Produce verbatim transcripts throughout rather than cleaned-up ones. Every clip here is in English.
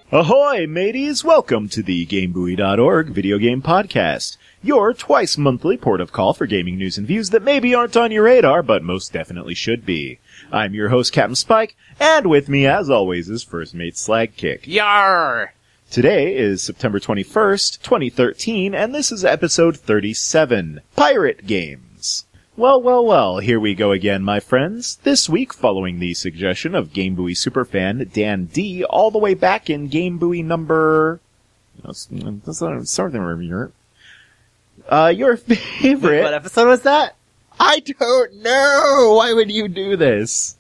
Ahoy, mateys! Welcome to the GameBuoy dot org video game podcast, your twice-monthly port of call for gaming news and views that maybe aren't on your radar, but most definitely should be. I'm your host, Captain Spike, and with me, as always, is First Mate Slagkick. Yarr! Today is September twenty-first, twenty thirteen, and this is episode thirty-seven, Pirate Games. Well, well, well, here we go again, my friends. This week, following the suggestion of GameBuoy superfan Dan D, all the way back in GameBuoy number... something... Uh, your favorite... What episode was that? I don't know! Why would you do this?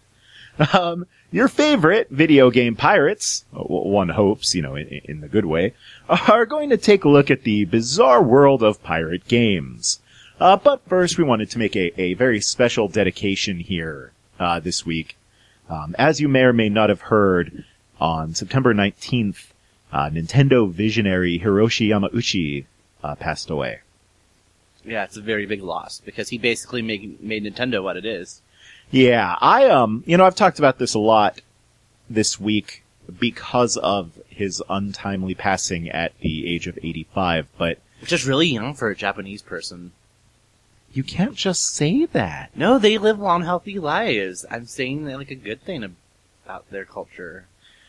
Um, your favorite video game pirates, one hopes, you know, in, in the good way, are going to take a look at the bizarre world of pirate games. Uh, but first, we wanted to make a, a very special dedication here, uh, this week. Um, as you may or may not have heard, on September nineteenth, uh, Nintendo visionary Hiroshi Yamauchi, uh, passed away. Yeah, it's a very big loss, because he basically made, made Nintendo what it is. Yeah, I, um, you know, I've talked about this a lot this week because of his untimely passing at the age of eighty-five, but... Which is really young for a Japanese person. You can't just say that. No, they live long, healthy lives. I'm saying that like a good thing about their culture.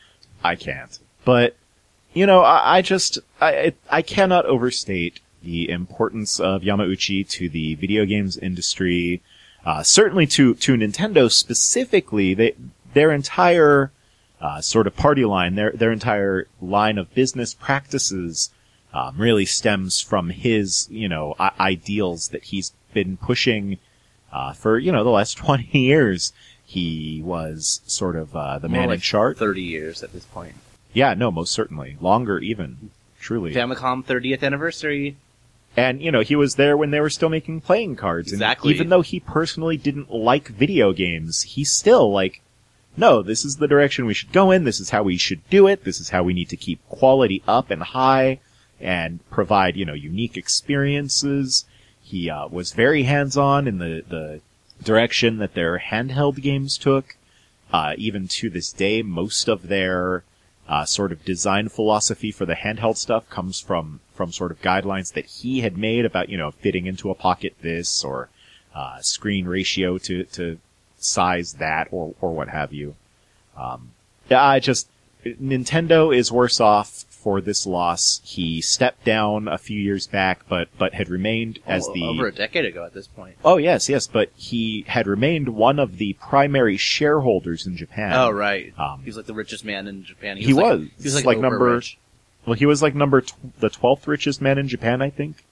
I can't. But, you know, I, I just, I, I cannot overstate the importance of Yamauchi to the video games industry, uh, certainly to, to Nintendo specifically. They, their entire, uh, sort of party line, their, their entire line of business practices, um, really stems from his, you know, I- ideals that he's been pushing, uh, for, you know, the last twenty years. He was sort of, uh, the More man like in charge. thirty years at this point. Yeah, no, most certainly. Longer even. Truly. Famicom thirtieth anniversary. And, you know, he was there when they were still making playing cards. Exactly. And even though he personally didn't like video games, he's still like, no, this is the direction we should go in. This is how we should do it. This is how we need to keep quality up and high and provide, you know, unique experiences. He, uh, was very hands-on in the, the direction that their handheld games took. Uh, even to this day, most of their, uh, sort of design philosophy for the handheld stuff comes from, from sort of guidelines that he had made about, you know, fitting into a pocket this, or, uh, screen ratio to, to size that, or, or what have you. Um, yeah, I just, Nintendo is worse off for this loss. He stepped down a few years back, but, but had remained as oh, the... Over a decade ago at this point. Oh, yes, yes, but he had remained one of the primary shareholders in Japan. Oh, right. Um, he was like the richest man in Japan. He, he was. was. Like, he was like, like Oprah number... rich. Well, he was like number... Tw- the twelfth richest man in Japan, I think.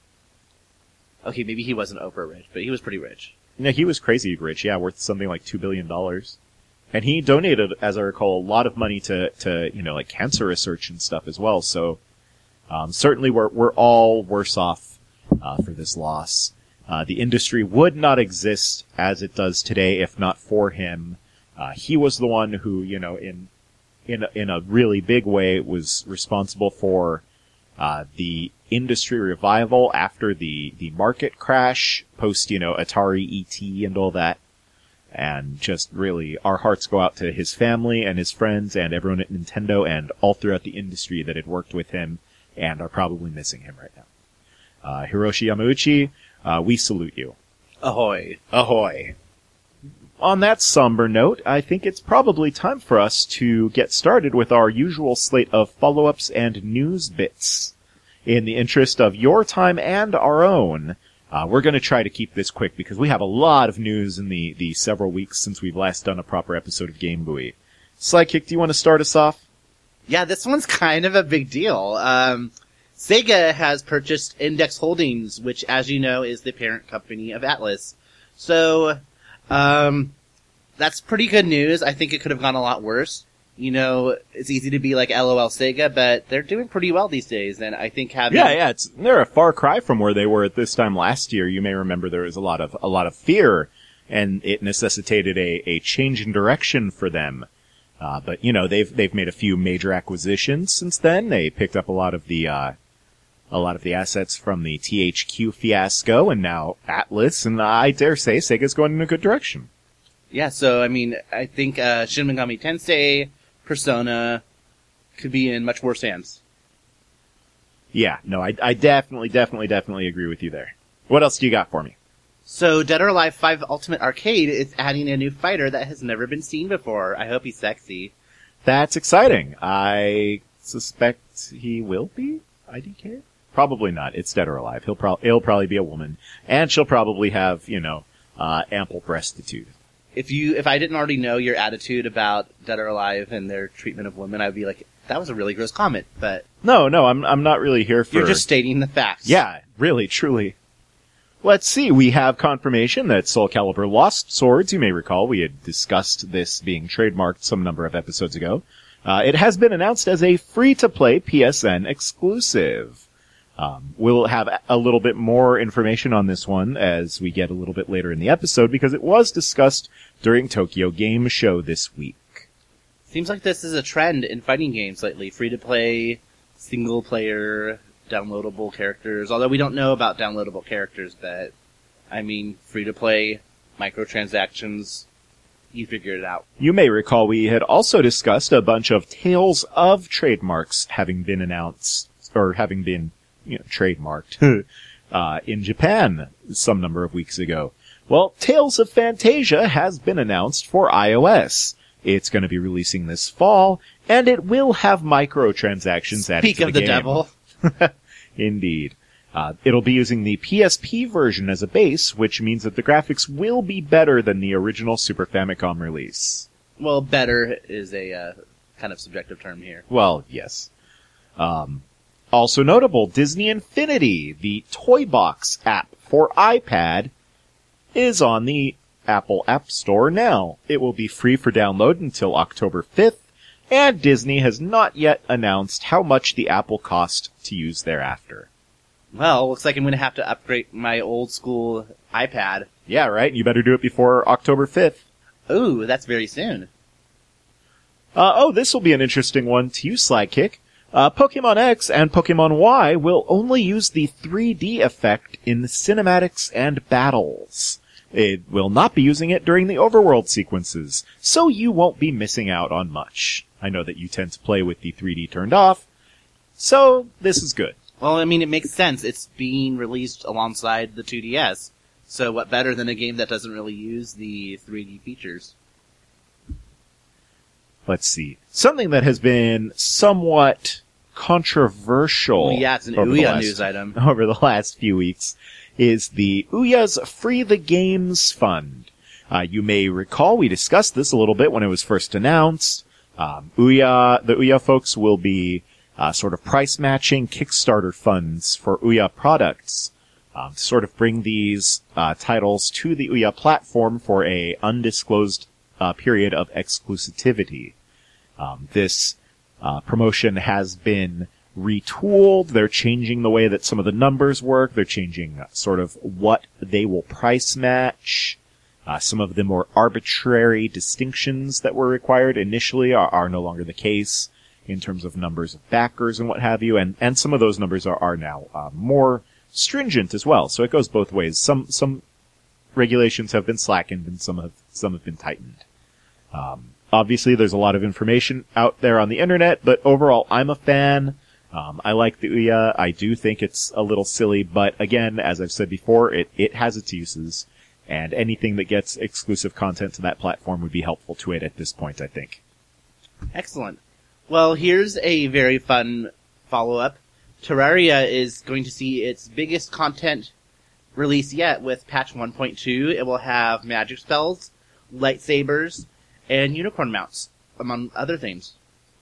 Okay, maybe he wasn't Oprah rich, but he was pretty rich. No, he was crazy rich, yeah, worth something like two billion dollars. And he donated, as I recall, a lot of money to, to, you know, like cancer research and stuff as well. So, um, certainly we're, we're all worse off, uh, for this loss. Uh, the industry would not exist as it does today if not for him. Uh, he was the one who, you know, in, in, a, in a really big way was responsible for, uh, the industry revival after the, the market crash, post, you know, Atari E T and all that. And just really, our hearts go out to his family and his friends and everyone at Nintendo and all throughout the industry that had worked with him and are probably missing him right now. Uh, Hiroshi Yamauchi, uh, we salute you. Ahoy. Ahoy. On that somber note, I think it's probably time for us to get started with our usual slate of follow-ups and news bits. In the interest of your time and our own, Uh, we're going to try to keep this quick because we have a lot of news in the, the several weeks since we've last done a proper episode of GameBuoy. Slagkick, do you want to start us off? Yeah, this one's kind of a big deal. Um, Sega has purchased Index Holdings, which, as you know, is the parent company of Atlus. So, um, that's pretty good news. I think it could have gone a lot worse. You know, it's easy to be like LOL Sega, but they're doing pretty well these days, and I think having... Yeah, yeah, it's, they're a far cry from where they were at this time last year. You may remember there was a lot of, a lot of fear, and it necessitated a, a change in direction for them. Uh, but, you know, they've, they've made a few major acquisitions since then. They picked up a lot of the, uh, a lot of the assets from the T H Q fiasco, and now Atlus, and I dare say Sega's going in a good direction. Yeah, so, I mean, I think, uh, Shin Megami Tensei, Persona, could be in much worse hands. Yeah, no, I, I definitely, definitely, definitely agree with you there. What else do you got for me? So, Dead or Alive five Ultimate Arcade is adding a new fighter that has never been seen before. I hope he's sexy. That's exciting. I suspect he will be I D K? Probably not. It's Dead or Alive. He'll pro- he'll probably be a woman. And she'll probably have, you know, uh, ample breastitude. If you, if I didn't already know your attitude about Dead or Alive and their treatment of women, I'd be like, that was a really gross comment, but... No, no, I'm I'm not really here for... You're just stating the facts. Yeah, really, truly. Let's see, we have confirmation that Soul Calibur Lost Swords, you may recall, we had discussed this being trademarked some number of episodes ago. Uh, it has been announced as a free-to-play P S N exclusive. Um, we'll have a little bit more information on this one as we get a little bit later in the episode, because it was discussed during Tokyo Game Show this week. Seems like this is a trend in fighting games lately. Free-to-play, single-player, downloadable characters. Although we don't know about downloadable characters, but, I mean, free-to-play, microtransactions, you figure it out. You may recall we had also discussed a bunch of Tales of trademarks having been announced, or having been, you know, trademarked, uh, in Japan some number of weeks ago. Well, Tales of Phantasia has been announced for iOS. It's going to be releasing this fall, and it will have microtransactions added Speak to the of the game. devil. Indeed. Uh, it'll be using the P S P version as a base, which means that the graphics will be better than the original Super Famicom release. Well, better is a uh, kind of subjective term here. Well, yes. Um, also notable, Disney Infinity, the Toy Box app for iPad, is on the Apple App Store now. It will be free for download until October fifth, and Disney has not yet announced how much the app will cost to use thereafter. Well, looks like I'm going to have to upgrade my old school iPad. Yeah, right? You better do it before October fifth. Ooh, that's very soon. Uh, oh, this will be an interesting one to you, Slykick. Uh, Pokemon X and Pokemon Y will only use the three D effect in cinematics and battles. It will not be using it during the overworld sequences, so you won't be missing out on much. I know that you tend to play with the three D turned off, so this is good. Well, I mean, it makes sense. It's being released alongside the two D S. So what better than a game that doesn't really use the three D features? Let's see. Something that has been somewhat controversial. Well, yeah, it's an over the Ouya last- news item. Over the last few weeks is the Ouya's Free the Games Fund. Uh, you may recall we discussed this a little bit when it was first announced. Um, Ouya, the Ouya folks will be uh, sort of price matching Kickstarter funds for Ouya products. Um, to sort of bring these uh, titles to the Ouya platform for a undisclosed uh, period of exclusivity. Um, this uh, promotion has been retooled. They're changing the way that some of the numbers work. They're changing uh, sort of what they will price match. Uh, some of the more arbitrary distinctions that were required initially are, are no longer the case in terms of numbers of backers and what have you. And, and some of those numbers are, are now uh, more stringent as well. So it goes both ways. Some some regulations have been slackened and some have some have been tightened. Um, obviously, there's a lot of information out there on the internet, but overall, I'm a fan. Um, I like the Ouya. I do think it's a little silly, but again, as I've said before, it it has its uses, and anything that gets exclusive content to that platform would be helpful to it at this point, I think. Excellent. Well, here's a very fun follow-up. Terraria is going to see its biggest content release yet with patch one point two. It will have magic spells, lightsabers, and unicorn mounts, among other things.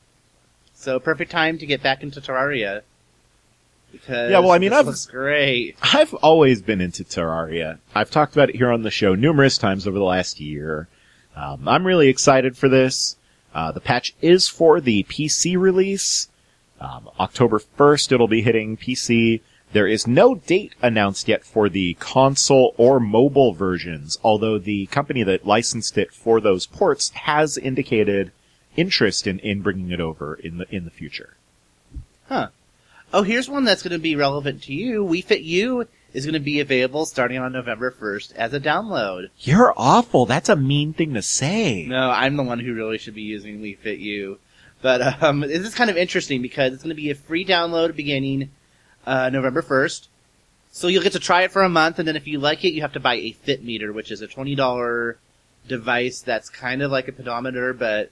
So, perfect time to get back into Terraria. Because Yeah, well, I mean, this I've- looks great. I've always been into Terraria. I've talked about it here on the show numerous times over the last year. Um, I'm really excited for this. Uh, the patch is for the P C release. Um, October first, it'll be hitting P C. There is no date announced yet for the console or mobile versions, although the company that licensed it for those ports has indicated interest in, in bringing it over in the in the future. Huh. Oh, here's one that's going to be relevant to you. Wii Fit U is going to be available starting on November first as a download. You're awful. That's a mean thing to say. No, I'm the one who really should be using Wii Fit U. But But um, this is kind of interesting because it's going to be a free download beginning uh, November first. So you'll get to try it for a month, and then if you like it, you have to buy a Fit Meter, which is a twenty dollars device that's kind of like a pedometer, but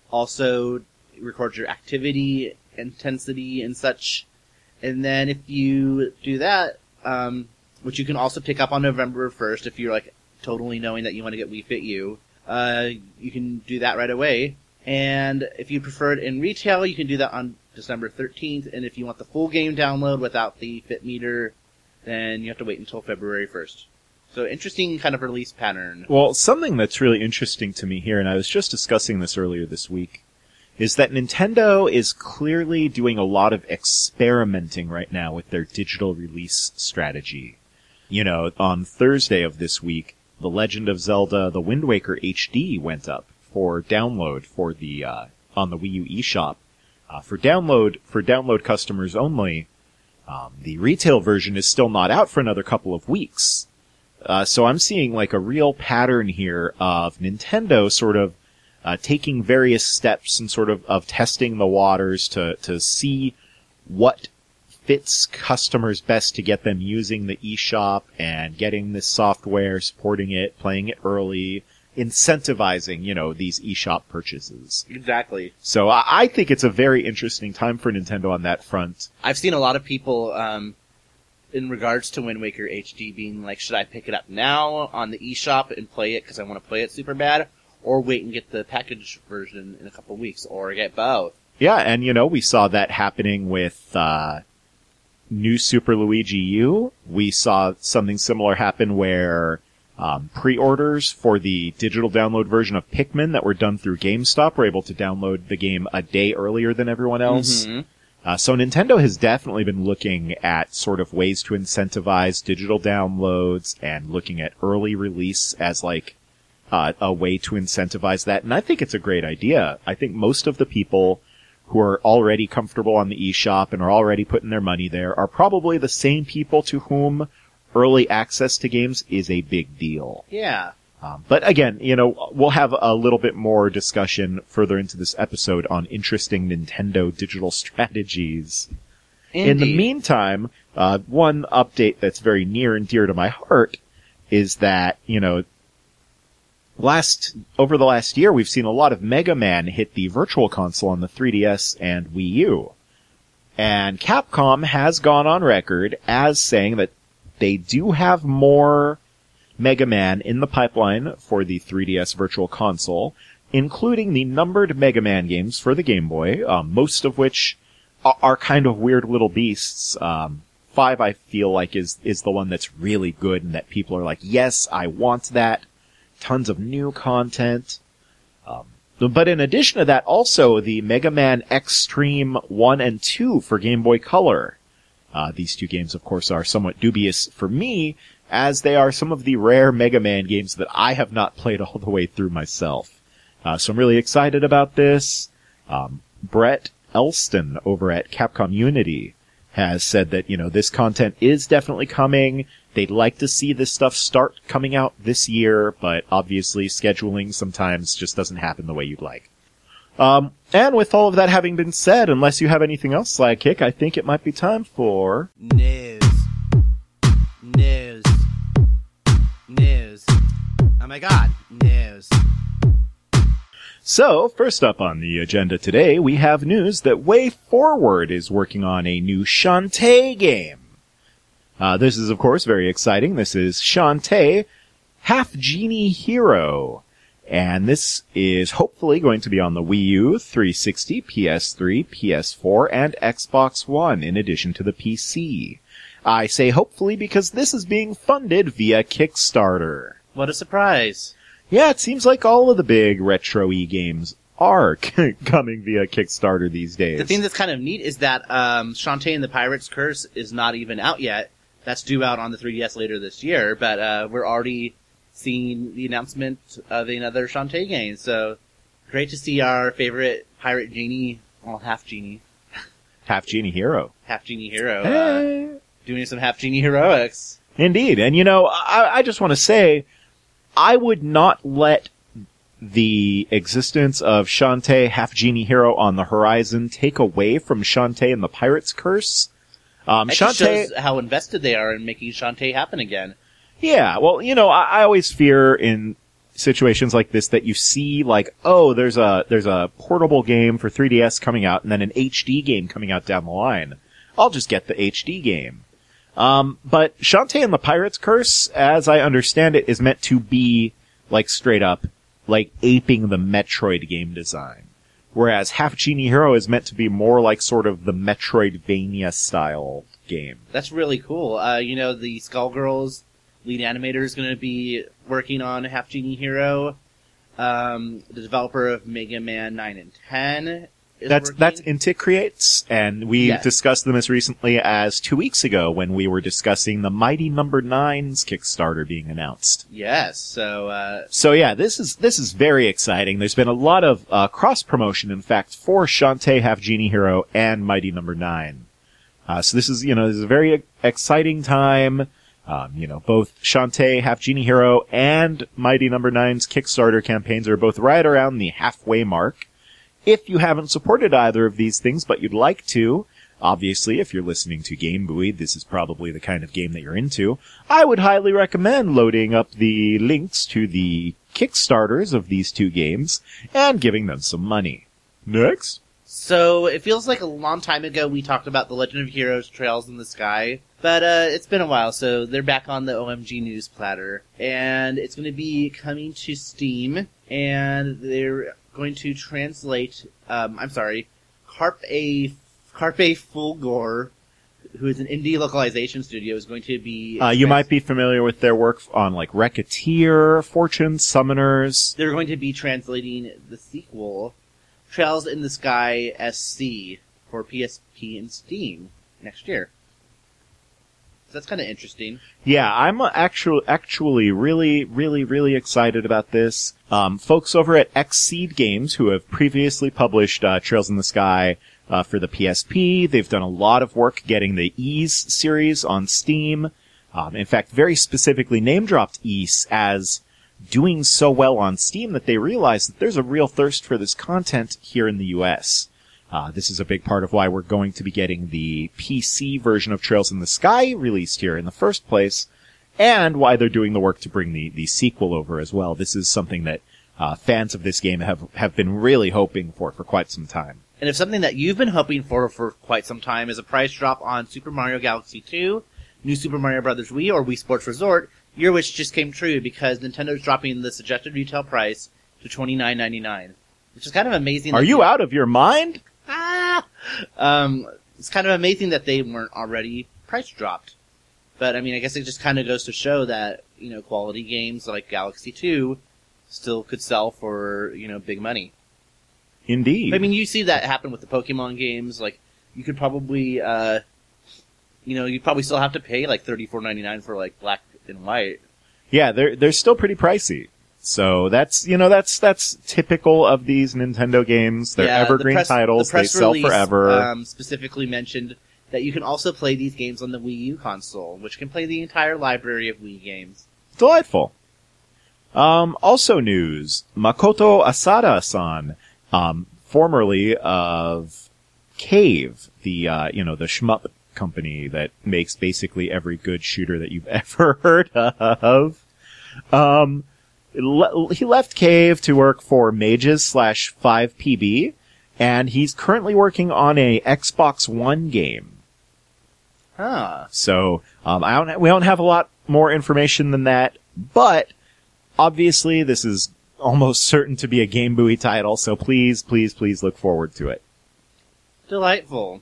also records your activity, intensity, and such. And then if you do that, um, which you can also pick up on November first if you're like totally knowing that you want to get Wii Fit U, uh, you can do that right away. And if you prefer it in retail, you can do that on December thirteenth. And if you want the full game download without the Fit Meter, then you have to wait until February first. So interesting kind of release pattern. Well, something that's really interesting to me here, and I was just discussing this earlier this week, is that Nintendo is clearly doing a lot of experimenting right now with their digital release strategy. You know, on Thursday of this week, The Legend of Zelda The Wind Waker H D went up for download for the uh, on the Wii U eShop. Uh, for download for download customers only, um, the retail version is still not out for another couple of weeks. Uh, so I'm seeing like a real pattern here of Nintendo sort of uh, taking various steps and sort of, of testing the waters to to see what fits customers best to get them using the eShop and getting this software, supporting it, playing it early, incentivizing, you know, these eShop purchases. Exactly. So I, I think it's a very interesting time for Nintendo on that front. I've seen a lot of people, um, in regards to Wind Waker H D being like, should I pick it up now on the eShop and play it because I want to play it super bad, or wait and get the package version in a couple of weeks, or get both? Yeah, and you know, we saw that happening with, uh, New Super Luigi U. We saw something similar happen where Um, pre-orders for the digital download version of Pikmin that were done through GameStop were able to download the game a day earlier than everyone else. Mm-hmm. Uh, so Nintendo has definitely been looking at sort of ways to incentivize digital downloads and looking at early release as like uh, a way to incentivize that. And I think it's a great idea. I think most of the people who are already comfortable on the eShop and are already putting their money there are probably the same people to whom early access to games is a big deal. Yeah. Um, but again, you know, we'll have a little bit more discussion further into this episode on interesting Nintendo digital strategies. Indeed. In the meantime, uh, one update that's very near and dear to my heart is that, you know, last, over the last year, we've seen a lot of Mega Man hit the Virtual Console on the three D S and Wii U. And Capcom has gone on record as saying that they do have more Mega Man in the pipeline for the three D S Virtual Console, including the numbered Mega Man games for the Game Boy, um, most of which are, are kind of weird little beasts. Um, five, I feel like, is is the one that's really good and that people are like, yes, I want that. Tons of new content. Um, but in addition to that, also the Mega Man Extreme one and two for Game Boy Color. Uh, these two games, of course, are somewhat dubious for me, as they are some of the rare Mega Man games that I have not played all the way through myself. Uh, so I'm really excited about this. Um, Brett Elston over at Capcom Unity has said that, you know, this content is definitely coming. They'd like to see this stuff start coming out this year, but obviously scheduling sometimes just doesn't happen the way you'd like. Um, and with all of that having been said, unless you have anything else, Sidekick, I think it might be time for... News. News. News. Oh my god. News. So, first up on the agenda today, we have news that WayForward is working on a new Shantae game. Uh, this is, of course, very exciting. This is Shantae Half Genie Hero. And this is hopefully going to be on the Wii U, three sixty, P S three, P S four, and Xbox One, in addition to the P C. I say hopefully because this is being funded via Kickstarter. What a surprise. Yeah, it seems like all of the big retro-y games are coming via Kickstarter these days. The thing that's kind of neat is that um, Shantae and the Pirate's Curse is not even out yet. That's due out on the three D S later this year, but uh, we're already seeing the announcement of another Shantae game. So great to see our favorite pirate genie, well, half genie, half genie hero, half genie hero, hey. uh, doing some half genie heroics. Indeed, and you know, I, I just want to say, I would not let the existence of Shantae, Half Genie Hero on the horizon take away from Shantae and the Pirate's Curse. Um, It Shantae, just shows how invested they are in making Shantae happen again. yeah, well, you know, I, I always fear in situations like this that you see like, oh, there's a there's a portable game for three D S coming out and then an H D game coming out down the line. I'll just get the H D game. Um, but Shantae and the Pirate's Curse, as I understand it, is meant to be like straight up like aping the Metroid game design. Whereas Half Genie Hero is meant to be more like sort of the Metroidvania style game. That's really cool. Uh, you know, the Skullgirls lead animator is going to be working on Half Genie Hero. Um, the developer of Mega Man nine and ten is That's working. that's Inti Creates, and we Yes. discussed them as recently as two weeks ago when we were discussing the Mighty Number Nine's Kickstarter being announced. Yes, so, uh, So yeah, this is this is very exciting. There's been a lot of uh, cross promotion, in fact, for Shantae, Half Genie Hero, and Mighty Number Nine. Uh, so this is you know this is a very exciting time. Um, you know, both Shantae, Half Genie Hero, and Mighty Number Nine's Kickstarter campaigns are both right around the halfway mark. If you haven't supported either of these things, but you'd like to, obviously, if you're listening to Game Buoy, this is probably the kind of game that you're into. I would highly recommend loading up the links to the Kickstarters of these two games and giving them some money. Next. so it feels like a long time ago we talked about The Legend of Heroes Trails in the Sky, but, uh, it's been a while, so they're back on the O M G news platter, and it's going to be coming to Steam, and they're going to translate, um, I'm sorry, Carpe, Carpe Fulgor, who is an indie localization studio, is going to be... Uh, you might be familiar with their work on, like, Racketeer, Fortune, Summoners. They're going to be translating the sequel, Trails in the Sky S C, for P S P and Steam next year. So that's kind of interesting. Yeah, I'm actually actually really, really, really excited about this. Um, folks over at Xseed Games, who have previously published uh, Trails in the Sky uh, for the P S P, they've done a lot of work getting the Ys series on Steam. Um, in fact, very specifically name-dropped Ys as doing so well on Steam that they realized that there's a real thirst for this content here in the U S. Uh, this is a big part of why we're going to be getting the P C version of Trails in the Sky released here in the first place, and why they're doing the work to bring the, the sequel over as well. This is something that uh, fans of this game have, have been really hoping for for quite some time. And if something that you've been hoping for for quite some time is a price drop on Super Mario Galaxy two, New Super Mario Bros. Wii, or Wii Sports Resort, your wish just came true because Nintendo's dropping the suggested retail price to twenty-nine ninety-nine, which is kind of amazing. Are you out of your mind? Ah! Um, it's kind of amazing that they weren't already price dropped. But, I mean, I guess it just kind of goes to show that, you know, quality games like Galaxy two still could sell for, you know, big money. Indeed. I mean, you see that happen with the Pokemon games. Like, you could probably, uh, you know, you'd probably still have to pay like thirty-four ninety-nine for like Black and White. Yeah, they're they're still pretty pricey. So that's you know that's that's typical of these Nintendo games. They're Yeah, the evergreen press- titles. the press They sell release, forever. Um, specifically mentioned that you can also play these games on the Wii U console, which can play the entire library of Wii games. Delightful. Um, also news: Makoto Asada-san, um, formerly of Cave, the uh, you know the shmup company that makes basically every good shooter that you've ever heard of. Um, le- he left Cave to work for Mages slash five P B, and he's currently working on a Xbox One game. Huh. So um, I don't. We don't have a lot more information than that, but obviously this is almost certain to be a Game Buoy title. So please, please, please look forward to it. Delightful.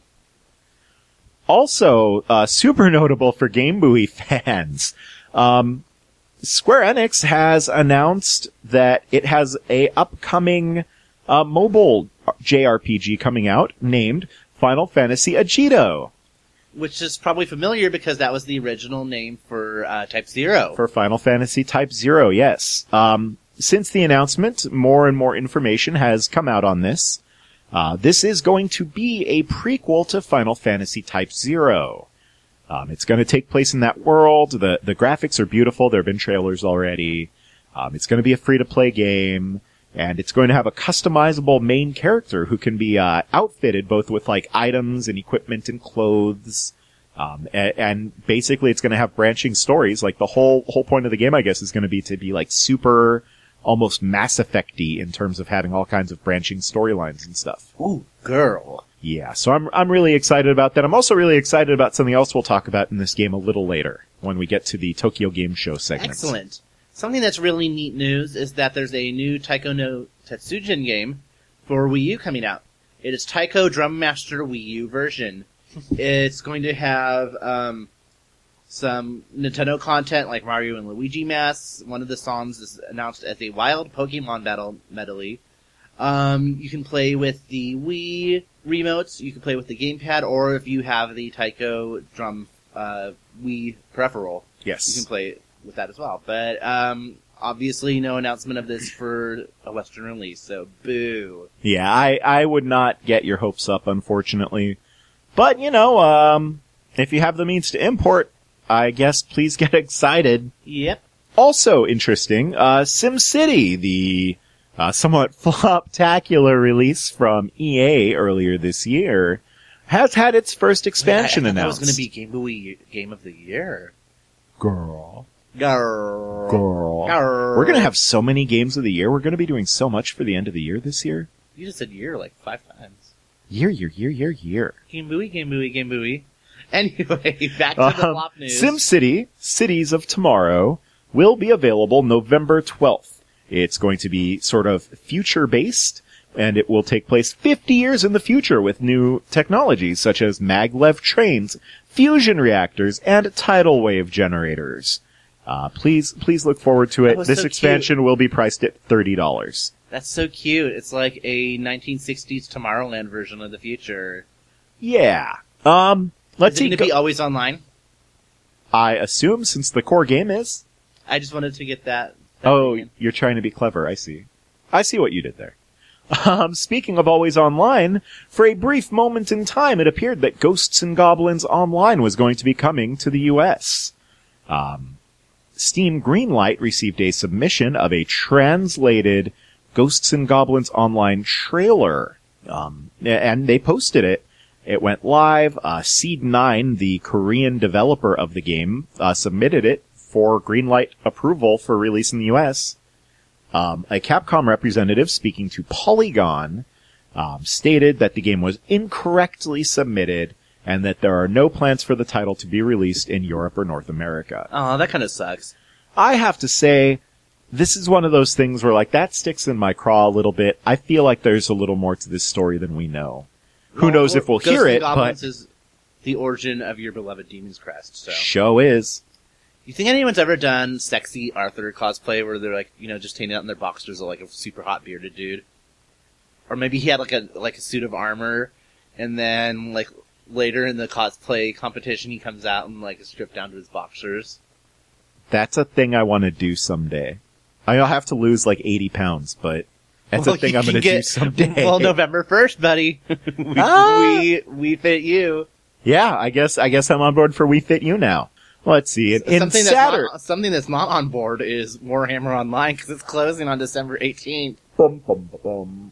Also, uh, super notable for Game Buoy fans, um, Square Enix has announced that it has a upcoming uh, mobile J R P G coming out named Final Fantasy Agito. Which is probably familiar because that was the original name for uh, Type Zero. For Final Fantasy Type Zero, yes. Um, since the announcement, more and more information has come out on this. Uh, this is going to be a prequel to Final Fantasy Type Zero. Um, it's going to take place in that world. The the graphics are beautiful. There have been trailers already. Um, it's going to be a free-to-play game. And it's going to have a customizable main character who can be uh, outfitted both with like items and equipment and clothes. Um, and, and basically it's going to have branching stories. Like the whole whole point of the game, I guess, is going to be to be like super, almost Mass Effect-y in terms of having all kinds of branching storylines and stuff. Ooh, girl. Yeah, so I'm I'm really excited about that. I'm also really excited about something else we'll talk about in this game a little later when we get to the Tokyo Game Show segment. Excellent. Something that's really neat news is that there's a new Taiko no Tetsujin game for Wii U coming out. It is Taiko Drum Master Wii U version. It's going to have um, some Nintendo content like Mario and Luigi masks. One of the songs is announced as a Wild Pokemon Battle medley. Um, you can play with the Wii remotes, you can play with the gamepad, or if you have the Taiko Drum uh, Wii peripheral, Yes. you can play with that as well. But um, obviously no announcement of this for a Western release, so boo. Yeah, I, I would not get your hopes up, unfortunately. But, you know, um, if you have the means to import, I guess please get excited. Yep. Also interesting, uh, SimCity, the uh, somewhat flop-tacular release from E A earlier this year, has had its first expansion Wait, I, I announced. That was going to be Game Boy Game of the Year. Girl. Girl. Girl. Girl. We're going to have so many games of the year. We're going to be doing so much for the end of the year this year. You just said year like five times. Year, year, year, year, year. Game Boy, Game Boy, Game Boy. Anyway, back to the Um, flop news. SimCity, Cities of Tomorrow, will be available November twelfth. It's going to be sort of future-based, and it will take place fifty years in the future with new technologies such as maglev trains, fusion reactors, and tidal wave generators. Uh, please, please look forward to That it. was This so expansion cute. will be priced at thirty dollars. That's so cute. It's like a nineteen sixties Tomorrowland version of the future. Yeah. Um, let's Is it see. going to be always online? I assume since the core game is. I just wanted to get that. that Oh, thing in. you're trying to be clever. I see. I see what you did there. Um, speaking of always online, for a brief moment in time, it appeared that Ghosts and Goblins Online was going to be coming to the U S. Um, Steam Greenlight received a submission of a translated Ghosts and Goblins Online trailer, um, and they posted it. It went live. Uh, Seed nine, the Korean developer of the game, uh, submitted it for Greenlight approval for release in the U S. Um, a Capcom representative speaking to Polygon um, stated that the game was incorrectly submitted and that there are no plans for the title to be released in Europe or North America. Oh, that kind of sucks. I have to say, this is one of those things where, like, that sticks in my craw a little bit. I feel like there's a little more to this story than we know. Who Well, knows if we'll Ghosts hear and it, Goblins but is the origin of your beloved Demon's Crest, so. show is. You think anyone's ever done sexy Arthur cosplay where they're like, you know, just hanging out in their boxers or like a super hot bearded dude? Or maybe he had like a, like a suit of armor and then like later in the cosplay competition he comes out and like is stripped down to his boxers. That's a thing I want to do someday. I'll have to lose like eighty pounds, but that's Well, a thing you I'm going to can do get- someday. Well, November first, buddy. we, Ah! we, we fit you. Yeah, I guess, I guess I'm on board for We Fit You now. Let's see. In, in something, Saturn. that's not, something that's not on board is Warhammer Online because it's closing on December eighteenth. Bum, bum, bum.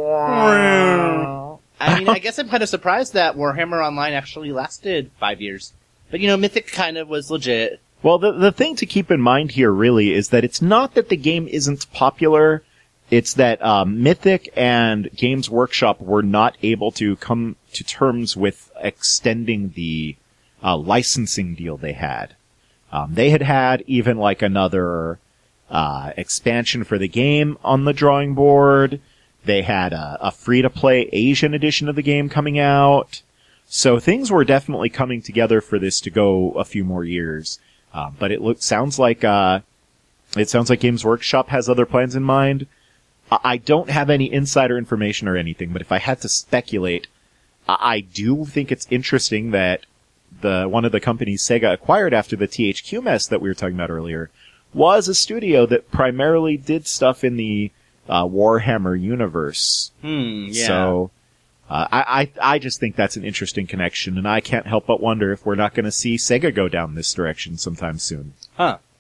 I mean, I guess I'm kind of surprised that Warhammer Online actually lasted five years. But, you know, Mythic kind of was legit. Well, the the thing to keep in mind here really is that it's not that the game isn't popular. It's that um, Mythic and Games Workshop were not able to come to terms with extending the uh, licensing deal they had. Um, they had had even like another uh, expansion for the game on the drawing board. They had a, a free-to-play Asian edition of the game coming out. So things were definitely coming together for this to go a few more years. Uh, but it looks, sounds like, uh, it sounds like Games Workshop has other plans in mind. I, I don't have any insider information or anything, but if I had to speculate, I, I do think it's interesting that the, one of the companies Sega acquired after the T H Q mess that we were talking about earlier was a studio that primarily did stuff in the, uh, Warhammer universe. Hmm, yeah. So, uh, I, I, I just think that's an interesting connection, and I can't help but wonder if we're not going to see Sega go down this direction sometime soon. Huh.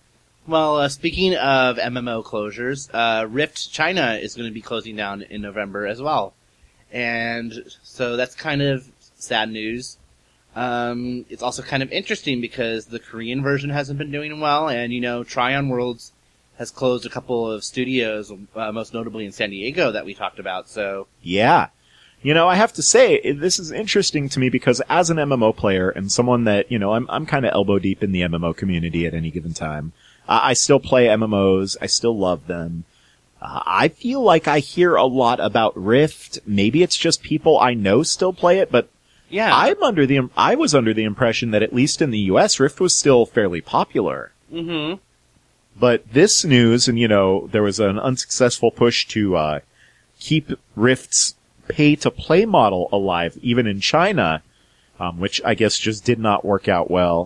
Well, uh, speaking of M M O closures, uh, Rift China is going to be closing down in November as well. And so that's kind of sad news. Um, it's also kind of interesting because the Korean version hasn't been doing well, and, you know, Tryon Worlds has closed a couple of studios, uh, most notably in San Diego that we talked about, so... Yeah. You know, I have to say, it, this is interesting to me because as an M M O player and someone that, you know, I'm, I'm kind of elbow deep in the M M O community at any given time. Uh, I still play M M Os. I still love them. Uh, I feel like I hear a lot about Rift. Maybe it's just people I know still play it, but Yeah. I'm under the, I was under the impression that at least in the U S, Rift was still fairly popular. Mm-hmm. But this news, and you know, there was an unsuccessful push to, uh, keep Rift's pay-to-play model alive, even in China, um, which I guess just did not work out well.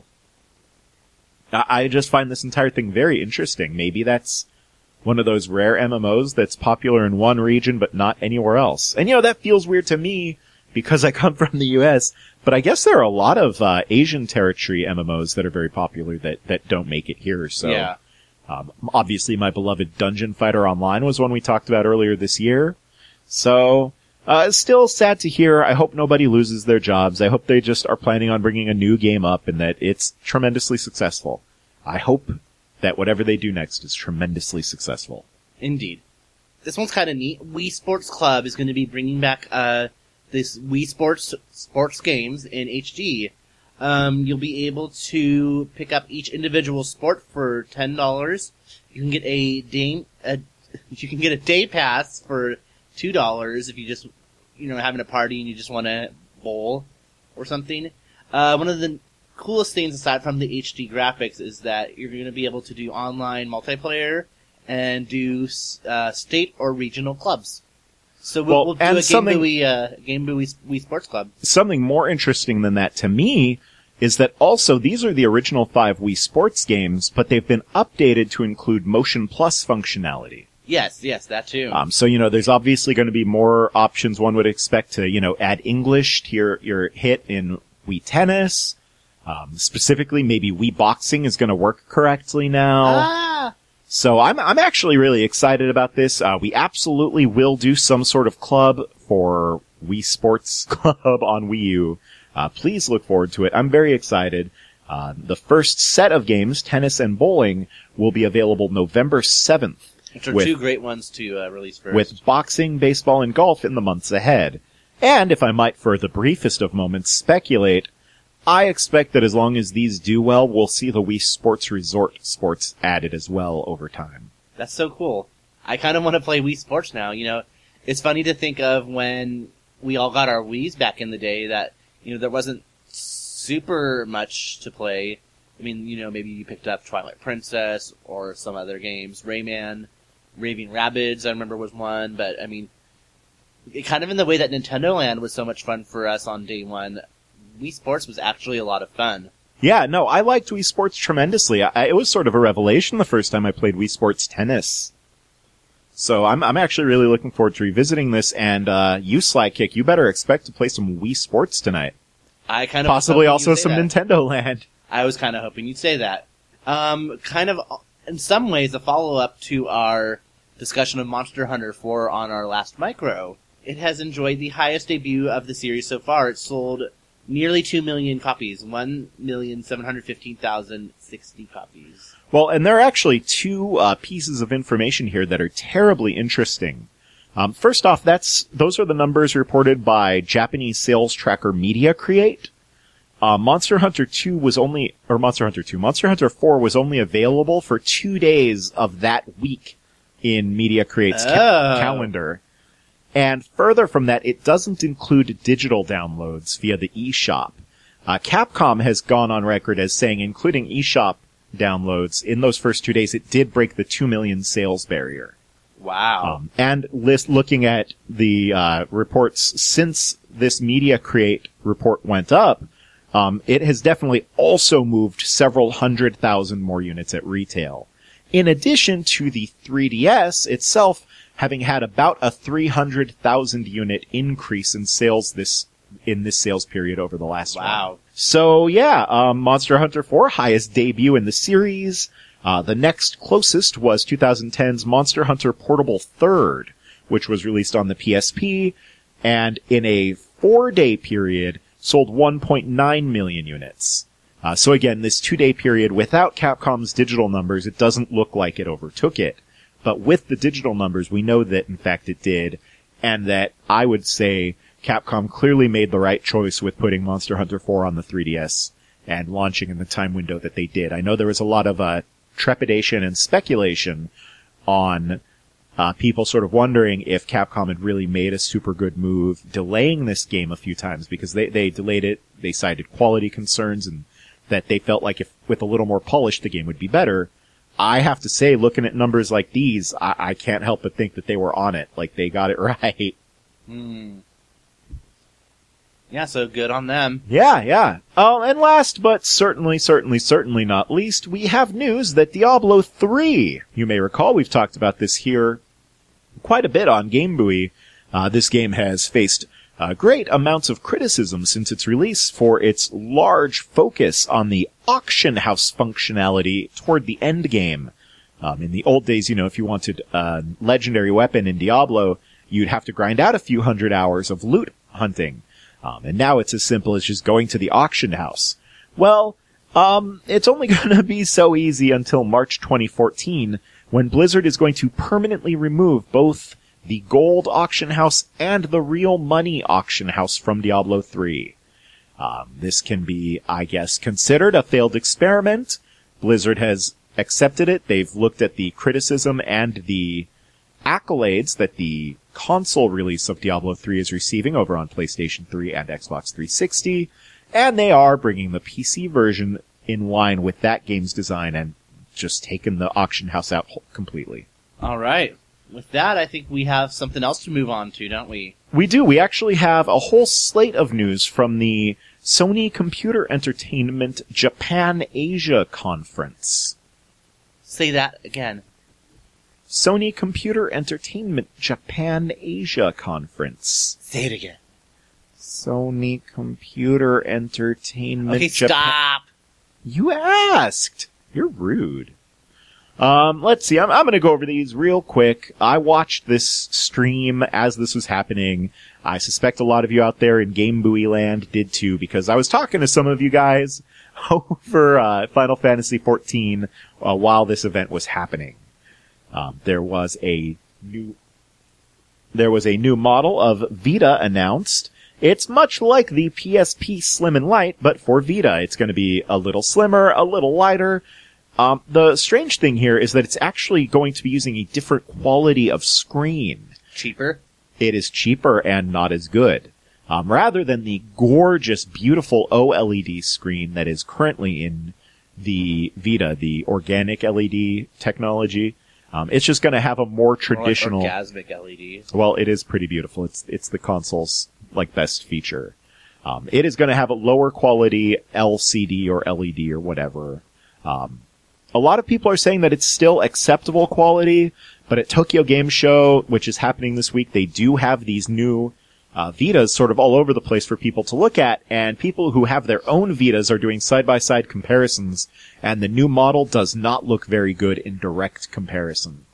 I, I just find this entire thing very interesting. Maybe that's one of those rare M M Os that's popular in one region, but not anywhere else. And you know, that feels weird to me, because I come from the U S, but I guess there are a lot of uh, Asian territory M M Os that are very popular that, that don't make it here. So, Yeah. um, obviously my beloved Dungeon Fighter Online was one we talked about earlier this year. So, uh, it's still sad to hear. I hope nobody loses their jobs. I hope they just are planning on bringing a new game up and that it's tremendously successful. I hope that whatever they do next is tremendously successful. Indeed. This one's kind of neat. Wii Sports Club is going to be bringing back, uh, this Wii Sports sports games in H D. Um, you'll be able to pick up each individual sport for ten dollars. You can get a day, a, you can get a day pass for two dollars if you just, you know, having a party and you just want to bowl or something. Uh, one of the coolest things aside from the H D graphics is that you're going to be able to do online multiplayer and do, uh, state or regional clubs. So we'll, Well, we'll do and a Game something- Buoy, uh, Game Buoy Wii Sports Club. Something more interesting than that to me is that also these are the original five Wii Sports games, but they've been updated to include Motion Plus functionality. Yes, yes, that too. Um, so, you know, there's obviously going to be more options one would expect to, you know, add English to your, your hit in Wii Tennis. Um, specifically, maybe Wii Boxing is going to work correctly now. ah! So I'm I'm actually really excited about this. Uh, we absolutely will do some sort of club for Wii Sports Club on Wii U. Uh, please look forward to it. I'm very excited. Uh, the first set of games, tennis and bowling, will be available November seventh. Which are with, two great ones to uh, release first. with boxing, baseball, and golf in the months ahead. And if I might, for the briefest of moments, speculate, I expect that as long as these do well, we'll see the Wii Sports Resort sports added as well over time. That's so cool. I kind of want to play Wii Sports now. You know, it's funny to think of when we all got our Wiis back in the day that, you know, there wasn't super much to play. I mean, you know, maybe you picked up Twilight Princess or some other games. Rayman, Raving Rabbids, I remember was one. But, I mean, it kind of in the way that Nintendo Land was so much fun for us on day one, Wii Sports was actually a lot of fun. Yeah, no, I liked Wii Sports tremendously. I, it was sort of a revelation the first time I played Wii Sports Tennis. So I'm I'm actually really looking forward to revisiting this, and uh, you, Slykick, you better expect to play some Wii Sports tonight. I kind of Possibly was hoping also you'd say some that. Nintendo Land. I was kind of hoping you'd say that. Um, kind of, in some ways, a follow-up to our discussion of Monster Hunter four on our last micro. It has enjoyed the highest debut of the series so far. It sold nearly two million copies, one million seven hundred fifteen thousand sixty copies. Well, and there are actually two uh, pieces of information here that are terribly interesting. Um, first off, that's those are the numbers reported by Japanese sales tracker Media Create. Uh, Monster Hunter two was only, or Monster Hunter two, Monster Hunter four was only available for two days of that week in Media Create's ca- Oh. calendar. And further from that, it doesn't include digital downloads via the eShop. Uh, Capcom has gone on record as saying, including eShop downloads, in those first two days, it did break the two million sales barrier. Wow. Um, and list, looking at the uh, reports since this Media Create report went up, um, it has definitely also moved several hundred thousand more units at retail. In addition to the three D S itself having had about a three hundred thousand unit increase in sales this in this sales period over the last Wow. one. So yeah, um, Monster Hunter four, highest debut in the series. Uh, the next closest was twenty ten's Monster Hunter Portable Third, which was released on the P S P, and in a four-day period, sold one point nine million units. Uh, so again, this two-day period, without Capcom's digital numbers, it doesn't look like it overtook it. But with the digital numbers, we know that, in fact, it did, and that I would say Capcom clearly made the right choice with putting Monster Hunter four on the three D S and launching in the time window that they did. I know there was a lot of uh, trepidation and speculation on uh, people sort of wondering if Capcom had really made a super good move delaying this game a few times, because they, they delayed it, they cited quality concerns, and that they felt like if with a little more polish the game would be better. I have to say, looking at numbers like these, I, I can't help but think that they were on it. Like, they got it right. Hmm. Yeah, so good on them. Yeah, yeah. Oh, and last but certainly, certainly, certainly not least, we have news that Diablo three, you may recall, we've talked about this here quite a bit on Game Buoy. Uh, this game has faced uh, great amounts of criticism since its release for its large focus on the auction house functionality toward the end game. Um, in the old days, you know, if you wanted a legendary weapon in Diablo, you'd have to grind out a few hundred hours of loot hunting. Um, and now it's as simple as just going to the auction house. Well, um, it's only going to be so easy until March twenty fourteen, when Blizzard is going to permanently remove both the gold auction house and the real money auction house from Diablo three. Um, this can be, I guess, considered a failed experiment. Blizzard has accepted it. They've looked at the criticism and the accolades that the console release of Diablo three is receiving over on PlayStation three and Xbox three sixty, and they are bringing the P C version in line with that game's design and just taking the auction house out completely. All right. With that, I think we have something else to move on to, don't we? We do. We actually have a whole slate of news from the Sony Computer Entertainment Japan Asia Conference. Say that again. Sony Computer Entertainment Japan Asia Conference. Say it again. Sony Computer Entertainment Okay, Japan. stop. You asked. You're rude. Um, let's see. I'm, I'm going to go over these real quick. I watched this stream as this was happening. I suspect a lot of you out there in Game Buoy land did too, because I was talking to some of you guys over uh, Final Fantasy fourteen uh, while this event was happening. Um, there was a new, there was a new model of Vita announced. It's much like the P S P Slim and Light, but for Vita. It's going to be a little slimmer, a little lighter. Um, the strange thing here is that it's actually going to be using a different quality of screen. Cheaper? It is cheaper and not as good. Um, rather than the gorgeous, beautiful OLED screen that is currently in the Vita, the organic L E D technology. Um, it's just going to have a more traditional. More like orgasmic L E D. Well, it is pretty beautiful. It's it's the console's like best feature. Um, it is going to have a lower quality L C D or L E D or whatever. Um, a lot of people are saying that it's still acceptable quality, but at Tokyo Game Show, which is happening this week, they do have these new uh, Vitas sort of all over the place for people to look at, and people who have their own Vitas are doing side-by-side comparisons, and the new model does not look very good in direct comparison.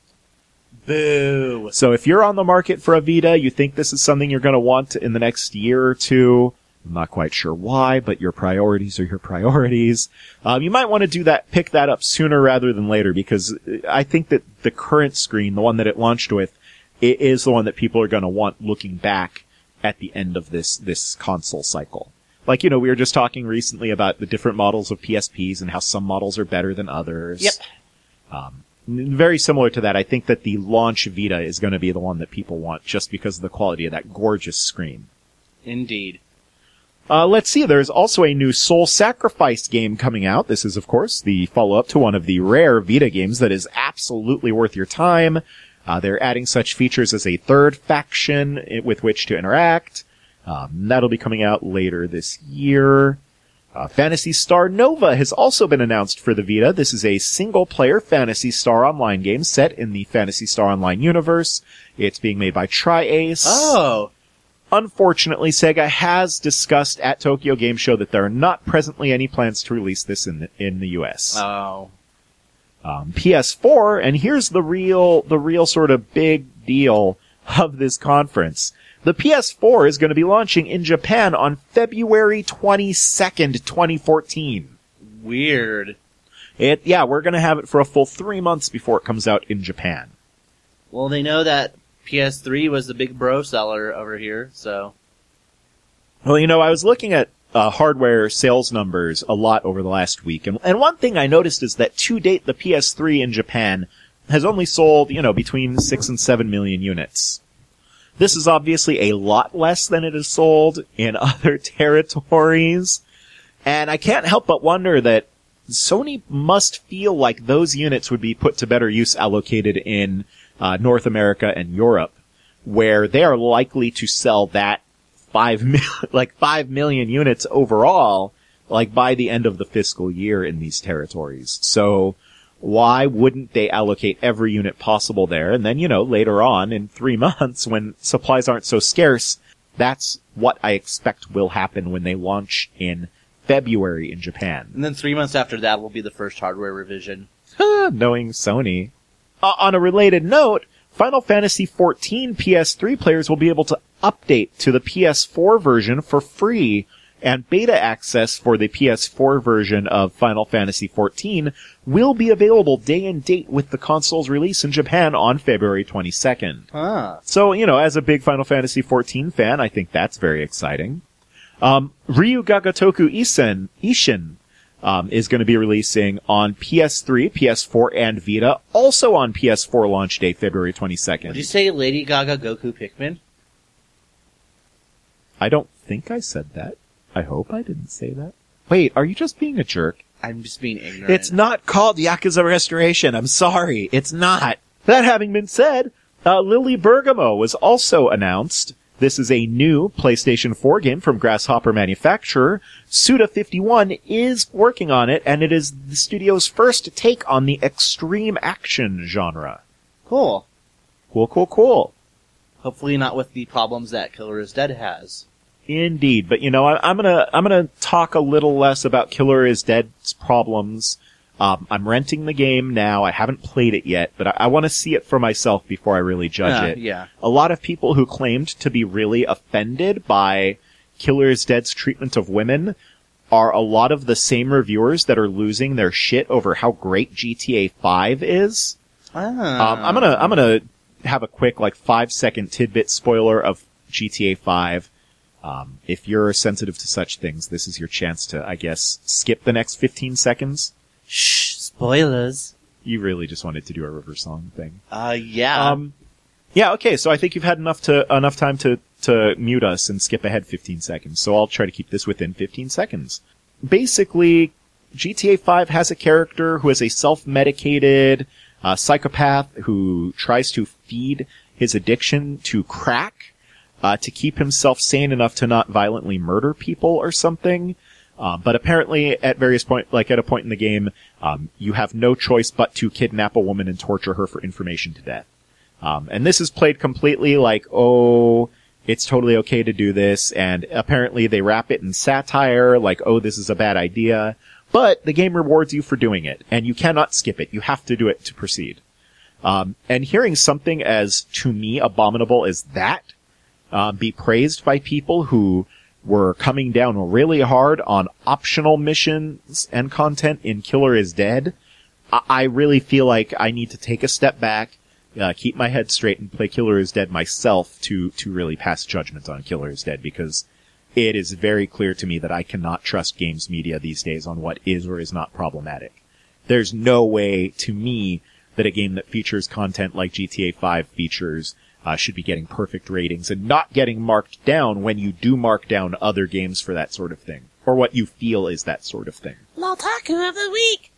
Boo. So if you're on the market for a Vita, you think this is something you're going to want in the next year or two, I'm not quite sure why, but your priorities are your priorities. Um, you might want to do that, pick that up sooner rather than later, because I think that the current screen, the one that it launched with, it is the one that people are going to want looking back at the end of this, this console cycle. Like, you know, we were just talking recently about the different models of P S Ps and how some models are better than others. Yep. Um, very similar to that, I think that the launch Vita is going to be the one that people want just because of the quality of that gorgeous screen. Indeed. Uh, let's see, there's also a new Soul Sacrifice game coming out. This is, of course, the follow-up to one of the rare Vita games that is absolutely worth your time. Uh, they're adding such features as a third faction with which to interact. Um, that'll be coming out later this year. Uh, Phantasy Star Nova has also been announced for the Vita. This is a single-player Phantasy Star Online game set in the Phantasy Star Online universe. It's being made by Tri-Ace. Oh. Unfortunately, Sega has discussed at Tokyo Game Show that there are not presently any plans to release this in the, in the U S. Oh. Um, P S four, and here's the real, the real sort of big deal of this conference. The P S four is going to be launching in Japan on February twenty-second, twenty fourteen. Weird. It, yeah, we're going to have it for a full three months before it comes out in Japan. Well, they know that P S three was the big bro seller over here, so. Well, you know, I was looking at uh, hardware sales numbers a lot over the last week, and, and one thing I noticed is that to date, the P S three in Japan has only sold, you know, between six and seven million units. This is obviously a lot less than it has sold in other territories, and I can't help but wonder that Sony must feel like those units would be put to better use allocated in uh, North America and Europe, where they are likely to sell that five mil- like five million units overall, like by the end of the fiscal year in these territories. So why wouldn't they allocate every unit possible there? And then, you know, later on in three months when supplies aren't so scarce, that's what I expect will happen when they launch in February in Japan. And then three months after that will be the first hardware revision. Knowing Sony. Uh, on a related note, Final Fantasy fourteen P S three players will be able to update to the P S four version for free, and beta access for the P S four version of Final Fantasy fourteen will be available day and date with the console's release in Japan on February twenty-second. Ah. So, you know, as a big Final Fantasy fourteen fan, I think that's very exciting. Um, Ryu Gagatoku Isen, Ishin, um, is going to be releasing on P S three, P S four, and Vita, also on P S four launch day, February twenty-second. Did you say Lady Gaga Goku Pikmin? I don't think I said that. I hope I didn't say that. Wait, are you just being a jerk? I'm just being ignorant. It's not called Yakuza Restoration. I'm sorry. It's not. That having been said, uh, Lily Bergamo was also announced. This is a new PlayStation four game from Grasshopper manufacturer. Suda fifty-one is working on it, and it is the studio's first take on the extreme action genre. Cool. Cool, cool, cool. Hopefully not with the problems that Killer is Dead has. Indeed, but you know, I, I'm gonna I'm gonna talk a little less about Killer is Dead's problems. Um, I'm renting the game now. I haven't played it yet, but I, I want to see it for myself before I really judge Uh, it. yeah. A lot of people who claimed to be really offended by Killer is Dead's treatment of women are a lot of the same reviewers that are losing their shit over how great G T A five is. Ah. Um, I'm gonna I'm gonna have a quick like five second tidbit spoiler of G T A five. Um, if you're sensitive to such things, this is your chance to, I guess, skip the next fifteen seconds. Shh, spoilers. You really just wanted to do a River Song thing. Uh, yeah. Um, yeah, okay, so I think you've had enough to, enough time to, to mute us and skip ahead fifteen seconds, so I'll try to keep this within fifteen seconds. Basically, G T A five has a character who is a self-medicated, uh, psychopath who tries to feed his addiction to crack, uh, to keep himself sane enough to not violently murder people or something. Uh, but apparently, at various point, like at a point in the game, um, you have no choice but to kidnap a woman and torture her for information to death. Um, and this is played completely like, oh, it's totally okay to do this. And apparently, they wrap it in satire, like, oh, this is a bad idea. But the game rewards you for doing it, and you cannot skip it. You have to do it to proceed. Um, and hearing something as, to me, abominable as that uh, be praised by people who were coming down really hard on optional missions and content in Killer is Dead, I, I really feel like I need to take a step back, uh, keep my head straight, and play Killer is Dead myself to, to really pass judgment on Killer is Dead, because it is very clear to me that I cannot trust games media these days on what is or is not problematic. There's no way, to me, that a game that features content like G T A five features Uh, should be getting perfect ratings and not getting marked down when you do mark down other games for that sort of thing. Or what you feel is that sort of thing. Lotaku of the week!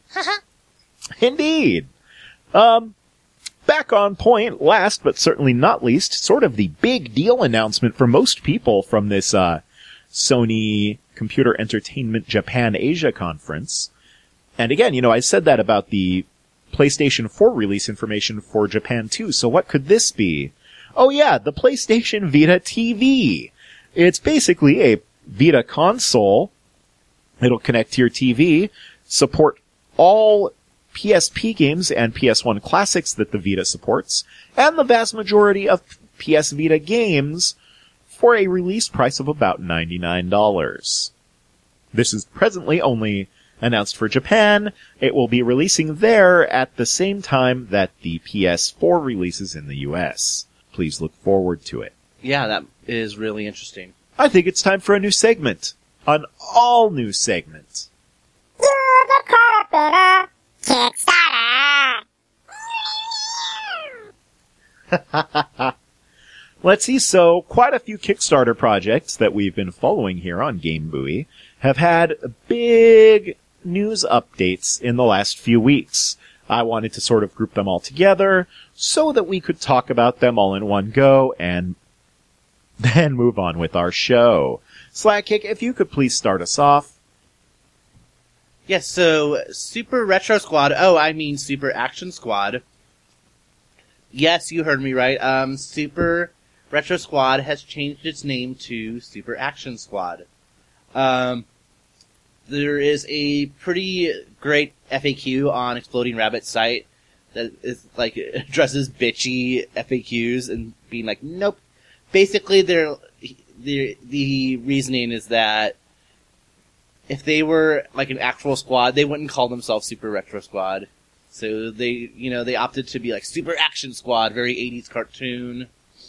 Indeed! Um, back on point, last but certainly not least, sort of the big deal announcement for most people from this, uh, Sony Computer Entertainment Japan Asia conference. And again, you know, I said that about the PlayStation four release information for Japan too, so what could this be? Oh yeah, the PlayStation Vita T V. It's basically a Vita console. It'll connect to your T V, support all P S P games and P S one classics that the Vita supports, and the vast majority of P S Vita games for a release price of about ninety-nine dollars. This is presently only announced for Japan. It will be releasing there at the same time that the P S four releases in the U S. Please look forward to it. Yeah, that is really interesting. I think it's time for a new segment. An all-new segment. You're the Caterpillar Kickstarter. Let's see, so quite a few Kickstarter projects that we've been following here on Game Buoy have had big news updates in the last few weeks. I wanted to sort of group them all together so that we could talk about them all in one go and then move on with our show. Slackkick, if you could please start us off. Yes, so Super Retro Squad, oh, I mean Super Action Squad. Yes, you heard me right. Um, Super Retro Squad has changed its name to Super Action Squad. Um, there is a pretty great F A Q on Exploding Rabbit's site that is like addresses bitchy F A Qs and being like, nope. Basically, they're, the the reasoning is that if they were like an actual squad, they wouldn't call themselves Super Retro Squad. So they, you know, they opted to be like Super Action Squad, very eighties cartoon.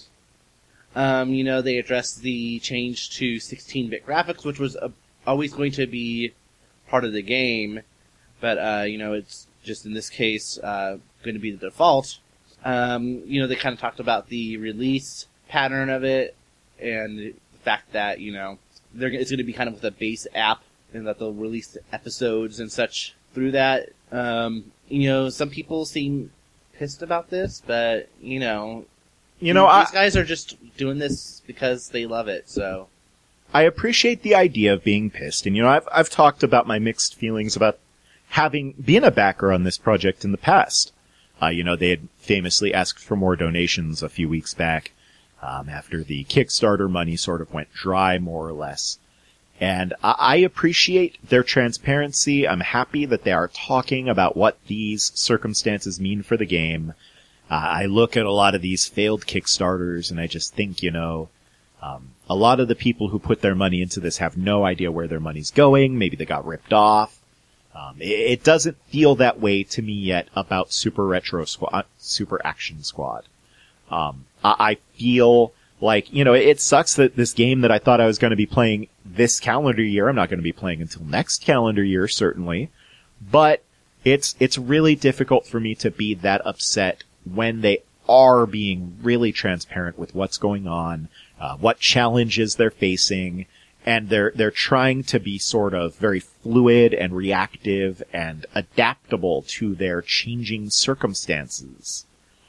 Um, you know, they addressed the change to sixteen-bit graphics, which was uh, always going to be part of the game, but, uh, you know, it's just in this case, uh, going to be the default. Um, you know, they kind of talked about the release pattern of it, and the fact that, you know, they're, it's going to be kind of with a base app, and that they'll release episodes and such through that. Um, you know, some people seem pissed about this, but, you know, You know, these I, guys are just doing this because they love it, so. I appreciate the idea of being pissed, and you know, I've I've talked about my mixed feelings about having been a backer on this project in the past. Uh, you know, they had famously asked for more donations a few weeks back, um, after the Kickstarter money sort of went dry, more or less. And I, I appreciate their transparency. I'm happy that they are talking about what these circumstances mean for the game. Uh, I look at a lot of these failed Kickstarters, and I just think, you know, um, a lot of the people who put their money into this have no idea where their money's going. Maybe they got ripped off. Um, it, it doesn't feel that way to me yet about Super Retro Squad, Super Action Squad. Um, I, I feel like, you know, it, it sucks that this game that I thought I was going to be playing this calendar year, I'm not going to be playing until next calendar year, certainly. But it's, it's really difficult for me to be that upset when they are being really transparent with what's going on, uh, what challenges they're facing, and they're, they're trying to be sort of very fluid and reactive and adaptable to their changing circumstances.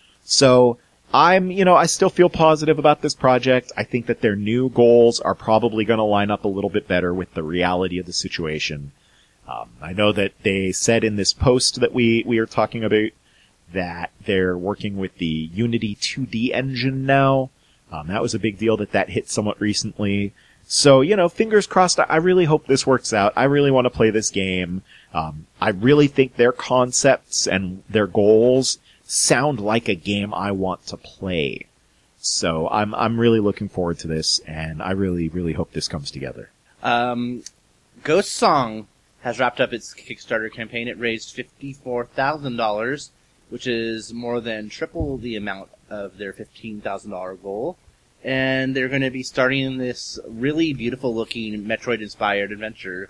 So, I'm, you know, I still feel positive about this project. I think that their new goals are probably going to line up a little bit better with the reality of the situation. Um, I know that they said in this post that we, we are talking about that they're working with the Unity two D engine now. Um, that was a big deal that that hit somewhat recently. So, you know, fingers crossed. I really hope this works out. I really want to play this game. Um, I really think their concepts and their goals sound like a game I want to play. So I'm, I'm really looking forward to this, and I really, really hope this comes together. Um, Ghost Song has wrapped up its Kickstarter campaign. It raised fifty-four thousand dollars, which is more than triple the amount of their fifteen thousand dollars goal. And they're going to be starting this really beautiful-looking Metroid-inspired adventure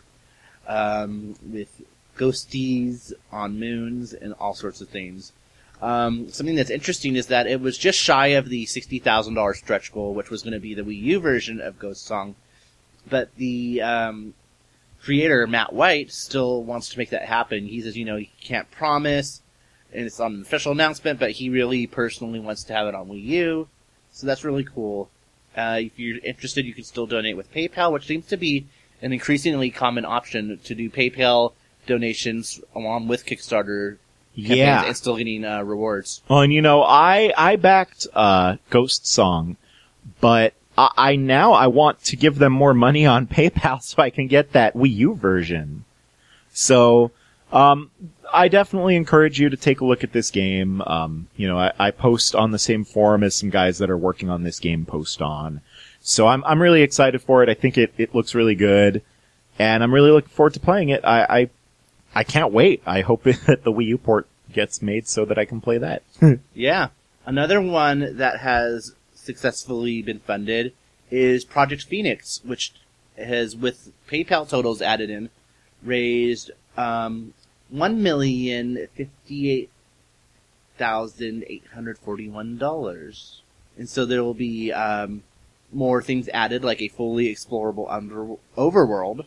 um, with ghosties on moons and all sorts of things. Um, something that's interesting is that it was just shy of the sixty thousand dollars stretch goal, which was going to be the Wii U version of Ghost Song. But the um, creator, Matt White, still wants to make that happen. He says, you know, he can't promise, and it's on an official announcement, but he really personally wants to have it on Wii U. So that's really cool. Uh, if you're interested, you can still donate with PayPal, which seems to be an increasingly common option to do PayPal donations along with Kickstarter campaigns Yeah. and still getting uh, rewards. Well, and you know, I, I backed, uh, Ghost Song, but I, I now I want to give them more money on PayPal so I can get that Wii U version. So, um, I definitely encourage you to take a look at this game. Um, you know, I, I post on the same forum as some guys that are working on this game post on. So I'm, I'm really excited for it. I think it, it looks really good. And I'm really looking forward to playing it. I, I, I can't wait. I hope that the Wii U port gets made so that I can play that. Yeah. Another one that has successfully been funded is Project Phoenix, which has, with PayPal totals added in, raised um, one million fifty-eight thousand eight hundred forty-one dollars. And so there will be um, more things added, like a fully explorable under- overworld,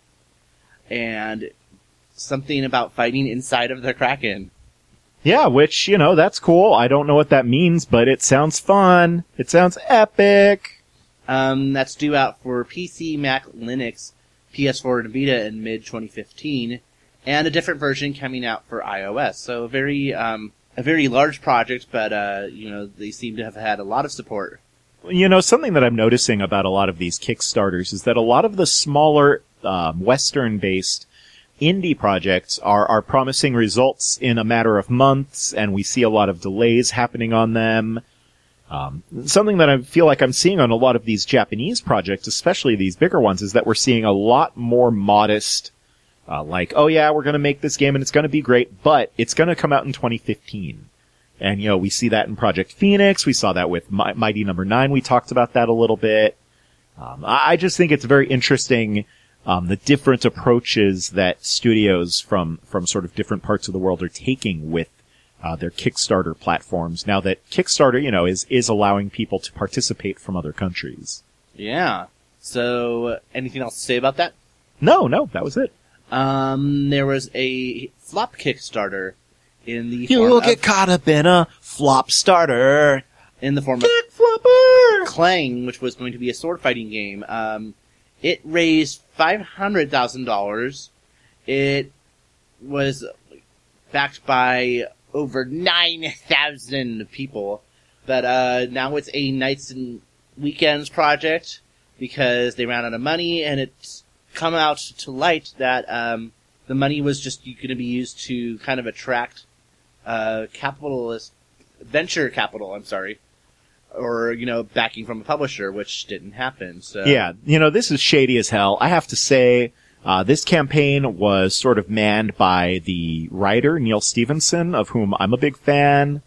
and something about fighting inside of the Kraken. Yeah, which, you know, that's cool. I don't know what that means, but it sounds fun. It sounds epic. Um, that's due out for P C, Mac, Linux, P S four, and Vita in mid twenty fifteen, and a different version coming out for iOS. So a very, um, a very large project, but, uh, you know, they seem to have had a lot of support. You know, something that I'm noticing about a lot of these Kickstarters is that a lot of the smaller, um, Western-based indie projects are, are promising results in a matter of months, and we see a lot of delays happening on them. Um, something that I feel like I'm seeing on a lot of these Japanese projects, especially these bigger ones, is that we're seeing a lot more modest, uh, like, oh yeah, we're gonna make this game and it's gonna be great, but it's gonna come out in twenty fifteen. And, you know, we see that in Project Phoenix, we saw that with Mi- Mighty Number Nine, we talked about that a little bit. Um, I, I just think it's very interesting, Um, the different approaches that studios from, from sort of different parts of the world are taking with, uh, their Kickstarter platforms now that Kickstarter, you know, is, is allowing people to participate from other countries. Yeah. So, anything else to say about that? No, no, that was it. Um, there was a flop Kickstarter in the You'll form get of, caught up in a flop starter. in the form of Kick flopper! Clang, which was going to be a sword fighting game. Um, it raised five hundred thousand dollars. It was backed by over nine thousand people. But, uh, now it's a nights and weekends project because they ran out of money, and it's come out to light that, um, the money was just going to be used to kind of attract, uh, capitalist, venture capital, I'm sorry. Or, you know, backing from a publisher, which didn't happen, so. Yeah, you know, this is shady as hell. I have to say, uh, this campaign was sort of manned by the writer, Neil Stevenson, of whom I'm a big fan.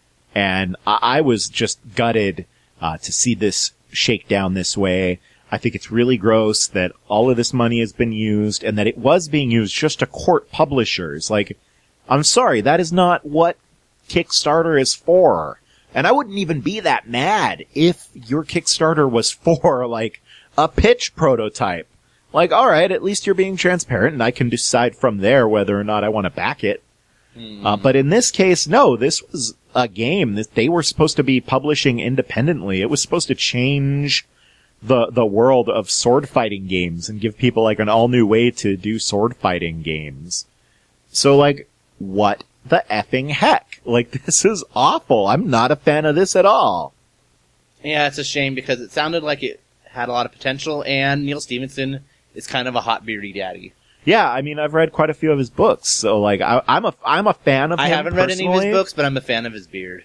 And I, I was just gutted, uh, to see this shake down this way. I think it's really gross that all of this money has been used and that it was being used just to court publishers. Like, I'm sorry, that is not what Kickstarter is for. And I wouldn't even be that mad if your Kickstarter was for, like, a pitch prototype. Like, alright, at least you're being transparent and I can decide from there whether or not I want to back it. Mm. Uh, but in this case, no, this was a game that they were supposed to be publishing independently. It was supposed to change the, the world of sword fighting games and give people, like, an all new way to do sword fighting games. So, like, what the effing heck? Like, this is awful. I'm not a fan of this at all. Yeah, it's a shame because it sounded like it had a lot of potential, and Neil Stevenson is kind of a hot beardy daddy. Yeah, I mean, I've read quite a few of his books, so, like, I, I'm a, I'm a fan of I him haven't personally. read any of his books, but I'm a fan of his beard.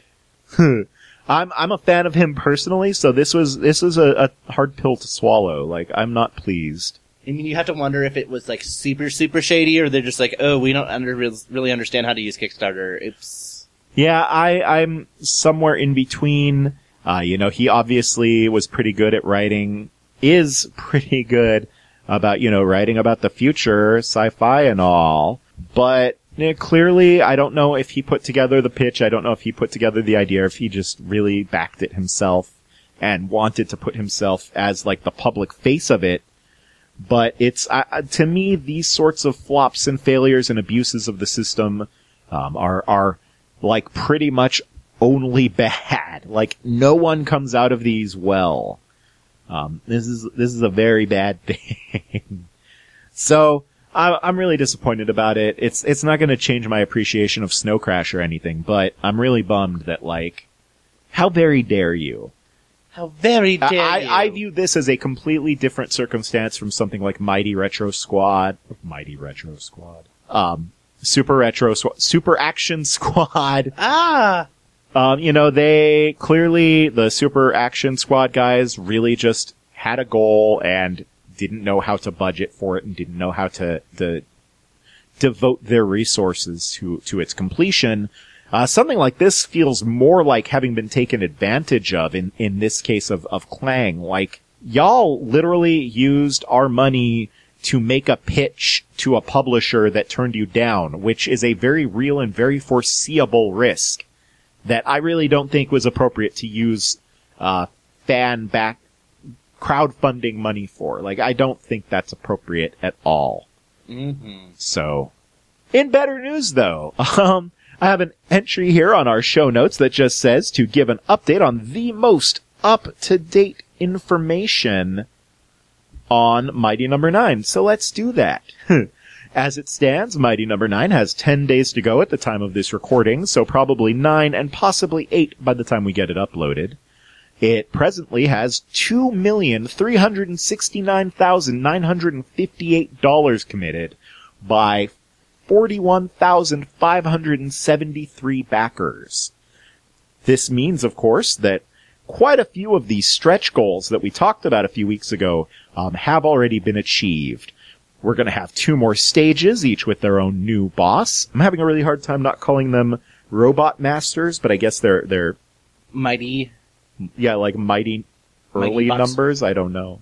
I'm, I'm a fan of him personally, so this was, this was a, a hard pill to swallow. Like, I'm not pleased. I mean, you have to wonder if it was, like, super, super shady, or they're just like, oh, we don't under, really understand how to use Kickstarter. Oops. Yeah, I, I'm somewhere in between. Uh, you know, he obviously was pretty good at writing, is pretty good about, you know, writing about the future, sci-fi and all. But, you know, clearly, I don't know if he put together the pitch, I don't know if he put together the idea, if he just really backed it himself and wanted to put himself as, like, the public face of it. But it's, uh, to me, these sorts of flops and failures and abuses of the system, um, are, are, like, pretty much only bad. Like, no one comes out of these well. Um, this is, this is a very bad thing. So, I, I'm really disappointed about it. It's, it's not gonna change my appreciation of Snow Crash or anything, but I'm really bummed that, like, how very dare you? How very dare I, you? I view this as a completely different circumstance from something like Mighty Retro Squad. Mighty Retro Squad. Um, Super Retro, Sw- Super Action Squad. Ah! Um, you know, they clearly, the Super Action Squad guys really just had a goal and didn't know how to budget for it and didn't know how to, to devote their resources to, to its completion. Uh, something like this feels more like having been taken advantage of in, in this case of, of Clang. Like, y'all literally used our money to make a pitch to a publisher that turned you down, which is a very real and very foreseeable risk that I really don't think was appropriate to use, uh, fan back, crowdfunding money for. Like, I don't think that's appropriate at all. Mm-hmm. So, in better news though, um, I have an entry here on our show notes that just says to give an update on the most up-to-date information on Mighty Number Nine. So let's do that. As it stands, Mighty Number Nine has ten days to go at the time of this recording, so probably nine and possibly eight by the time we get it uploaded. It presently has two million three hundred sixty-nine thousand nine hundred fifty-eight dollars committed by forty-one thousand five hundred seventy-three backers. This means, of course, that quite a few of these stretch goals that we talked about a few weeks ago um, have already been achieved. We're going to have two more stages, each with their own new boss. I'm having a really hard time not calling them Robot Masters, but I guess they're they're Mighty. yeah, like mighty early Mighty box. numbers. I don't know.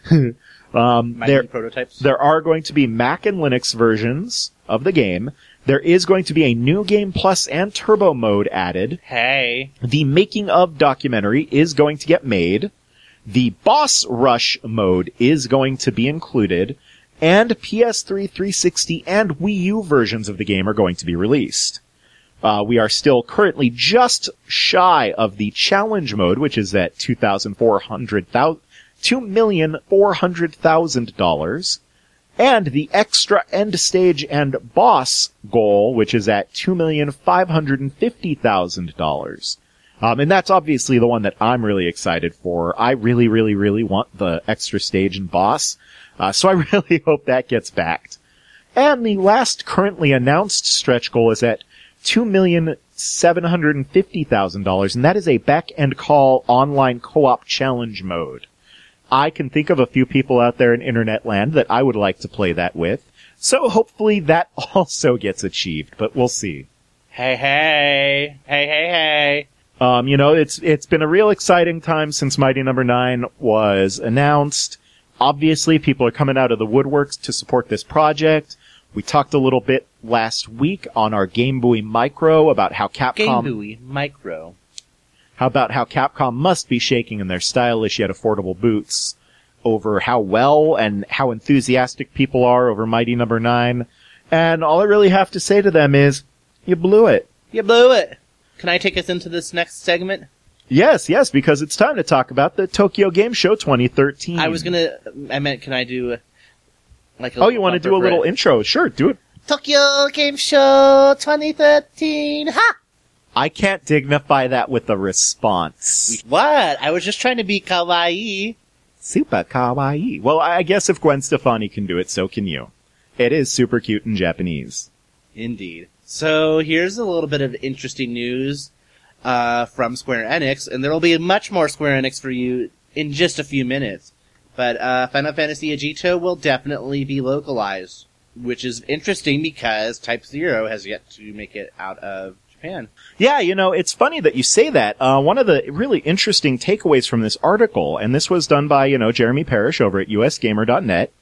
um, Mighty there prototypes. there are going to be Mac and Linux versions of the game. There is going to be a new game plus and turbo mode added. Hey. The making of documentary is going to get made. The boss rush mode is going to be included. And P S three, three sixty, and Wii U versions of the game are going to be released. Uh, we are still currently just shy of the challenge mode, which is at two thousand four hundred thousand, two million four hundred thousand dollars. And the extra end stage and boss goal, which is at two million five hundred fifty thousand dollars. Um, and that's obviously the one that I'm really excited for. I really, really, really want the extra stage and boss. Uh, so I really hope that gets backed. And the last currently announced stretch goal is at two million seven hundred fifty thousand dollars, and that is a back and call online co-op challenge mode. I can think of a few people out there in internet land that I would like to play that with, so hopefully that also gets achieved, but we'll see. Hey, hey. Hey, hey, hey. Um, you know, it's, it's been a real exciting time since Mighty Number Nine was announced. Obviously, people are coming out of the woodworks to support this project. We talked a little bit last week on our Game Buoy Micro about how Capcom... Game Buoy Micro. How about how Capcom must be shaking in their stylish yet affordable boots over how well and how enthusiastic people are over Mighty Number Nine. And all I really have to say to them is, you blew it. You blew it. Can I take us into this next segment? Yes, yes, because it's time to talk about the Tokyo Game Show twenty thirteen. I was gonna, I meant, can I do, like a Oh, you want to do a little intro? Sure, do it. Tokyo Game Show twenty thirteen, ha! I can't dignify that with a response. What? I was just trying to be kawaii. Super kawaii. Well, I guess if Gwen Stefani can do it, so can you. It is super cute in Japanese. Indeed. So here's a little bit of interesting news uh, from Square Enix, and there will be much more Square Enix for you in just a few minutes. But uh, Final Fantasy Agito will definitely be localized, which is interesting because Type Zero has yet to make it out of Japan. Yeah, you know, it's funny that you say that. Uh, one of the really interesting takeaways from this article, and this was done by, you know, Jeremy Parrish over at U S Gamer dot net,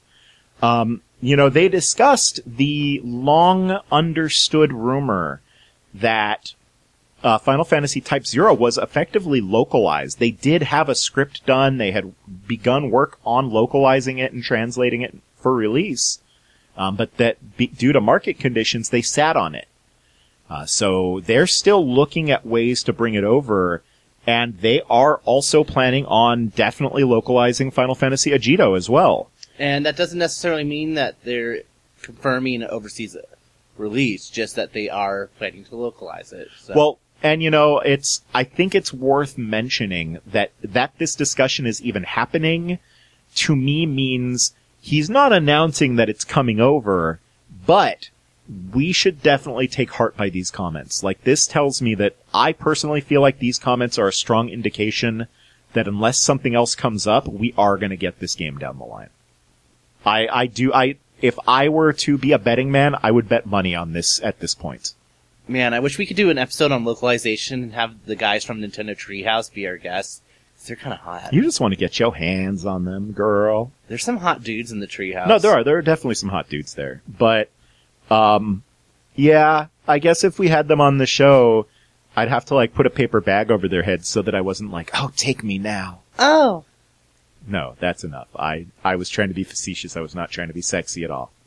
um, you know, they discussed the long understood rumor that uh, Final Fantasy Type Zero was effectively localized. They did have a script done. They had begun work on localizing it and translating it for release. Um, but that be, due to market conditions, they sat on it. Uh, so they're still looking at ways to bring it over, and they are also planning on definitely localizing Final Fantasy Agito as well. And that doesn't necessarily mean that they're confirming an overseas release, just that they are planning to localize it. So. Well, and you know, it's, I think it's worth mentioning that, that this discussion is even happening, to me means he's not announcing that it's coming over, but we should definitely take heart by these comments. Like, this tells me that I personally feel like these comments are a strong indication that unless something else comes up, we are going to get this game down the line. I, I do, I, if I were to be a betting man, I would bet money on this at this point. Man, I wish we could do an episode on localization and have the guys from Nintendo Treehouse be our guests. They're kind of hot. You just want to get your hands on them, girl. There's some hot dudes in the Treehouse. No, there are. There are definitely some hot dudes there. But, um, yeah, I guess if we had them on the show, I'd have to, like, put a paper bag over their heads so that I wasn't like, oh, take me now. Oh. No, that's enough. I, I was trying to be facetious. I was not trying to be sexy at all.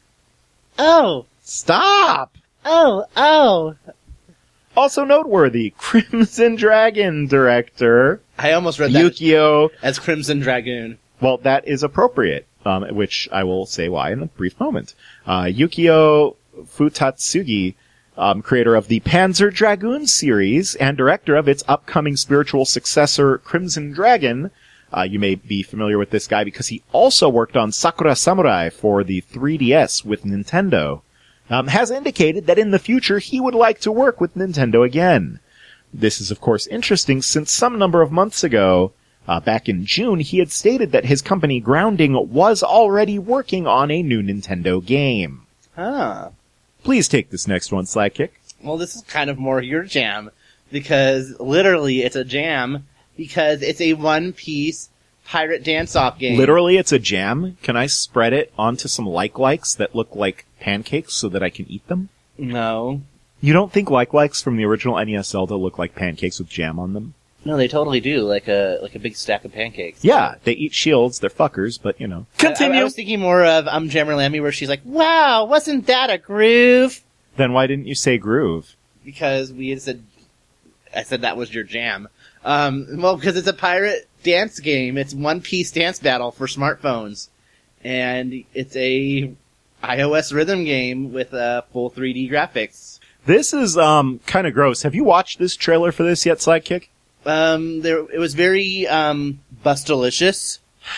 Oh. Stop! Oh, oh. Also noteworthy, Crimson Dragon director I almost read that Yukio as Crimson Dragoon. Well, that is appropriate, um, which I will say why in a brief moment. Uh, Yukio Futatsugi, um, creator of the Panzer Dragoon series and director of its upcoming spiritual successor, Crimson Dragon. Uh, you may be familiar with this guy because he also worked on Sakura Samurai for the three D S with Nintendo. Um, has indicated that in the future he would like to work with Nintendo again. This is, of course, interesting since some number of months ago, uh, back in June, he had stated that his company Grounding was already working on a new Nintendo game. Huh. Please take this next one, Sidekick. Well, this is kind of more your jam, because literally it's a jam, because it's a one-piece pirate dance-off game. Literally, it's a jam. Can I spread it onto some like-likes that look like pancakes so that I can eat them? No. You don't think like-likes from the original N E S Zelda look like pancakes with jam on them? No, they totally do, like a like a big stack of pancakes. Yeah, they eat shields, they're fuckers, but you know. Continue! I, I was thinking more of um, Jammer Lammy, where she's like, wow, wasn't that a groove? Then why didn't you say groove? Because we had said, I said that was your jam. Um, well, because it's a pirate dance game. It's one-piece dance battle for smartphones. And it's a iOS rhythm game with uh, full three D graphics. This is um kind of gross. Have you watched this trailer for this yet, Sidekick? Um, there, it was very, um, bustalicious.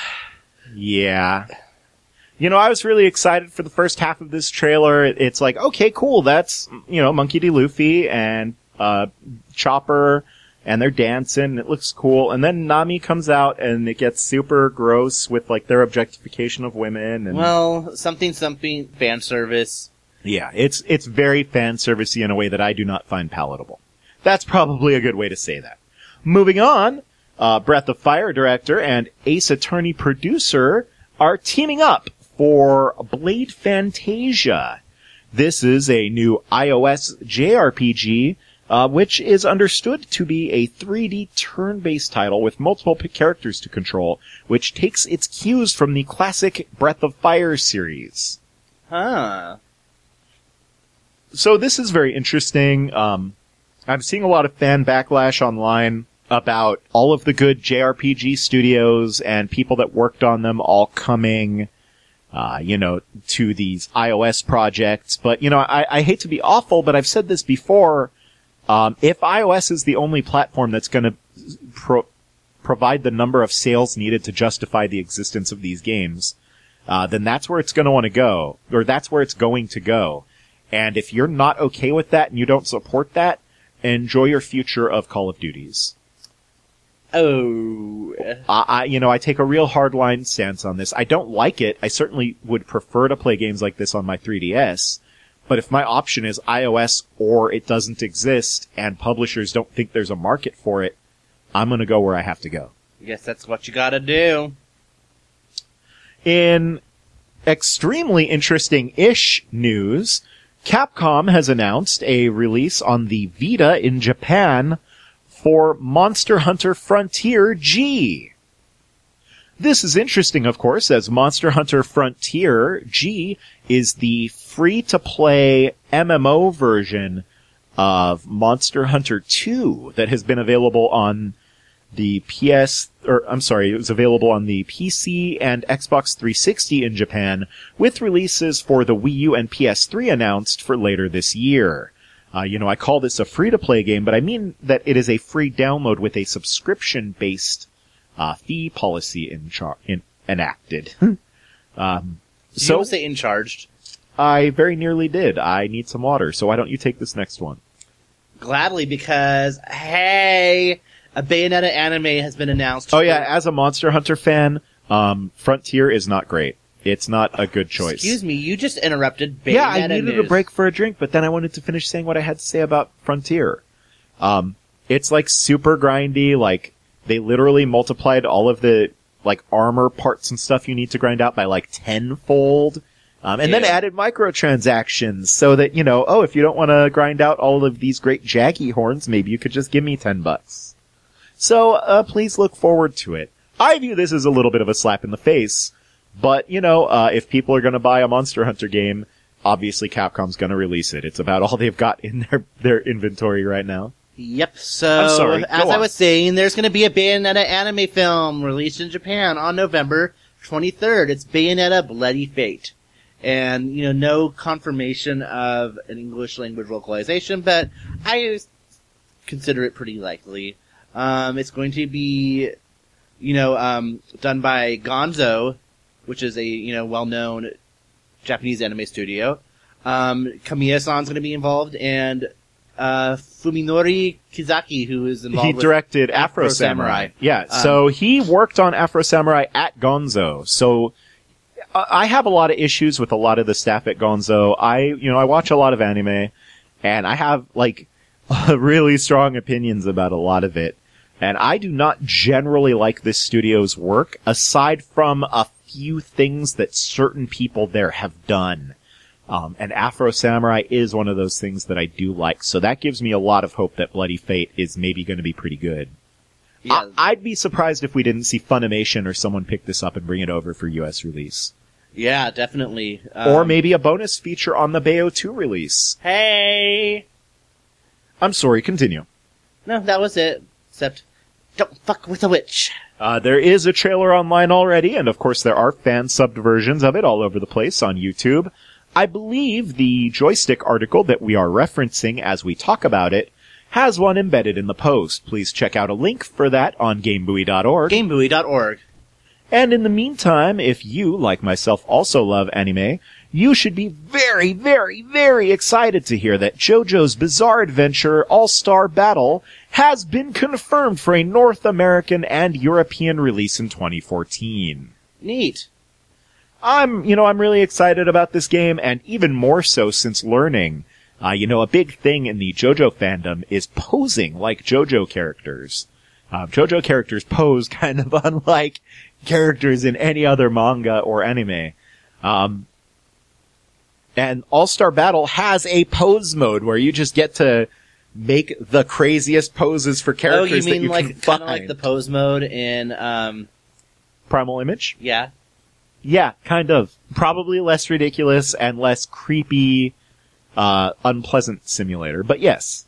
Yeah. You know, I was really excited for the first half of this trailer. It, it's like, okay, cool, that's, you know, Monkey D. Luffy and, uh, Chopper, and they're dancing, it looks cool. And then Nami comes out, and it gets super gross with, like, their objectification of women. And Well, something, something, fan service. yeah, it's, it's very fan servicey in a way that I do not find palatable. That's probably a good way to say that. Moving on, uh, Breath of Fire director and Ace Attorney producer are teaming up for Blade Fantasia. This is a new iOS J R P G, uh, which is understood to be a three D turn-based title with multiple p- characters to control, which takes its cues from the classic Breath of Fire series. Huh. So this is very interesting. Um, I'm seeing a lot of fan backlash online about all of the good J R P G studios and people that worked on them all coming, uh, you know, to these iOS projects. But, you know, I, I hate to be awful, but I've said this before. Um, if iOS is the only platform that's going to pro- provide the number of sales needed to justify the existence of these games, uh, then that's where it's going to want to go, or that's where it's going to go. And if you're not okay with that and you don't support that, enjoy your future of Call of Duties. Oh. I, I, you know, I take a real hardline stance on this. I don't like it. I certainly would prefer to play games like this on my three D S. But if my option is iOS or it doesn't exist and publishers don't think there's a market for it, I'm gonna go where I have to go. I guess that's what you gotta do. In extremely interesting-ish news, Capcom has announced a release on the Vita in Japan for Monster Hunter Frontier G. This is interesting, of course, as Monster Hunter Frontier G is the free-to-play M M O version of Monster Hunter two that has been available on the P S, or I'm sorry, it was available on the P C and Xbox three sixty in Japan, with releases for the Wii U and P S three announced for later this year. Uh, you know, I call this a free-to-play game, but I mean that it is a free download with a subscription-based uh, fee policy in char- in- enacted. um, So, so you say in charged. I very nearly did. I need some water, so why don't you take this next one? Gladly, because, hey, a Bayonetta anime has been announced. Oh yeah, as a Monster Hunter fan, um, Frontier is not great. It's not a good choice. Excuse me, you just interrupted Bayonetta Yeah, I needed news. a break for a drink, but then I wanted to finish saying what I had to say about Frontier. Um, it's like super grindy, like, they literally multiplied all of the, like, armor parts and stuff you need to grind out by like tenfold. Um, and Yeah. then added microtransactions so that, you know, oh, if you don't want to grind out all of these great jaggy horns, maybe you could just give me ten bucks. So, uh, please look forward to it. I view this as a little bit of a slap in the face, but, you know, uh, if people are gonna buy a Monster Hunter game, obviously Capcom's gonna release it. It's about all they've got in their, their inventory right now. Yep, so, I'm sorry, go as I on. was saying, there's gonna be a Bayonetta anime film released in Japan on November twenty-third. It's Bayonetta Bloody Fate. And, you know, no confirmation of an English language localization, but I consider it pretty likely. Um, it's going to be, you know, um, done by Gonzo, which is a, you know, well-known Japanese anime studio. Um, Kamiya-san's going to be involved, and uh, Fuminori Kizaki, who is involved He with directed Afro, Afro Samurai. Samurai. Yeah, Um, so he worked on Afro Samurai at Gonzo. So I I have a lot of issues with a lot of the staff at Gonzo. I, you know, I watch a lot of anime, and I have, like, really strong opinions about a lot of it. And I do not generally like this studio's work, aside from a few things that certain people there have done. Um, and Afro Samurai is one of those things that I do like. So that gives me a lot of hope that Bloody Fate is maybe going to be pretty good. Yeah, I- I'd be surprised if we didn't see Funimation or someone pick this up and bring it over for U S release. yeah, definitely. Um, Or maybe a bonus feature on the Bayo two release. Hey! I'm sorry, continue. No, that was it. Except, don't fuck with a witch. Uh, there is a trailer online already, and of course there are fan-subbed versions of it all over the place on YouTube. I believe the joystick article that we are referencing as we talk about it has one embedded in the post. Please check out a link for that on GameBuoy dot org. GameBuoy dot org. And in the meantime, if you, like myself, also love anime, you should be very, very, very excited to hear that JoJo's Bizarre Adventure All-Star Battle has been confirmed for a North American and European release in twenty fourteen. Neat. I'm, you know, I'm really excited about this game, and even more so since learning, uh, you know, a big thing in the JoJo fandom is posing like JoJo characters. Uh, JoJo characters pose kind of unlike characters in any other manga or anime. Um, and All-Star Battle has a pose mode where you just get to make the craziest poses for Oh, characters you mean that you like can kind find. of like the pose mode in um Primal Image? yeah. Yeah, kind of. Probably less ridiculous and less creepy, uh, unpleasant simulator, but yes.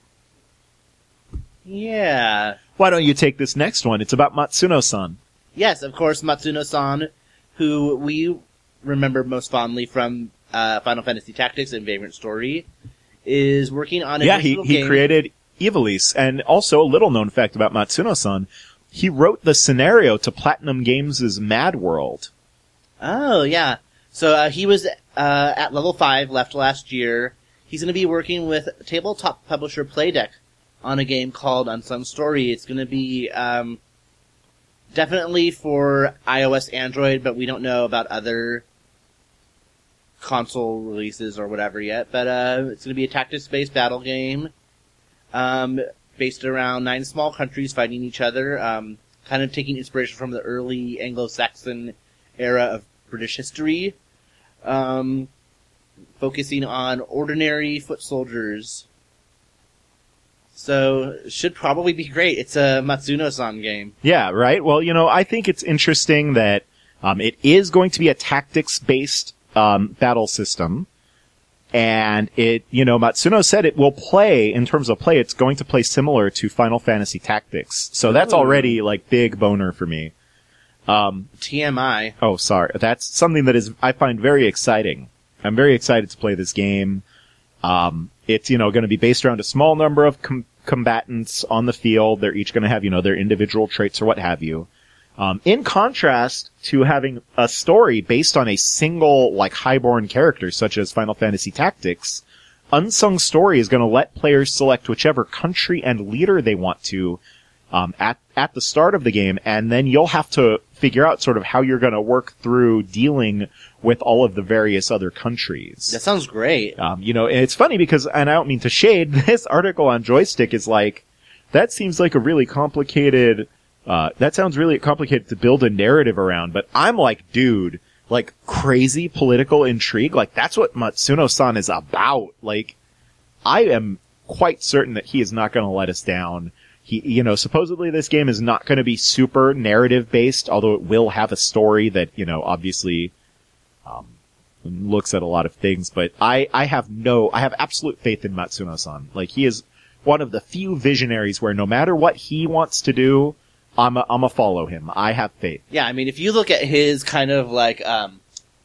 Yeah. Why don't you take this next one? It's about Matsuno-san. Yes, of course, Matsuno-san, who we remember most fondly from uh, Final Fantasy Tactics and Vagrant Story, is working on a Yeah, he, digital he game. created Ivalice, and also a little known fact about Matsuno-san, he wrote the scenario to Platinum Games' Mad World. Oh, yeah. So uh, he was uh, at level five, left last year. He's going to be working with tabletop publisher Playdeck on a game called Unsung Story. It's going to be um, definitely for iOS, Android, but we don't know about other console releases or whatever yet. But uh, it's going to be a tactics-based battle game um, based around nine small countries fighting each other, um, kind of taking inspiration from the early Anglo-Saxon era of British history, um, focusing on ordinary foot soldiers. So, should probably be great. It's a Matsuno-san game. Yeah, right? Well, you know, I think it's interesting that um, it is going to be a tactics-based um, battle system. And it, you know, Matsuno said it will play, in terms of play, it's going to play similar to Final Fantasy Tactics. So that's Ooh. already, like, big boner for me. Um, T M I. oh, sorry. That's something that is, I find very exciting. I'm very excited to play this game. Um, it's, you know, going to be based around a small number of com- combatants on the field. They're each going to have, you know, their individual traits or what have you. Um, in contrast to having a story based on a single, like, highborn character, such as Final Fantasy Tactics, Unsung Story is going to let players select whichever country and leader they want to, um, at, at the start of the game, and then you'll have to figure out sort of how you're going to work through dealing with all of the various other countries. That sounds great. Um, you know, and it's funny because, and I don't mean to shade, this article on Joystick is like, that seems like a really complicated, uh, that sounds really complicated to build a narrative around, but I'm like, dude, like crazy political intrigue, like that's what Matsuno-san is about. Like, I am quite certain that he is not going to let us down. He, you know, supposedly this game is not going to be super narrative based, although it will have a story that, you know, obviously, um, looks at a lot of things, but I, I have no, I have absolute faith in Matsuno-san. Like, he is one of the few visionaries where no matter what he wants to do, I'm a, I'm a follow him. I have faith. Yeah, I mean, if you look at his kind of like, um,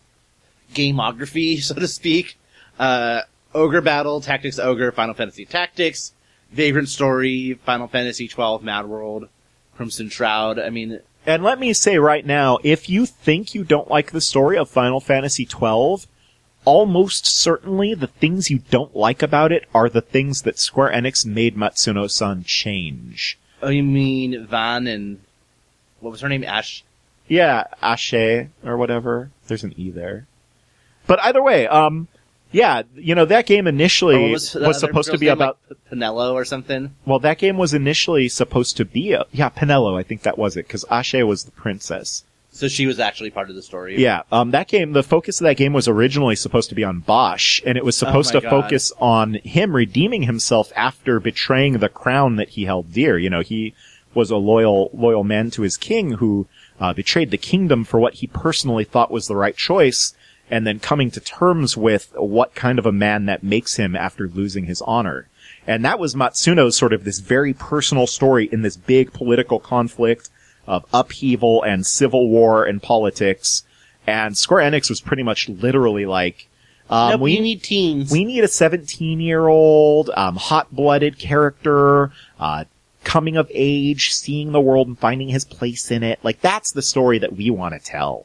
gameography, so to speak, uh, Ogre Battle, Tactics Ogre, Final Fantasy Tactics, Vagrant Story, Final Fantasy twelve, Mad World, Crimson Shroud, I mean... And let me say right now, if you think you don't like the story of Final Fantasy twelve, almost certainly the things you don't like about it are the things that Square Enix made Matsuno-san change. Oh, you mean Van and... What was her name? Ash? Yeah, Ashe, or whatever. There's an E there. But either way, um... yeah, you know, that game initially oh, was, was, was supposed to be about... Like Pinello or something? Well, that game was initially supposed to be a... Yeah, Pinello, I think that was it, because Ashe was the princess. So she was actually part of the story. Yeah, um, that game, the focus of that game was originally supposed to be on Bosch, and it was supposed oh to God. focus on him redeeming himself after betraying the crown that he held dear. You know, he was a loyal, loyal man to his king who, uh, betrayed the kingdom for what he personally thought was the right choice, and then coming to terms with what kind of a man that makes him after losing his honor. And that was Matsuno's sort of this very personal story in this big political conflict of upheaval and civil war and politics. And Square Enix was pretty much literally like, um, nope, we we need teens. We need a seventeen-year-old, um, hot-blooded character, uh, coming of age, seeing the world and finding his place in it. Like, that's the story that we want to tell.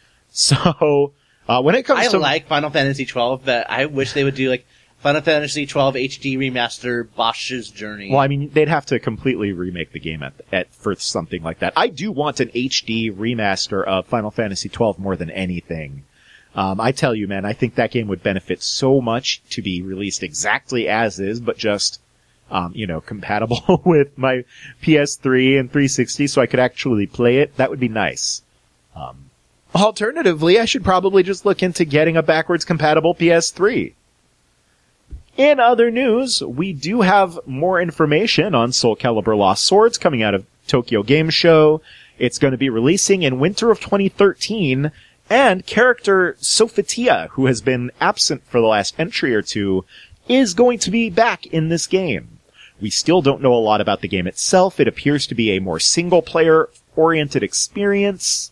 So, uh, when it comes I to... I like Final Fantasy twelve, but I wish they would do, like, Final Fantasy twelve H D Remaster Bosch's Journey. Well, I mean, they'd have to completely remake the game at, at for something like that. I do want an H D remaster of Final Fantasy twelve more than anything. Um, I tell you, man, I think that game would benefit so much to be released exactly as is, but just, um, you know, compatible with my P S three and three sixty so I could actually play it. That would be nice. Um, alternatively, I should probably just look into getting a backwards compatible P S three. In other news, we do have more information on Soul Calibur Lost Swords coming out of Tokyo Game Show. It's going to be releasing in winter of twenty thirteen, and character Sophitia, who has been absent for the last entry or two, is going to be back in this game. We still don't know a lot about the game itself. It appears to be a more single-player oriented experience.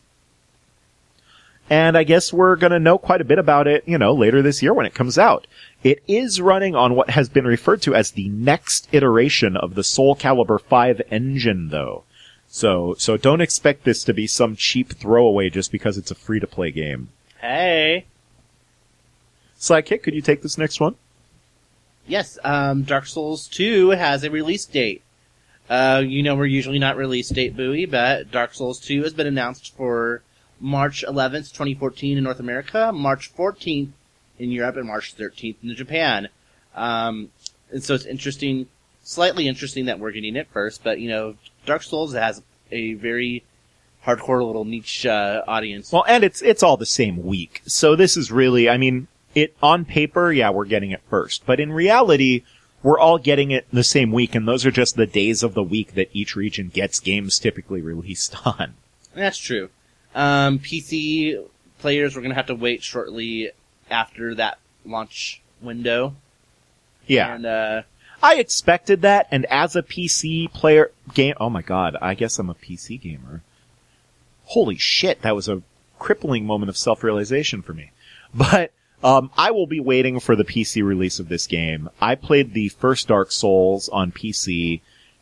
And I guess we're going to know quite a bit about it, you know, later this year when it comes out. It is running on what has been referred to as the next iteration of the Soul Calibur five engine, though. So, so don't expect this to be some cheap throwaway just because it's a free-to-play game. Hey. Sidekick, could you take this next one? Yes, um, Dark Souls two has a release date. Uh, you know we're usually not release date buoy, but Dark Souls two has been announced for March eleventh, twenty fourteen in North America, March fourteenth in Europe, and March thirteenth in Japan. Um, and so it's interesting, slightly interesting that we're getting it first, but, you know, Dark Souls has a very hardcore little niche uh, audience. Well, and it's it's all the same week. So this is really, I mean, it on paper, yeah, we're getting it first. But in reality, we're all getting it the same week, and those are just the days of the week that each region gets games typically released on. That's true. Um, P C players are going to have to wait shortly after that launch window. Yeah. And, uh, I expected that, and as a P C player game, oh my god, I guess I'm a P C gamer. Holy shit, that was a crippling moment of self-realization for me. But, um, I will be waiting for the P C release of this game. I played the first Dark Souls on P C,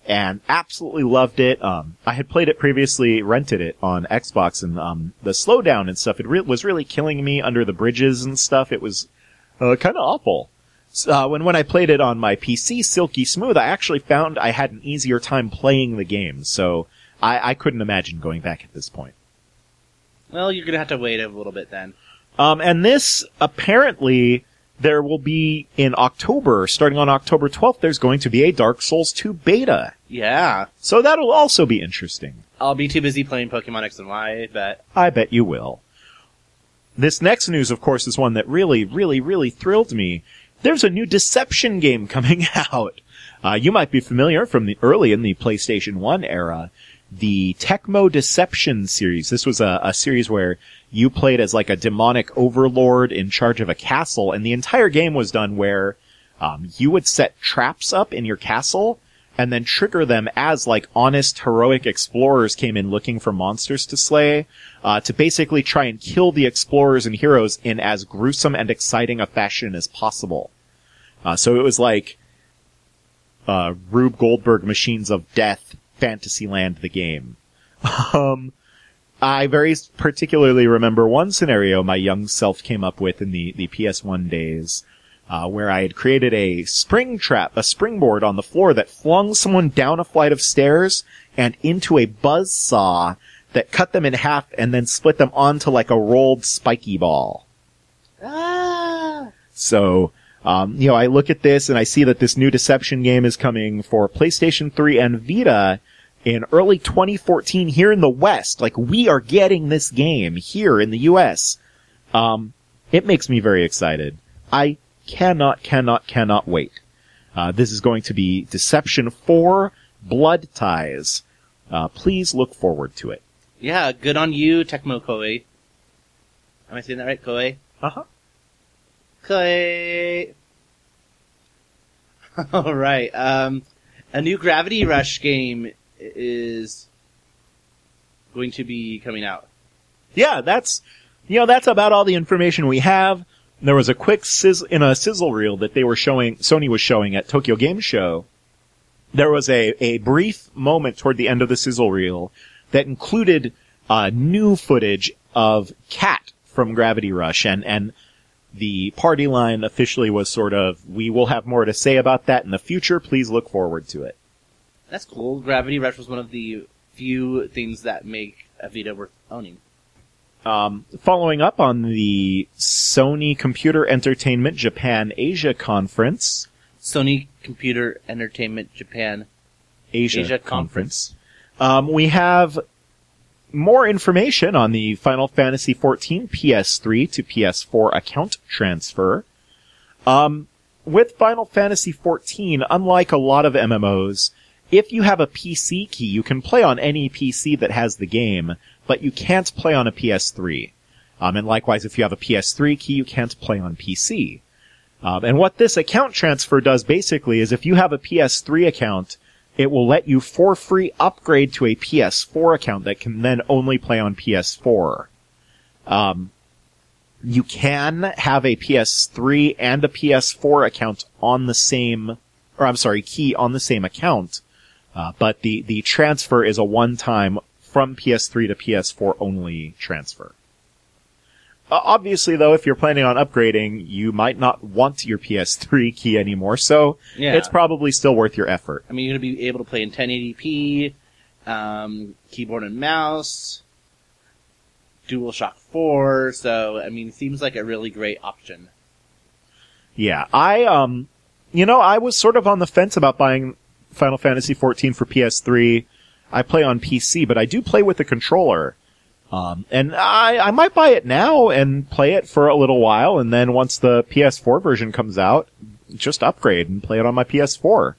and absolutely loved it. Um, I had played it previously, rented it on Xbox, and um, the slowdown and stuff, it re- was really killing me under the bridges and stuff. It was uh, kind of awful. So, uh, when when I played it on my P C, silky smooth, I actually found I had an easier time playing the game. So I, I couldn't imagine going back at this point. Well, you're gonna have to wait a little bit then. Um, and this, apparently, there will be, in October, starting on October twelfth, there's going to be a Dark Souls two beta. Yeah. So that'll also be interesting. I'll be too busy playing Pokemon X and Y, but... I bet you will. This next news, of course, is one that really, really, really thrilled me. There's a new Deception game coming out. Uh, you might be familiar from the early in the PlayStation one era. The Tecmo Deception series. This was a, a series where you played as like a demonic overlord in charge of a castle, and the entire game was done where um, you would set traps up in your castle and then trigger them as like honest, heroic explorers came in looking for monsters to slay, uh, to basically try and kill the explorers and heroes in as gruesome and exciting a fashion as possible. Uh, so it was like uh, Rube Goldberg Machines of Death, Fantasyland the game. um, I very particularly remember one scenario my young self came up with in the, the P S one days, uh, where I had created a spring trap, a springboard on the floor that flung someone down a flight of stairs and into a buzzsaw that cut them in half and then split them onto like a rolled spiky ball. Ah! So, um, you know, I look at this and I see that this new Deception game is coming for PlayStation three and Vita in early twenty fourteen here in the West. Like, we are getting this game here in the U S. Um, it makes me very excited. I cannot, cannot, cannot wait. Uh, this is going to be Deception four Blood Ties. Uh, please look forward to it. Yeah, good on you, Tecmo Koei. Am I saying that right, Koei? Uh-huh. Koei! Alright, um, a new Gravity Rush game is going to be coming out. Yeah, that's, you know, that's about all the information we have. There was a quick sizzle, in a sizzle reel that they were showing, Sony was showing at Tokyo Game Show. There was a, a brief moment toward the end of the sizzle reel that included, uh, new footage of Cat from Gravity Rush, and, and the party line officially was sort of, we will have more to say about that in the future, please look forward to it. That's cool. Gravity Rush was one of the few things that make a Vita worth owning. Um, following up on the Sony Computer Entertainment Japan Asia Conference. Sony Computer Entertainment Japan Asia, Asia Conference. Um, we have more information on the Final Fantasy fourteen P S three to P S four account transfer. Um, with Final Fantasy fourteen, unlike a lot of M M Os, if you have a P C key, you can play on any P C that has the game, but you can't play on a P S three. Um, and likewise, if you have a P S three key, you can't play on P C. Um, and what this account transfer does basically is if you have a P S three account, it will let you for free upgrade to a P S four account that can then only play on P S four. Um, you can have a P S three and a P S four account on the same, or I'm sorry, key on the same account. Uh, but the, the transfer is a one-time from P S three to P S four only transfer. Uh, obviously, though, if you're planning on upgrading, you might not want your P S three key anymore, so Yeah. it's probably still worth your effort. I mean, you're going to be able to play in ten eighty p, um, keyboard and mouse, DualShock four, so, I mean, it seems like a really great option. Yeah, I, um, you know, I was sort of on the fence about buying Final Fantasy fourteen for P S three. I play on P C, but I do play with the controller. Um, and I, I might buy it now and play it for a little while, and then once the P S four version comes out, just upgrade and play it on my P S four.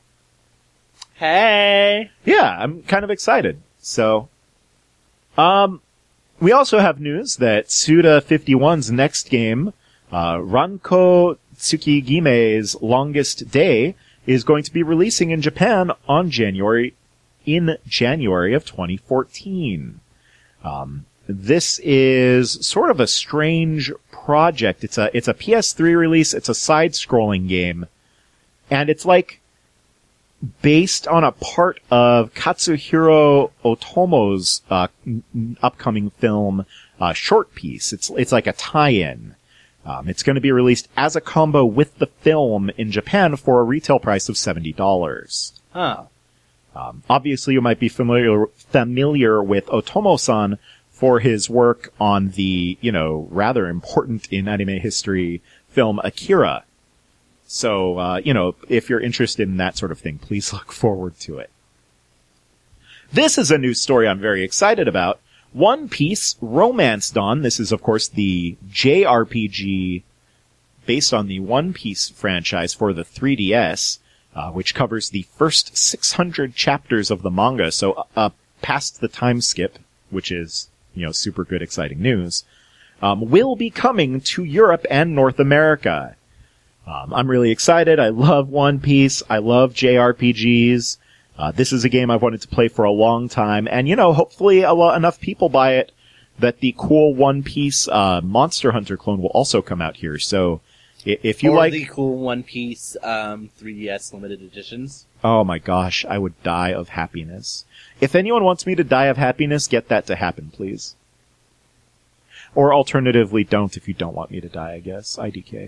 Hey! Yeah, I'm kind of excited. So, um, we also have news that Suda fifty-one's next game, uh, Ranko Tsukigime's Longest Day, is going to be releasing in Japan on January, in January of twenty fourteen. Um, this is sort of a strange project. It's a, it's a P S three release. It's a side-scrolling game. And it's like based on a part of Katsuhiro Otomo's uh, n- upcoming film uh, short piece. It's it's like a tie-in. Um, it's going to be released as a combo with the film in Japan for a retail price of seventy dollars. Huh. Um, obviously, you might be familiar familiar with Otomo-san for his work on the, you know, rather important in anime history film Akira. So, uh, you know, if you're interested in that sort of thing, please look forward to it. This is a news story I'm very excited about. One Piece Romance Dawn. This is, of course, the J R P G based on the One Piece franchise for the three D S, uh, which covers the first six hundred chapters of the manga, so uh, past the time skip, which is, you know, super good, exciting news, um, will be coming to Europe and North America. Um, I'm really excited. I love One Piece. I love J R P Gs. Uh, this is a game I've wanted to play for a long time, and, you know, hopefully a lot, enough people buy it that the cool One Piece uh, Monster Hunter clone will also come out here. So, i- if you or like... the cool One Piece um, three D S limited editions. Oh my gosh, I would die of happiness. If anyone wants me to die of happiness, get that to happen, please. Or alternatively, don't if you don't want me to die, I guess. I D K.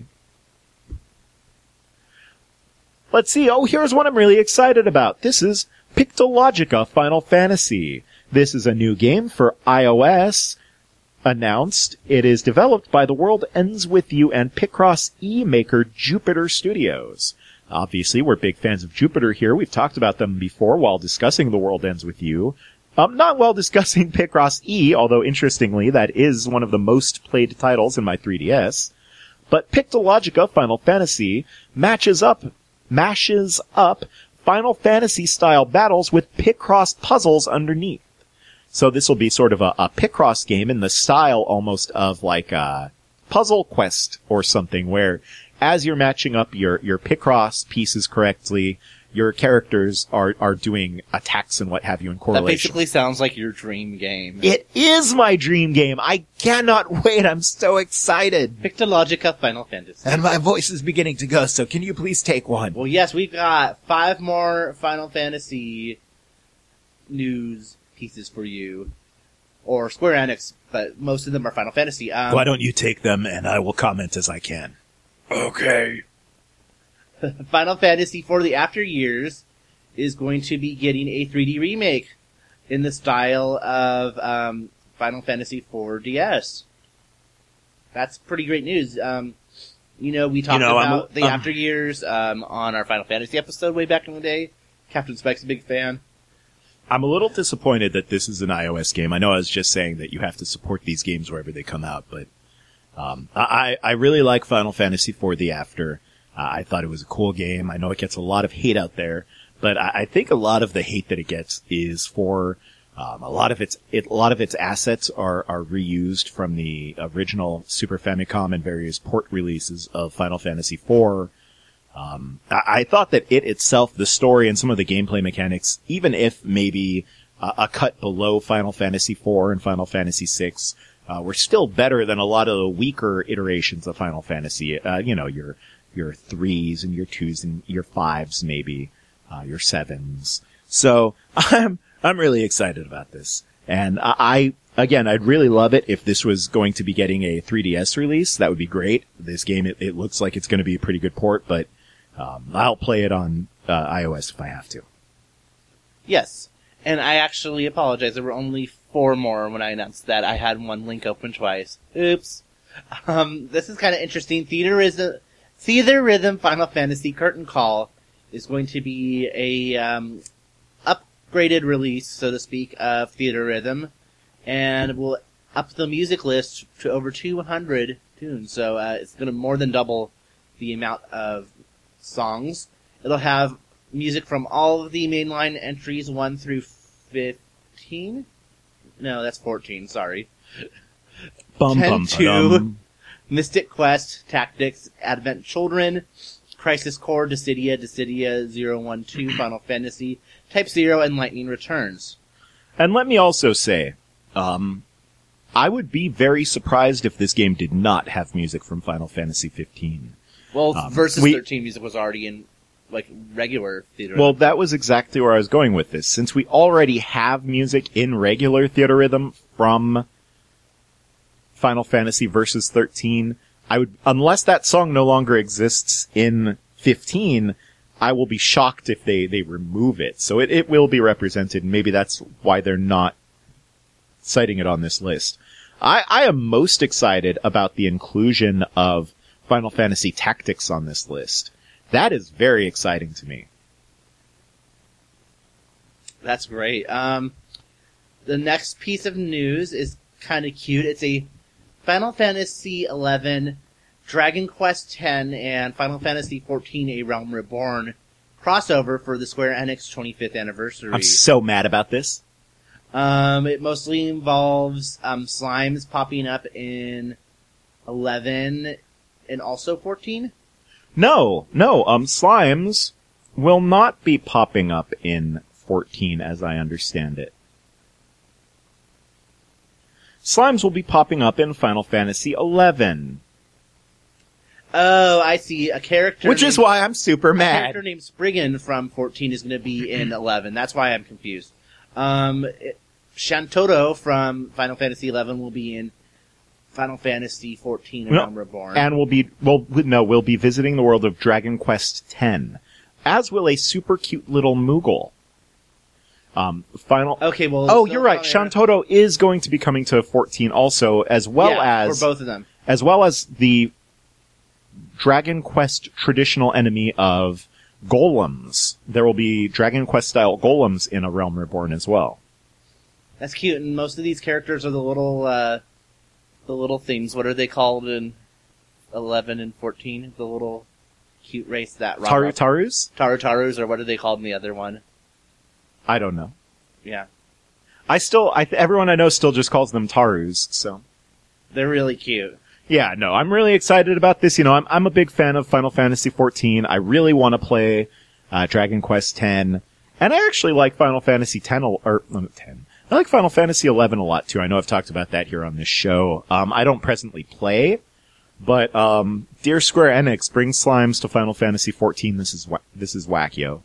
Let's see. Oh, here's what I'm really excited about. This is Pictologica Final Fantasy. This is a new game for iOS. Announced. It is developed by The World Ends With You and Picross E maker Jupiter Studios. Obviously, we're big fans of Jupiter here. We've talked about them before while discussing The World Ends With You. Um, not while discussing Picross E, although interestingly, that is one of the most played titles in my three D S. But Pictologica Final Fantasy matches up mashes up Final Fantasy style battles with Picross puzzles underneath. So this will be sort of a, a Picross game in the style almost of like a Puzzle Quest or something, where as you're matching up your, your Picross pieces correctly, your characters are, are doing attacks and what have you in correlation. That basically sounds like your dream game. It is my dream game. I cannot wait. I'm so excited. Pictologica Final Fantasy. And my voice is beginning to go, so can you please take one? Well, yes, we've got five more Final Fantasy news pieces for you. Or Square Enix, but most of them are Final Fantasy. Um, Why don't you take them and I will comment as I can. Okay. Final Fantasy for the After Years is going to be getting a three D remake in the style of um, Final Fantasy four D S. That's pretty great news. Um, you know, we talked You know, I'm- about the um, After Years um, on our Final Fantasy episode way back in the day. Captain Spike's a big fan. I'm a little disappointed that this is an iOS game. I know I was just saying that you have to support these games wherever they come out, but um, I, I really like Final Fantasy for the After. Uh, I thought it was a cool game. I know it gets a lot of hate out there, but I, I think a lot of the hate that it gets is for um, a lot of its it, a lot of its assets are are reused from the original Super Famicom and various port releases of Final Fantasy four. Um, I, I thought that it itself, the story and some of the gameplay mechanics, even if maybe uh, a cut below Final Fantasy four and Final Fantasy six, uh, were still better than a lot of the weaker iterations of Final Fantasy. Uh, you know, your your threes and your twos and your fives, maybe, uh, your sevens. So I'm, I'm really excited about this. And I, I, again, I'd really love it if this was going to be getting a three D S release. That would be great. This game, it, it looks like it's going to be a pretty good port, but, um, I'll play it on, uh, iOS if I have to. Yes. And I actually apologize. There were only four more when I announced that. I had one link open twice. Oops. Um, this is kind of interesting. Theater is a, Theater Rhythm Final Fantasy Curtain Call is going to be a um, upgraded release, so to speak, of Theater Rhythm, and will up the music list to over two hundred tunes. So uh, it's going to more than double the amount of songs. It'll have music from all of the mainline entries one through fifteen. No, that's fourteen. Sorry. Bum, ten bum, to ba-dum. Mystic Quest, Tactics, Advent Children, Crisis Core, Dissidia, Dissidia zero one two, Final Fantasy, Type Zero, and Lightning Returns. And let me also say, um, I would be very surprised if this game did not have music from Final Fantasy fifteen. Well, Um, Versus we- thirteen music was already in like regular theater. Well, that was exactly where I was going with this. Since we already have music in regular theater rhythm from Final Fantasy Versus thirteen, I would, unless that song no longer exists in fifteen, I will be shocked if they, they remove it. So it, it will be represented, and maybe that's why they're not citing it on this list. I, I am most excited about the inclusion of Final Fantasy Tactics on this list. That is very exciting to me. That's great. Um, the next piece of news is kind of cute. It's a Final Fantasy eleven, Dragon Quest X, and Final Fantasy fourteen: A Realm Reborn crossover for the Square Enix twenty-fifth anniversary. I'm so mad about this. Um, it mostly involves um, slimes popping up in eleven and also fourteen. No, no, um, slimes will not be popping up in fourteen, as I understand it. Slimes will be popping up in Final Fantasy eleven. Oh, I see. A character, Which is named- why I'm super a mad. character named Spriggan from fourteen is going to be in eleven. That's why I'm confused. Um, it, Shantotto from Final Fantasy eleven will be in Final Fantasy fourteen: A No, Realm Reborn. And we'll be, well, no, we'll be visiting the world of Dragon Quest X. As will a super cute little Moogle. Um, final, okay, well... oh, so- you're right. oh, yeah. Shantotto is going to be coming to fourteen also, as well yeah, as, for both of them. as well as the Dragon Quest traditional enemy of golems. There will be Dragon Quest style golems in A Realm Reborn as well. That's cute, and most of these characters are the little, uh, the little things. What are they called in eleven and fourteen? The little cute race that... Taru Tarus? Taru Tarus, or what are they called in the other one? I don't know. Yeah. I still, I, everyone I know still just calls them Tarus, so. They're really cute. Yeah, no, I'm really excited about this. You know, I'm, I'm a big fan of Final Fantasy fourteen. I really want to play, uh, Dragon Quest X. And I actually like Final Fantasy X, or, no, ten. I like Final Fantasy eleven a lot too. I know I've talked about that here on this show. Um, I don't presently play, but, um, dear Square Enix, bring slimes to Final Fantasy fourteen. This is, wa- this is wackio.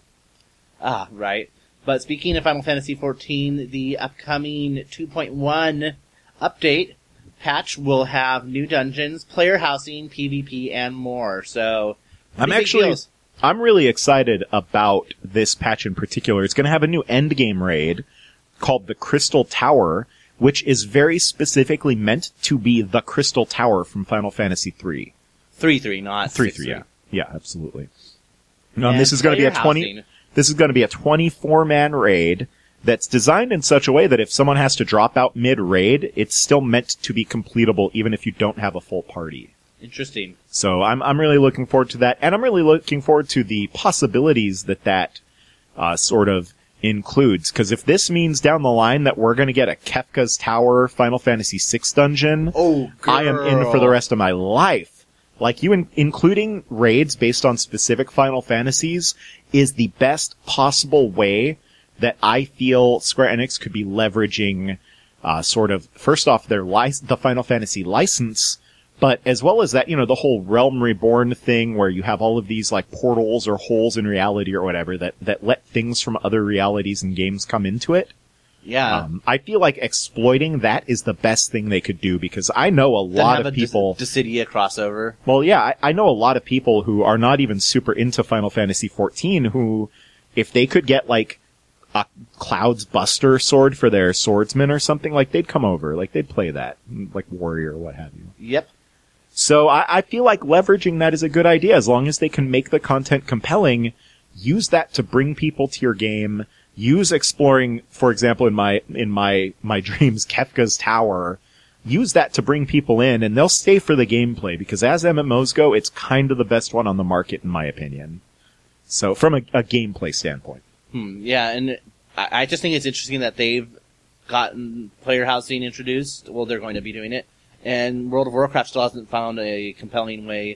Ah, right. But speaking of Final Fantasy fourteen, the upcoming two point one update patch will have new dungeons, player housing, PvP, and more. So, I'm pretty big actually, deals. I'm really excited about this patch in particular. It's going to have a new endgame raid called the Crystal Tower, which is very specifically meant to be the Crystal Tower from Final Fantasy three. three three, not three six three, three. yeah. Yeah, absolutely. Um, And this is going to be a player twenty, housing. this is going to be a twenty-four man raid that's designed in such a way that if someone has to drop out mid-raid, it's still meant to be completable even if you don't have a full party. Interesting. So I'm I'm really looking forward to that, and I'm really looking forward to the possibilities that that uh, sort of includes. Because if this means down the line that we're going to get a Kefka's Tower Final Fantasy six dungeon, Oh, I am in for the rest of my life. Like you, in- including raids based on specific Final Fantasies is the best possible way that I feel Square Enix could be leveraging, uh, sort of, first off, their lic- the Final Fantasy license, but as well as that, you know, the whole Realm Reborn thing where you have all of these, like, portals or holes in reality or whatever that, that let things from other realities and games come into it. Yeah. Um, I feel like exploiting that is the best thing they could do because I know a Then lot have of a Dis- people. Dissidia crossover. Well, yeah, I, I know a lot of people who are not even super into Final Fantasy fourteen who, if they could get like a Cloud's Buster sword for their swordsman or something, like they'd come over, like they'd play that, like Warrior or what have you. Yep. So I, I feel like leveraging that is a good idea as long as they can make the content compelling. Use that to bring people to your game. Use exploring, for example, in my, in my, my dreams, Kefka's Tower. Use that to bring people in and they'll stay for the gameplay because as M M Os go, it's kind of the best one on the market in my opinion. So from a, a gameplay standpoint. Hmm, yeah, and I, I just think it's interesting that they've gotten player housing introduced. Well, they're going to be doing it. And World of Warcraft still hasn't found a compelling way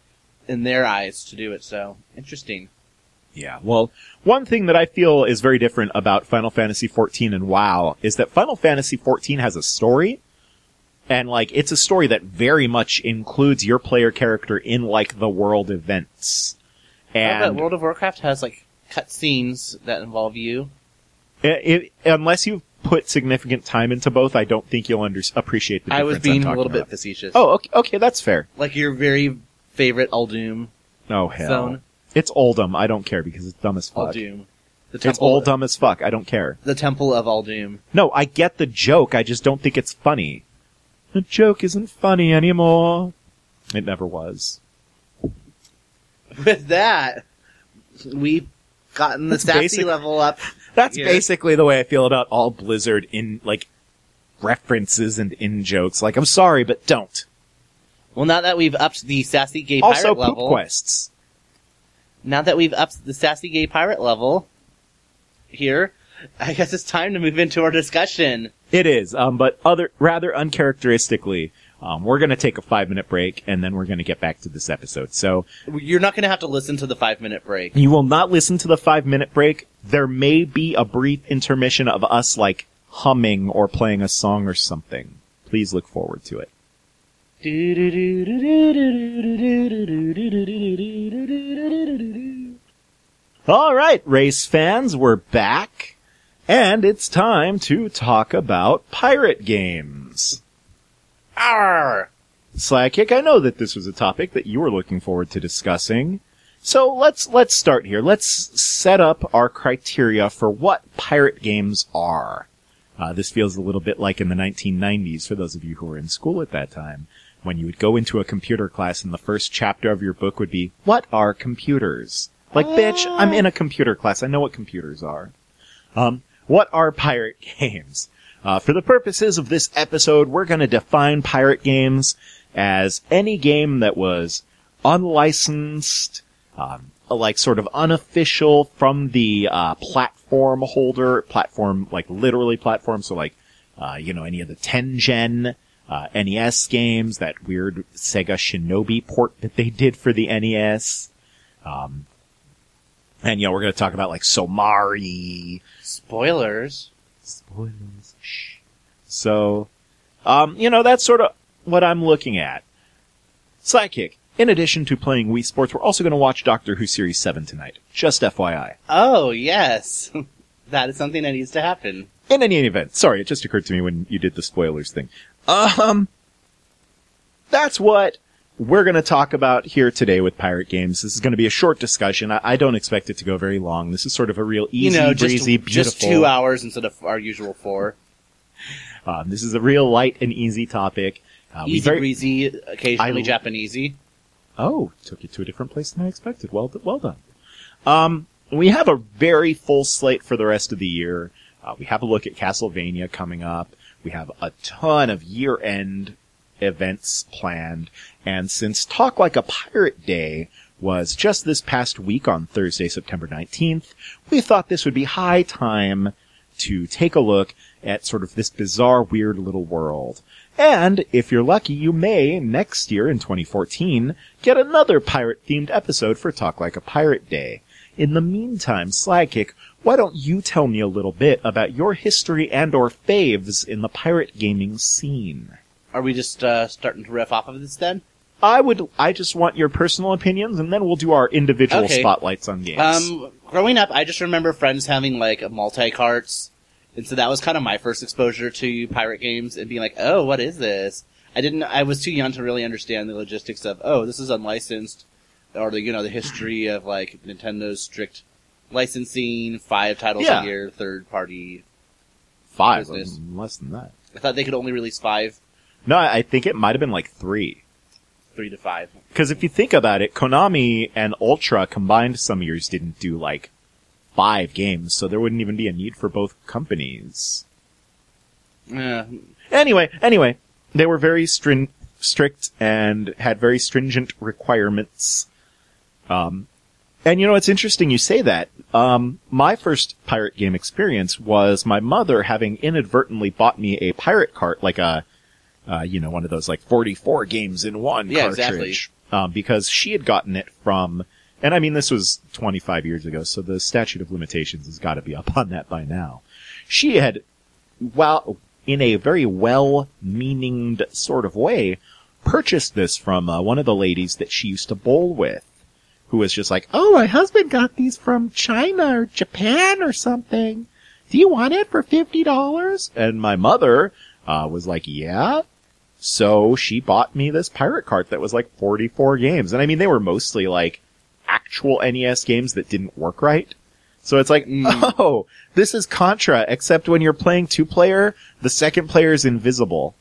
in their eyes to do it, so interesting. Yeah, well, one thing that I feel is very different about Final Fantasy fourteen and WoW is that Final Fantasy fourteen has a story, and, like, it's a story that very much includes your player character in, like, the world events. And Oh, but World of Warcraft has like cutscenes that involve you. it, it, unless you've put significant time into both, I don't think you'll under- appreciate the difference I was being I'm a little talking bit about. facetious. Oh, okay, okay, that's fair. Like your very favorite Uldum Oh, hell. zone. It's Oldham. I don't care because it's dumb as fuck. Uldum. The It's temple, old dumb as fuck. I don't care. The Temple of Uldum. No, I get the joke. I just don't think it's funny. The joke isn't funny anymore. It never was. With that, we've gotten the That's sassy basic- level up. That's Yeah. basically the way I feel about all Blizzard in, like, references and in-jokes. Like, I'm sorry, but don't. Well, now that we've upped the sassy gay Also, pirate poop level, quests. now that we've upped the sassy gay pirate level here, I guess it's time to move into our discussion. It is, um, but other rather uncharacteristically, um, we're going to take a five-minute break, and then we're going to get back to this episode. So You're not going to have to listen to the five minute break. you will not listen to the five-minute break. There may be a brief intermission of us, like, humming or playing a song or something. Please look forward to it. All right, race fans, we're back, and it's time to talk about pirate games. Arr! Slackkick, I know that this was a topic that you were looking forward to discussing. So let's let's start here. Let's set up our criteria for what pirate games are. Uh, this feels a little bit like in the nineteen nineties for those of you who were in school at that time, when you would go into a computer class and the first chapter of your book would be, "What are computers?" Like, bitch, I'm in a computer class. I know what computers are. Um, what are pirate games? Uh, for the purposes of this episode, we're going to define pirate games as any game that was unlicensed, um, like sort of unofficial from the uh, platform holder, platform, like literally platform, so like, uh, you know, any of the ten-gen uh, N E S games, that weird Sega Shinobi port that they did for the N E S. Um, and, you know, we're going to talk about like Somari. Spoilers. Spoilers. Shh. So, um, you know, that's sort of what I'm looking at. Sidekick. In addition to playing Wii Sports, we're also going to watch Doctor Who Series seven tonight. Just F Y I. Oh, yes. That is something that needs to happen. In any event, sorry, it just occurred to me when you did the spoilers thing. Um, that's what we're going to talk about here today with Pirate Games. This is going to be a short discussion. I, I don't expect it to go very long. This is sort of a real easy, You know, just, breezy, beautiful. just two hours instead of our usual four. Um, this is a real light and easy topic. Uh, we Easy very- breezy, occasionally I- Japanesey. Oh, took you to a different place than I expected. Well, well done. Um, we have a very full slate for the rest of the year. Uh, we have a look at Castlevania coming up. We have a ton of year-end events planned. And since Talk Like a Pirate Day was just this past week on Thursday, September nineteenth, we thought this would be high time to take a look at sort of this bizarre, weird little world. And, if you're lucky, you may, next year in twenty fourteen, get another pirate-themed episode for Talk Like a Pirate Day. In the meantime, Slagkick, why don't you tell me a little bit about your history and or faves in the pirate gaming scene? Are we just uh, starting to riff off of this then? I would, I just want your personal opinions, and then we'll do our individual Okay. spotlights on games. Um, growing up, I just remember friends having like multi-carts, and so that was kind of my first exposure to pirate games and being like, "Oh, what is this?" I didn't. I was too young to really understand the logistics of, "Oh, this is unlicensed," or the you know the history of like Nintendo's strict licensing, five titles Yeah. a year, third party. Five, business. um, less than that. I thought they could only release five, No, I think it might have been like three. three to five. Because if you think about it, Konami and Ultra combined some years didn't do like five games, so there wouldn't even be a need for both companies. Uh, Anyway, anyway, they were very strin- strict and had very stringent requirements. Um, and you know, it's interesting you say that. Um, my first pirate game experience was my mother having inadvertently bought me a pirate cart, like a, uh, you know, one of those like forty-four games in one Yeah, cartridge. Um, because she had gotten it from, and I mean, this was twenty-five years ago, so the statute of limitations has got to be up on that by now. She had, well, in a very well-meaning sort of way, purchased this from uh, one of the ladies that she used to bowl with. who was just like, oh, my husband got these from China or Japan or something. Do you want it for fifty dollars? And my mother uh, was like, yeah. So she bought me this pirate cart that was like forty-four games. And I mean, they were mostly like actual N E S games that didn't work right. So it's like, mm. oh, this is Contra, except when you're playing two-player, the second player is invisible.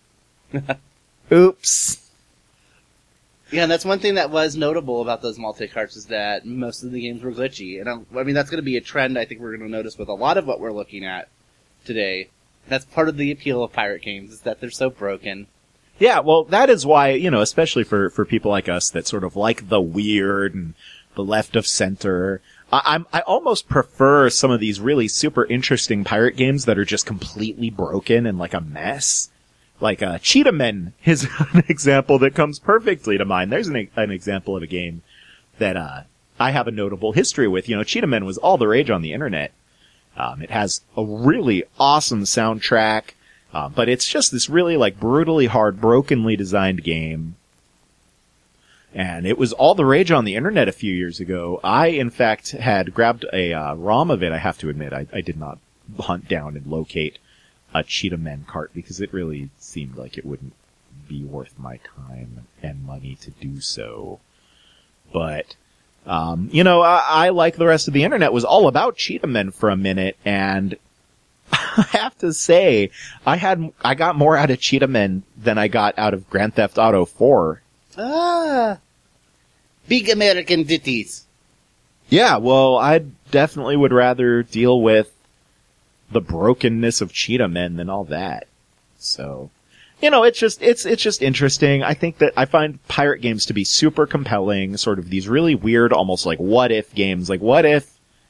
Oops. Yeah, and that's one thing that was notable about those multi-carts is that most of the games were glitchy. And I, I mean, that's going to be a trend I think we're going to notice with a lot of what we're looking at today. That's part of the appeal of pirate games, is that they're so broken. Yeah, well, that is why, you know, especially for, for people like us that sort of like the weird and the left of center, I, I'm, I almost prefer some of these really super interesting pirate games that are just completely broken and like a mess. Like, uh, Cheetah Men is an example that comes perfectly to mind. There's an, an example of a game that, uh, I have a notable history with. You know, Cheetah Men was all the rage on the internet. Um, it has a really awesome soundtrack, uh, but it's just this really, like, brutally hard, brokenly designed game. And it was all the rage on the internet a few years ago. I, in fact, had grabbed a, uh, ROM of it. I have to admit, I, I did not hunt down and locate a Cheetah Men cart because it really seemed like it wouldn't be worth my time and money to do so. But, um, you know, I, I, like the rest of the internet, was all about Cheetah Men for a minute, and I have to say, I had, I got more out of Cheetah Men than I got out of Grand Theft Auto four. Ah! Big American ditties. Yeah, well, I definitely would rather deal with the brokenness of Cheetah Men than all that. So, you know, it's just, it's, it's just interesting. I think that I find pirate games to be super compelling, sort of these really weird, almost like what if games. Like, what if,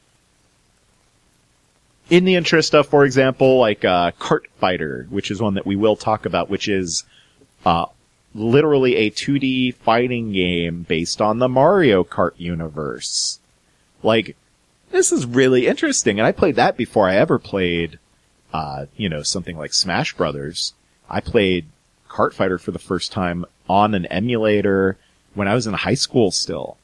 in the interest of, for example, like, uh, Kart Fighter, which is one that we will talk about, which is, uh, literally a two D fighting game based on the Mario Kart universe. Like, this is really interesting, and I played that before I ever played, uh, you know, something like Smash Brothers. I played Kart Fighter for the first time on an emulator when I was in high school still.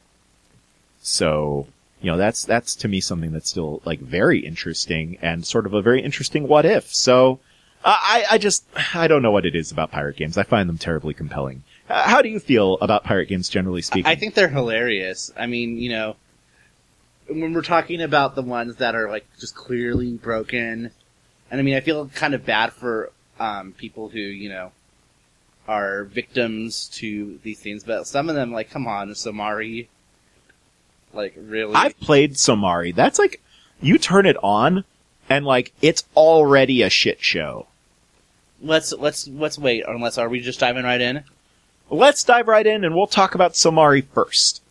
So, you know, that's, that's to me something that's still, like, very interesting, and sort of a very interesting what if. So, uh, I, I just, I don't know what it is about pirate games. I find them terribly compelling. Uh, how do you feel about pirate games, generally speaking? I think they're hilarious. I mean, you know, when we're talking about the ones that are, like, just clearly broken, and I mean, I feel kind of bad for, um, people who, you know, are victims to these things, but some of them, like, come on, Somari, like, really? I've played Somari. That's like, you turn it on, and, like, it's already a shit show. Let's, let's, let's wait, unless, are we just diving right in? Let's dive right in, and we'll talk about Somari first.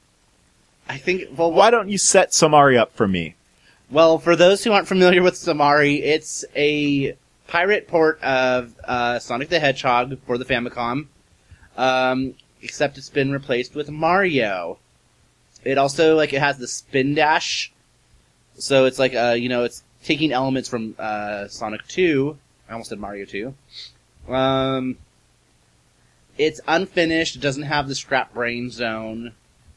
I think, well, why don't you set Somari up for me? Well, for those who aren't familiar with Somari, it's a pirate port of uh, Sonic the Hedgehog for the Famicom, um, except it's been replaced with Mario. It also, like, it has the spin dash, so it's like, uh, you know, it's taking elements from uh, Sonic two. I almost said Mario two. Um, it's unfinished. It doesn't have the scrap brain zone.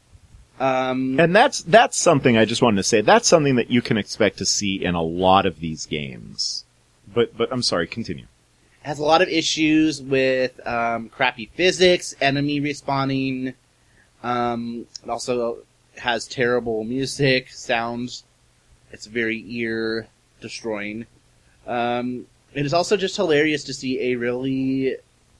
Um, and that's, that's something I just wanted to say. That's something that you can expect to see in a lot of these games. But, but I'm sorry, continue. It has a lot of issues with, um, crappy physics, enemy respawning. Um, it also has terrible music, sounds. It's very ear destroying. Um, it is also just hilarious to see a really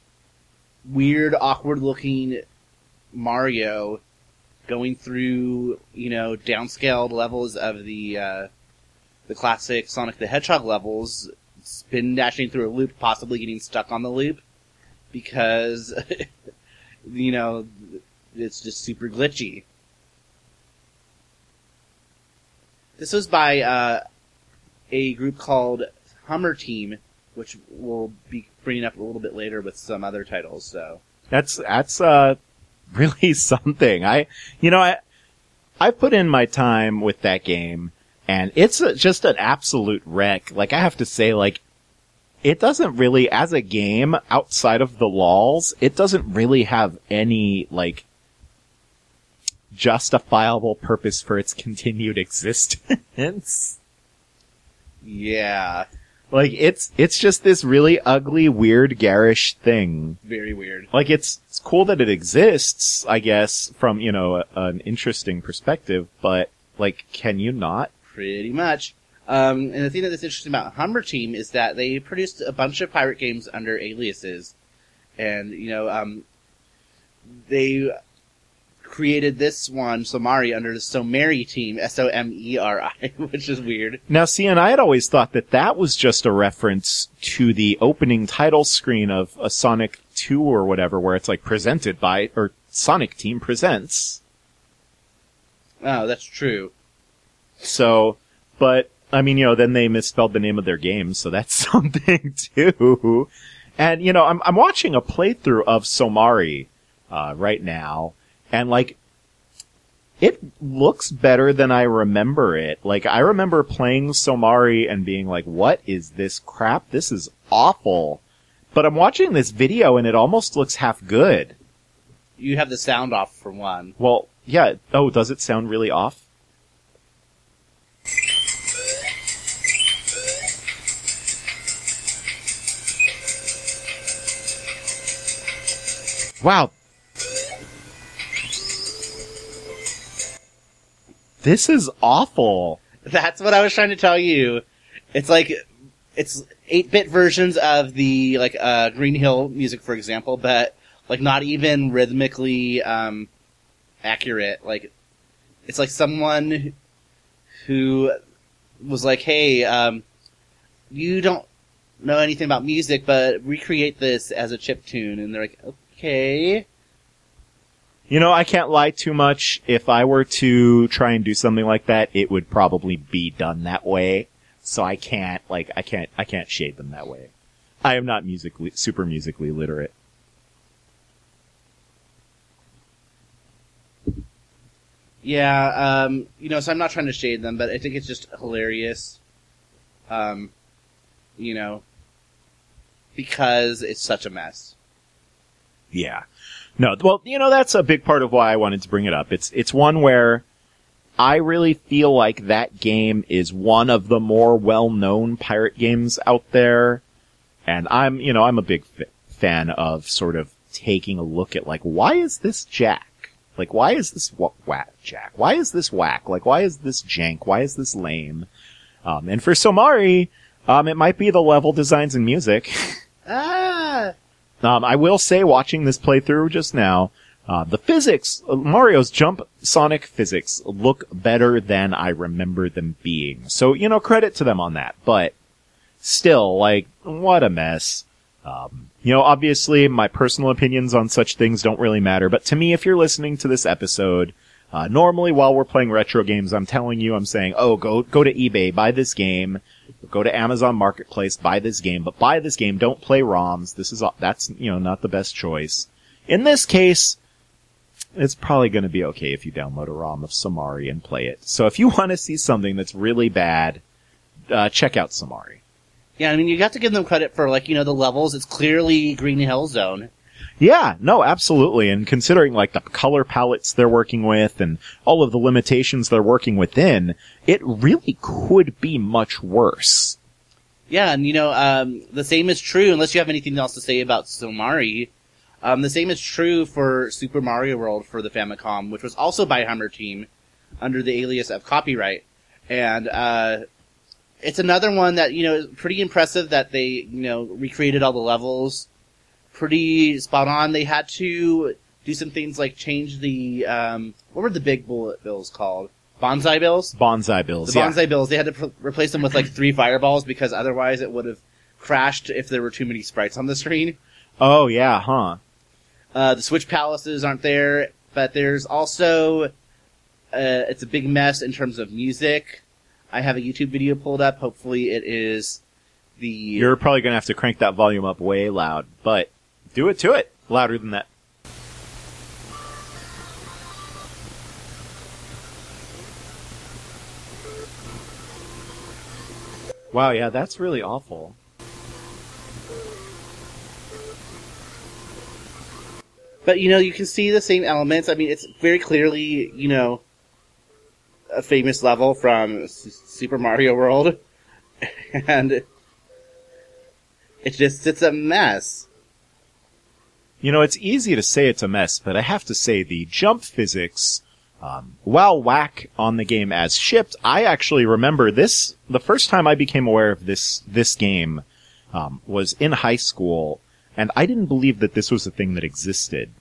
weird, awkward looking Mario going through, you know, downscaled levels of the, uh, the classic Sonic the Hedgehog levels, spin dashing through a loop, possibly getting stuck on the loop, because, you know, it's just super glitchy. This was by, uh, a group called Hummer Team, which we'll be bringing up a little bit later with some other titles, so. That's, that's, uh, really something. I, you know, I, I put in my time with that game, and it's a, just an absolute wreck. Like, I have to say, like, it doesn't really, as a game, outside of the lols, it doesn't really have any, like, justifiable purpose for its continued existence. Yeah. Like, it's, it's just this really ugly, weird, garish thing. Very weird. Like, it's, it's cool that it exists, I guess, from, you know, a, an interesting perspective, but, like, can you not? Pretty much. Um, and the thing that's interesting about Humber Team is that they produced a bunch of pirate games under aliases. And, you know, um, they created this one, Somari, under the Someri Team, S O M E R I, which is weird. Now, see, and I had always thought that that was just a reference to the opening title screen of a Sonic two or whatever, where it's like presented by, or Sonic Team presents. Oh, that's true. So, but, I mean, you know, then they misspelled the name of their game, so that's something too. And, you know, I'm, I'm watching a playthrough of Somari, uh, right now, and like, it looks better than I remember it. Like, I remember playing Somari and being like, what is this crap? This is awful. But I'm watching this video and it almost looks half good. You have the sound off for one. Well, yeah. Oh, does it sound really off? Wow. This is awful. That's what I was trying to tell you. It's like, it's eight-bit versions of the, like, uh, Green Hill music, for example, but, like, not even rhythmically, um, accurate. Like, it's like someone who was like, hey, um, you don't know anything about music, but recreate this as a chiptune. And they're like, okay. You know, I can't lie too much. If I were to try and do something like that, it would probably be done that way. So I can't, like, I can't, I can't shade them that way. I am not musically, super musically literate. Yeah, um, you know, so I'm not trying to shade them, but I think it's just hilarious. Um, you know, because it's such a mess. Yeah. No, well, you know, that's a big part of why I wanted to bring it up. It's, it's one where I really feel like that game is one of the more well-known pirate games out there. And I'm, you know, I'm a big f- fan of sort of taking a look at, like, why is this Jack? Like, why is this wh- whack Jack? Why is this whack? Like, why is this jank? Why is this lame? Um, and for Somari, um, it might be the level designs and music. Ah! Um, I will say, watching this playthrough just now, uh, the physics, uh, Mario's jump Sonic physics look better than I remember them being. So, you know, credit to them on that. But still, like, what a mess. Um, you know, obviously my personal opinions on such things don't really matter. But to me, if you're listening to this episode, uh, normally while we're playing retro games, I'm telling you, I'm saying, oh, go, go to eBay, buy this game. Go to Amazon Marketplace, buy this game, but buy this game, don't play ROMs. This is, that's, you know, not the best choice. In this case, it's probably going to be okay if you download a ROM of Somari and play it. So if you want to see something that's really bad, uh, check out Somari. Yeah, I mean, you got to give them credit for, like, you know, the levels. It's clearly Green Hill Zone. Yeah, no, absolutely. And considering, like, the color palettes they're working with and all of the limitations they're working within, it really could be much worse. Yeah, and, you know, um, the same is true, unless you have anything else to say about Somari, um, the same is true for Super Mario World for the Famicom, which was also by Humber Team, under the alias of copyright. And, uh, it's another one that, you know, is pretty impressive that they, you know, recreated all the levels. Pretty spot on. They had to do some things like change the, um, what were the big bullet bills called? Bonsai bills? Bonsai bills, The yeah. bonsai bills. They had to pr- replace them with like three fireballs because otherwise it would have crashed if there were too many sprites on the screen. Oh, yeah, huh. Uh, the Switch Palaces aren't there, but there's also, uh, it's a big mess in terms of music. I have a YouTube video pulled up. Hopefully it is the... You're probably going to have to crank that volume up way loud, but do it to it. Louder than that. Wow, yeah, that's really awful. But, you know, you can see the same elements. I mean, it's very clearly, you know, a famous level from S- Super Mario World. And it just, it's a mess. You know, it's easy to say it's a mess, but I have to say the jump physics, um, while whack on the game as shipped, I actually remember this, the first time I became aware of this, this game, um, was in high school, and I didn't believe that this was a thing that existed.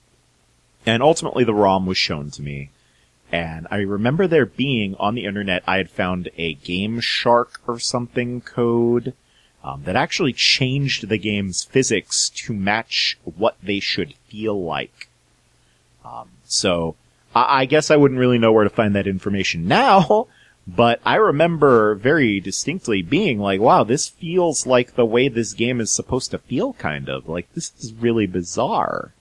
And ultimately the ROM was shown to me, and I remember there being, on the internet, I had found a Game Shark or something code, Um, that actually changed the game's physics to match what they should feel like. Um, so, I, I guess I wouldn't really know where to find that information now, but I remember very distinctly being like, wow, this feels like the way this game is supposed to feel, kind of. Like, this is really bizarre.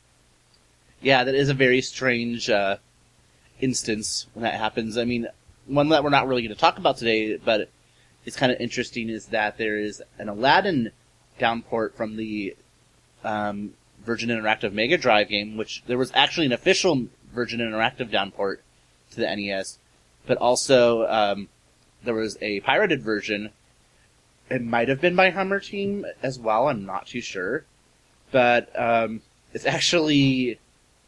Yeah, that is a very strange, uh, instance when that happens. I mean, one that we're not really going to talk about today, but it's kind of interesting is that there is an Aladdin downport from the um, Virgin Interactive Mega Drive game, which there was actually an official Virgin Interactive downport to the N E S, but also um, there was a pirated version. It might have been by Hummer Team as well, I'm not too sure. But um, it's actually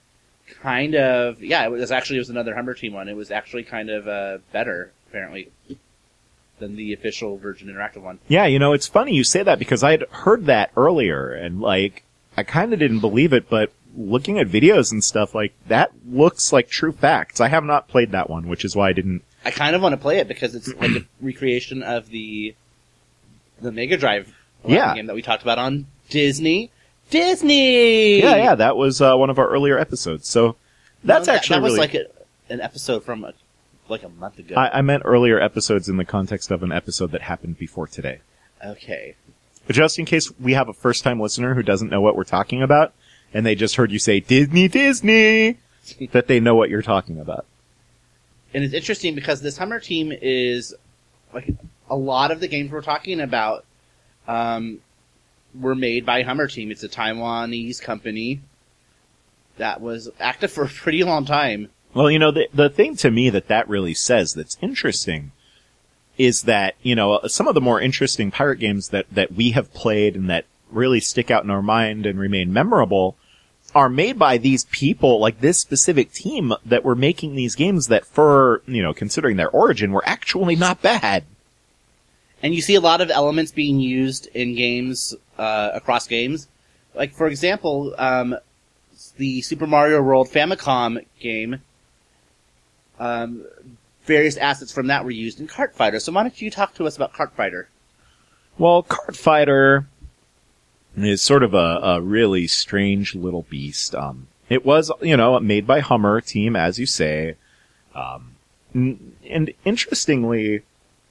kind of, yeah, it was actually it was another Hummer Team one. It was actually kind of uh, better, apparently, than the official Virgin Interactive one. Yeah, you know, it's funny you say that because I had heard that earlier, and, like, I kind of didn't believe it, but looking at videos and stuff, like, that looks like true facts. I have not played that one, which is why I didn't... I kind of want to play it because it's like a recreation of the the Mega Drive Yeah. game that we talked about on Disney. Disney! Yeah, yeah, that was uh, one of our earlier episodes, so that's No, that, actually That was really... like a, an episode from a, like a month ago. I, I meant earlier episodes in the context of an episode that happened before today. Okay. But just in case we have a first-time listener who doesn't know what we're talking about, and they just heard you say, Disney, Disney, that they know what you're talking about. And it's interesting because this Hummer Team is, like, a lot of the games we're talking about um, were made by Hummer Team. It's a Taiwanese company that was active for a pretty long time. Well, you know, the the thing to me that that really says that's interesting is that, you know, some of the more interesting pirate games that, that we have played and that really stick out in our mind and remain memorable are made by these people, like this specific team that were making these games that for, you know, considering their origin, were actually not bad. And you see a lot of elements being used in games, uh, across games. Like, for example, um, the Super Mario World Famicom game, um, various assets from that were used in Kart Fighter. So why don't you talk to us about Kart Fighter? Well, Kart Fighter is sort of a, a really strange little beast. Um, it was, you know, made by Hummer Team, as you say. Um, n- and interestingly,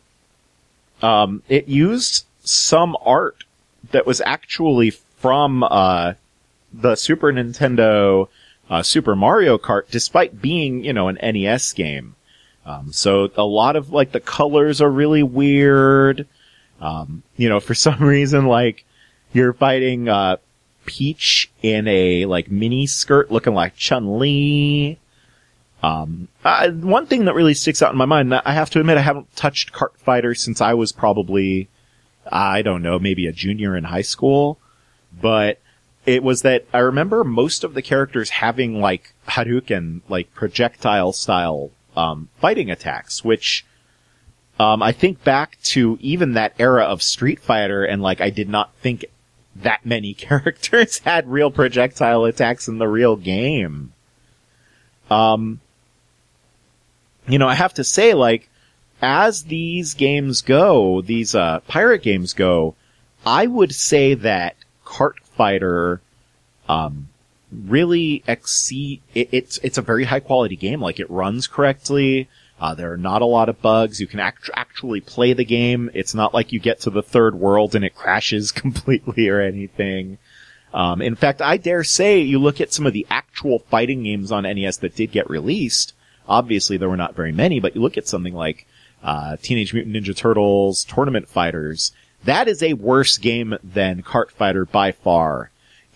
um, it used some art that was actually from, uh, the Super Nintendo, uh, Super Mario Kart, despite being, you know, an N E S game. Um, so a lot of, like, the colors are really weird. Um, you know, for some reason, like, you're fighting, uh, Peach in a, like, mini skirt looking like Chun-Li. Um, uh, one thing that really sticks out in my mind, I have to admit I haven't touched Kart Fighter since I was probably, I don't know, maybe a junior in high school. But it was that I remember most of the characters having, like, Hadouken, like, projectile style, um, fighting attacks, which, um, I think back to even that era of Street Fighter, and, like, I did not think that many characters had real projectile attacks in the real game. Um, you know, I have to say, like, as these games go, these, uh, pirate games go, I would say that Kart Fighter, um, really exceed, it, it's, it's a very high quality game. Like, it runs correctly. Uh, there are not a lot of bugs. You can act- actually play the game. It's not like you get to the third world and it crashes completely or anything. Um, in fact, I dare say you look at some of the actual fighting games on N E S that did get released. Obviously, there were not very many, but you look at something like, uh, Teenage Mutant Ninja Turtles, Tournament Fighters. That is a worse game than Kart Fighter by far.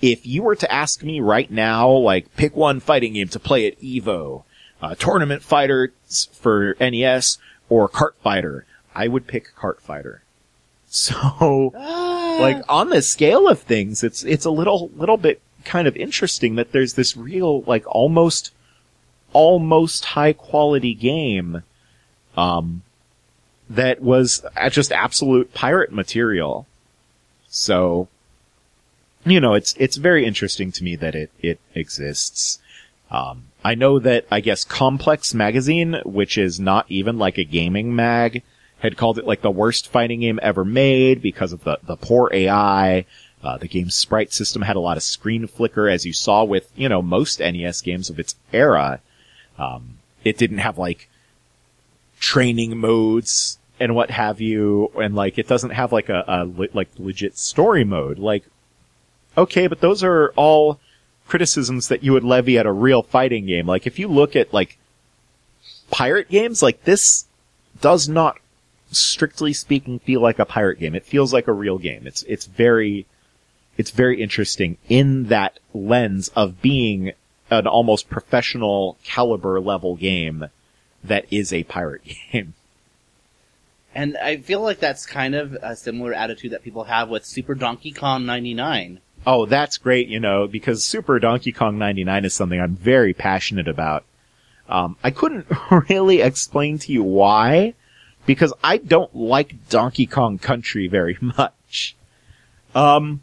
if you were to ask me right now, like, pick one fighting game to play at EVO, uh, Tournament Fighter for N E S, or Kart Fighter, I would pick Kart Fighter. So, Ah. like, on the scale of things, it's, it's a little, little bit kind of interesting that there's this real, like, almost, almost high quality game, um, that was just absolute pirate material. So, you know, it's, it's very interesting to me that it, it exists. Um, I know that, I guess, Complex Magazine, which is not even like a gaming mag, had called it like the worst fighting game ever made because of the, the poor A I. Uh, the game's sprite system had a lot of screen flicker, as you saw with, you know, most N E S games of its era. Um, it didn't have like training modes and what have you, and like it doesn't have like a, a le- like legit story mode. Like, okay, but those are all criticisms that you would levy at a real fighting game. Like, if you look at like pirate games, like this does not, strictly speaking, feel like a pirate game. It feels like a real game. It's it's very it's very interesting in that lens of being an almost professional caliber level game that is a pirate game. And I feel like that's kind of a similar attitude that people have with Super Donkey Kong ninety-nine. Oh, that's great, you know, because Super Donkey Kong ninety-nine is something I'm very passionate about. Um, I couldn't really explain to you why, because I don't like Donkey Kong Country very much. Um,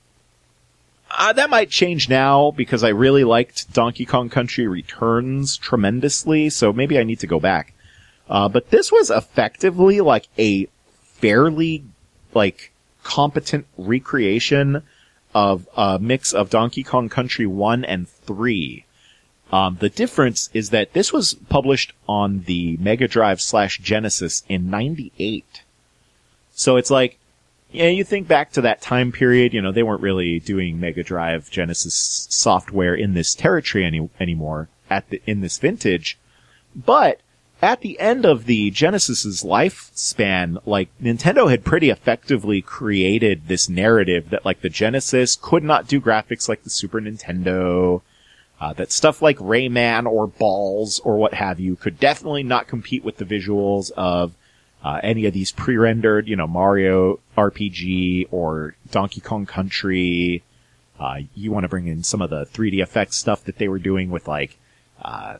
uh, that might change now, because I really liked Donkey Kong Country Returns tremendously, so maybe I need to go back. Uh, but this was effectively like a fairly, like, competent recreation of a mix of Donkey Kong Country one and three. Um, the difference is that this was published on the Mega Drive slash Genesis in ninety-eight. So it's like, yeah, you think back to that time period, you know, they weren't really doing Mega Drive Genesis software in this territory any, anymore at the, in this vintage. But at the end of the Genesis's lifespan, like, Nintendo had pretty effectively created this narrative that, like, the Genesis could not do graphics like the Super Nintendo, uh, that stuff like Rayman or Balls or what have you could definitely not compete with the visuals of uh, any of these pre-rendered, you know, Mario R P G or Donkey Kong Country. Uh, you want to bring in some of the three D effects stuff that they were doing with, like, uh,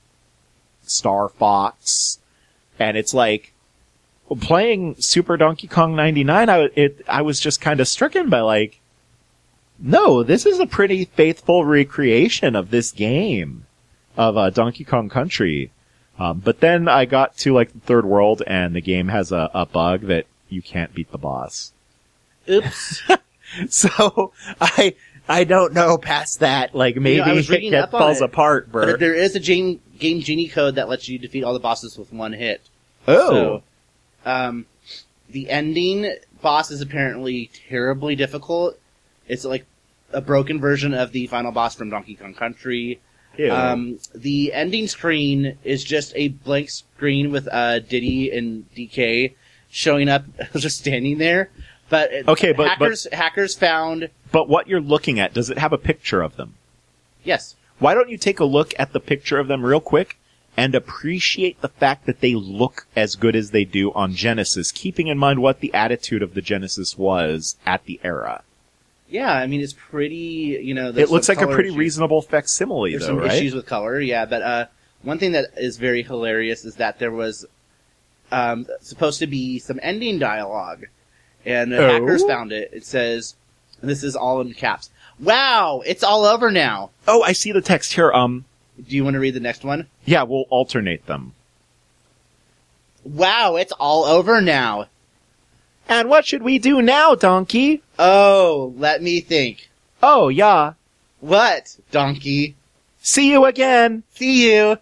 Star Fox, and it's like, playing Super Donkey Kong ninety-nine, I, it, I was just kind of stricken by, like, no, this is a pretty faithful recreation of this game, of uh, Donkey Kong Country. Um, but then I got to, like, the third world, and the game has a, a bug that you can't beat the boss. Oops. So, I... I don't know past that. Like, maybe You know, I was reading it up on falls it, apart, Bert. But there is a Game, Game Genie code that lets you defeat all the bosses with one hit. Oh. So, um, the ending boss is apparently terribly difficult. It's like a broken version of the final boss from Donkey Kong Country. Ew. Um, the ending screen is just a blank screen with uh, Diddy and D K showing up, just standing there. But Okay, but- hackers hackers found But what you're looking at, does it have a picture of them? yes. Why don't you take a look at the picture of them real quick and appreciate the fact that they look as good as they do on Genesis, keeping in mind what the attitude of the Genesis was at the era. Yeah, I mean it's pretty. You know, there's It looks some like a color pretty issues. reasonable facsimile, There's though, some right? issues with color, yeah. But uh, one thing that is very hilarious is that there was um, supposed to be some ending dialogue, and the Oh? hackers found it. It says, and this is all in caps. Wow, it's all over now. Oh, I see the text here. Um, Do you want to read the next one? yeah, we'll alternate them. Wow, it's all over now. And what should we do now, Donkey? Oh, let me think. Oh, yeah. What, donkey? See you again. See you.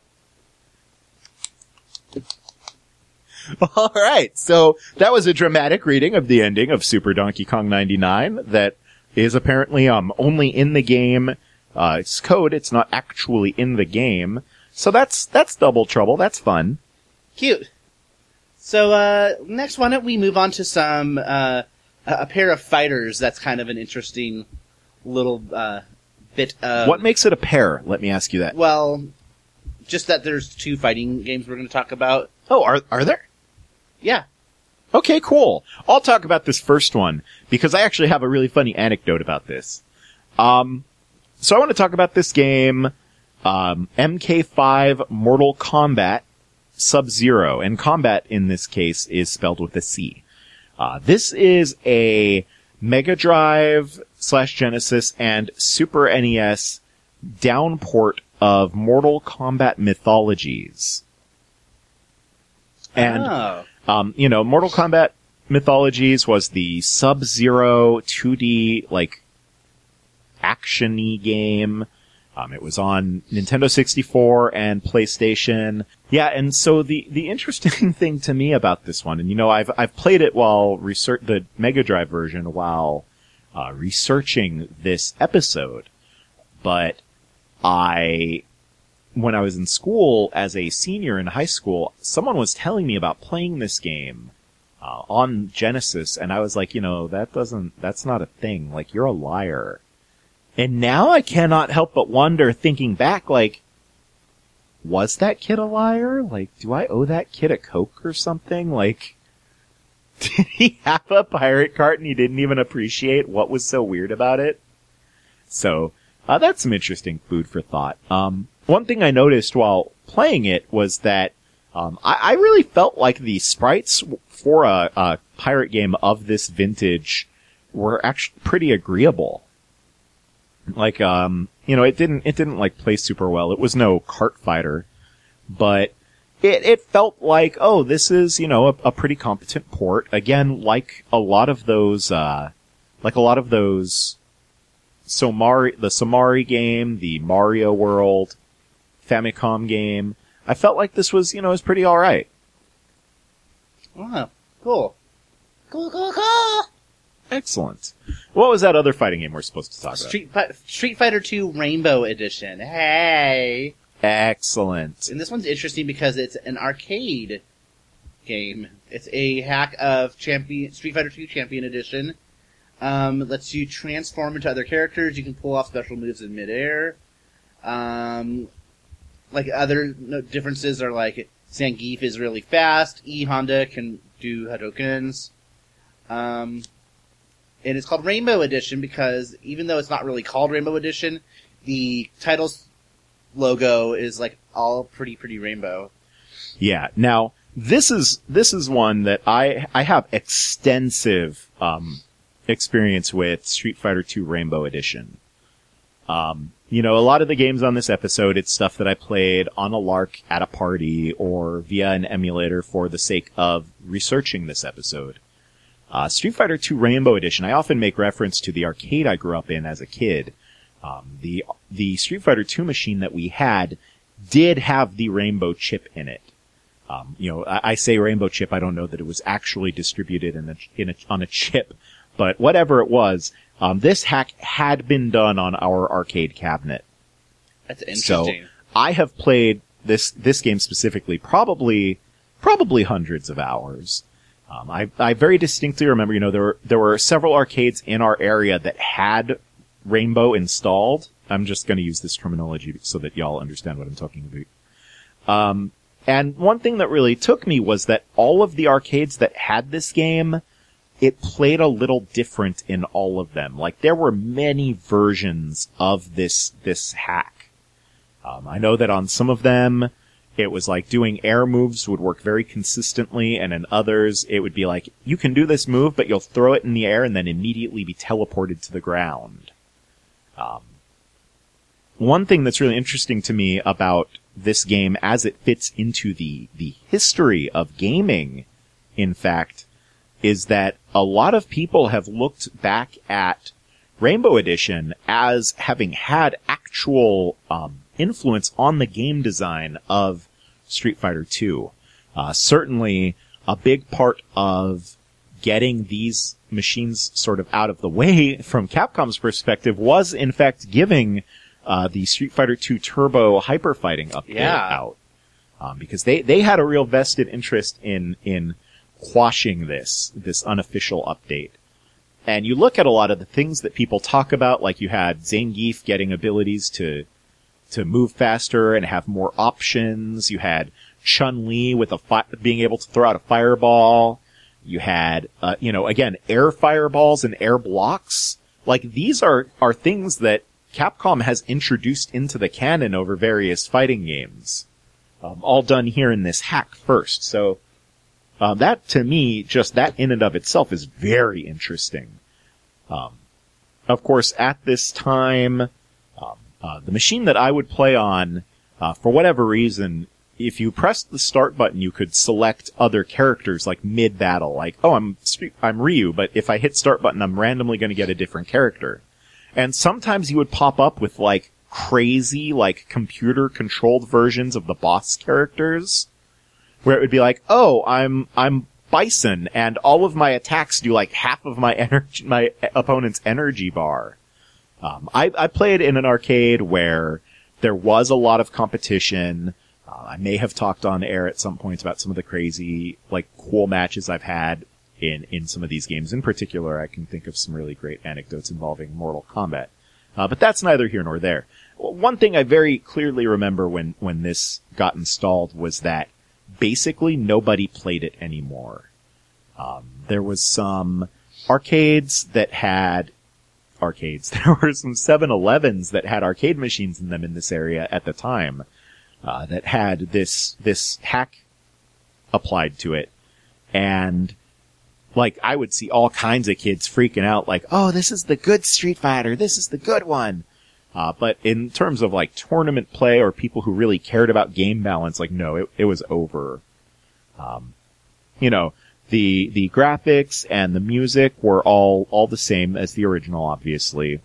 All right, so that was a dramatic reading of the ending of Super Donkey Kong ninety-nine that is apparently um only in the game. Uh, it's code, it's not actually in the game. So that's that's double trouble. That's fun. Cute. So, uh, next one, we move on to some, uh, a a pair of fighters that's kind of an interesting little uh, bit of... What makes it a pair? Let me ask you that. Well, just that there's two fighting games we're going to talk about. Oh, are are there? Yeah. Okay, cool. I'll talk about this first one, because I actually have a really funny anecdote about this. Um, so I want to talk about this game, um, M K five Mortal Kombat Sub-Zero, and combat in this case is spelled with a C. Uh, this is a Mega Drive slash Genesis and Super N E S downport of Mortal Kombat Mythologies. And, oh. um, you know, Mortal Kombat Mythologies was the Sub-Zero two D, like, action-y game. Um, it was on Nintendo sixty-four and PlayStation. Yeah, and so the, the interesting thing to me about this one, and you know, I've, I've played it while research, the Mega Drive version while, uh, researching this episode. But I, when I was in school as a senior in high school, someone was telling me about playing this game, uh, on Genesis, and I was like, you know, that doesn't, that's not a thing. Like, you're a liar. And now I cannot help but wonder, thinking back, like, was that kid a liar? Like, do I owe that kid a Coke or something? Like, did he have a pirate cart and he didn't even appreciate what was so weird about it? So, uh, that's some interesting food for thought. Um, one thing I noticed while playing it was that, um, I, I really felt like the sprites for a, a pirate game of this vintage were actually pretty agreeable. Like, um, you know, it didn't, it didn't like play super well. It was no kart fighter, but it, it felt like, oh, this is, you know, a, a pretty competent port. Again, like a lot of those, uh, like a lot of those Somari, the Somari game, the Mario World, Famicom game. I felt like this was, you know, was pretty alright. Wow. Cool. Cool, cool, cool! Excellent. What was that other fighting game we're supposed to talk Street, Fi- Street Fighter two Rainbow Edition. Hey! about? Excellent. And this one's interesting because it's an arcade game. It's a hack of Champion Street Fighter two Champion Edition. Um, it lets you transform into other characters. You can pull off special moves in midair. Um, like other no, differences are like Zangief is really fast. E Honda can do Hadokens. Um, and it's called Rainbow Edition because even though it's not really called Rainbow Edition, the title's logo is like all pretty, pretty rainbow. Yeah. Now, this is, this is one that I, I have extensive, um, experience with Street Fighter two Rainbow Edition. Um, you know, a lot of the games on this episode, it's stuff that I played on a lark at a party or via an emulator for the sake of researching this episode. Uh, Street Fighter two Rainbow Edition, I often make reference to the arcade I grew up in as a kid. Um, the, the Street Fighter two machine that we had did have the rainbow chip in it. Um, you know, I, I say rainbow chip, I don't know that it was actually distributed in a, in a, on a chip, but whatever it was, um, this hack had been done on our arcade cabinet. That's interesting. So, I have played this, this game specifically probably, probably hundreds of hours. Um, I, I very distinctly remember, you know, there were, there were several arcades in our area that had Rainbow installed. I'm just going to use this terminology so that y'all understand what I'm talking about. Um, and one thing that really took me was that all of the arcades that had this game, it played a little different in all of them. Like, there were many versions of this, this hack. Um, I know that on some of them, it was like doing air moves would work very consistently, and in others, it would be like, you can do this move, but you'll throw it in the air and then immediately be teleported to the ground. Um, one thing that's really interesting to me about this game as it fits into the, the history of gaming, in fact, is that a lot of people have looked back at Rainbow Edition as having had actual, um, influence on the game design of Street Fighter two. Uh, certainly a big part of getting these machines sort of out of the way from Capcom's perspective was in fact giving, uh, the Street Fighter two Turbo Hyper Fighting update Yeah. out. Um, because they, they had a real vested interest in, in quashing this, this unofficial update. and you look at a lot of the things that people talk about, like you had Zangief getting abilities to to move faster and have more options. You had Chun-Li with a fi- being able to throw out a fireball. You had, uh, you know, again, air fireballs and air blocks. Like, these are, are things that Capcom has introduced into the canon over various fighting games. Um, all done here in this hack first. So, uh, that to me, just that in and of itself is very interesting. Um, of course, at this time, um, uh, the machine that I would play on, uh, for whatever reason, if you pressed the start button, you could select other characters, like mid-battle. Like, oh, I'm, I'm Ryu, but if I hit start button, I'm randomly gonna get a different character. And sometimes you would pop up with, like, crazy, like, computer-controlled versions of the boss characters, where it would be like, oh, I'm, I'm Bison, and all of my attacks do, like, half of my energy, my opponent's energy bar. Um, I, I played in an arcade where there was a lot of competition. Uh, I may have talked on air at some points about some of the crazy, like, cool matches I've had in, in some of these games. In particular, I can think of some really great anecdotes involving Mortal Kombat. Uh, but that's neither here nor there. One thing I very clearly remember when, when this got installed was that basically nobody played it anymore. Um, there was some arcades that had arcades. There were some seven elevens that had arcade machines in them in this area at the time. Uh, that had this, this hack applied to it. And, like, I would see all kinds of kids freaking out, like, oh, this is the good Street Fighter, this is the good one. Uh, but in terms of, like, tournament play or people who really cared about game balance, like, no, it, it was over. Um, you know, the, the graphics and the music were all, all the same as the original, obviously.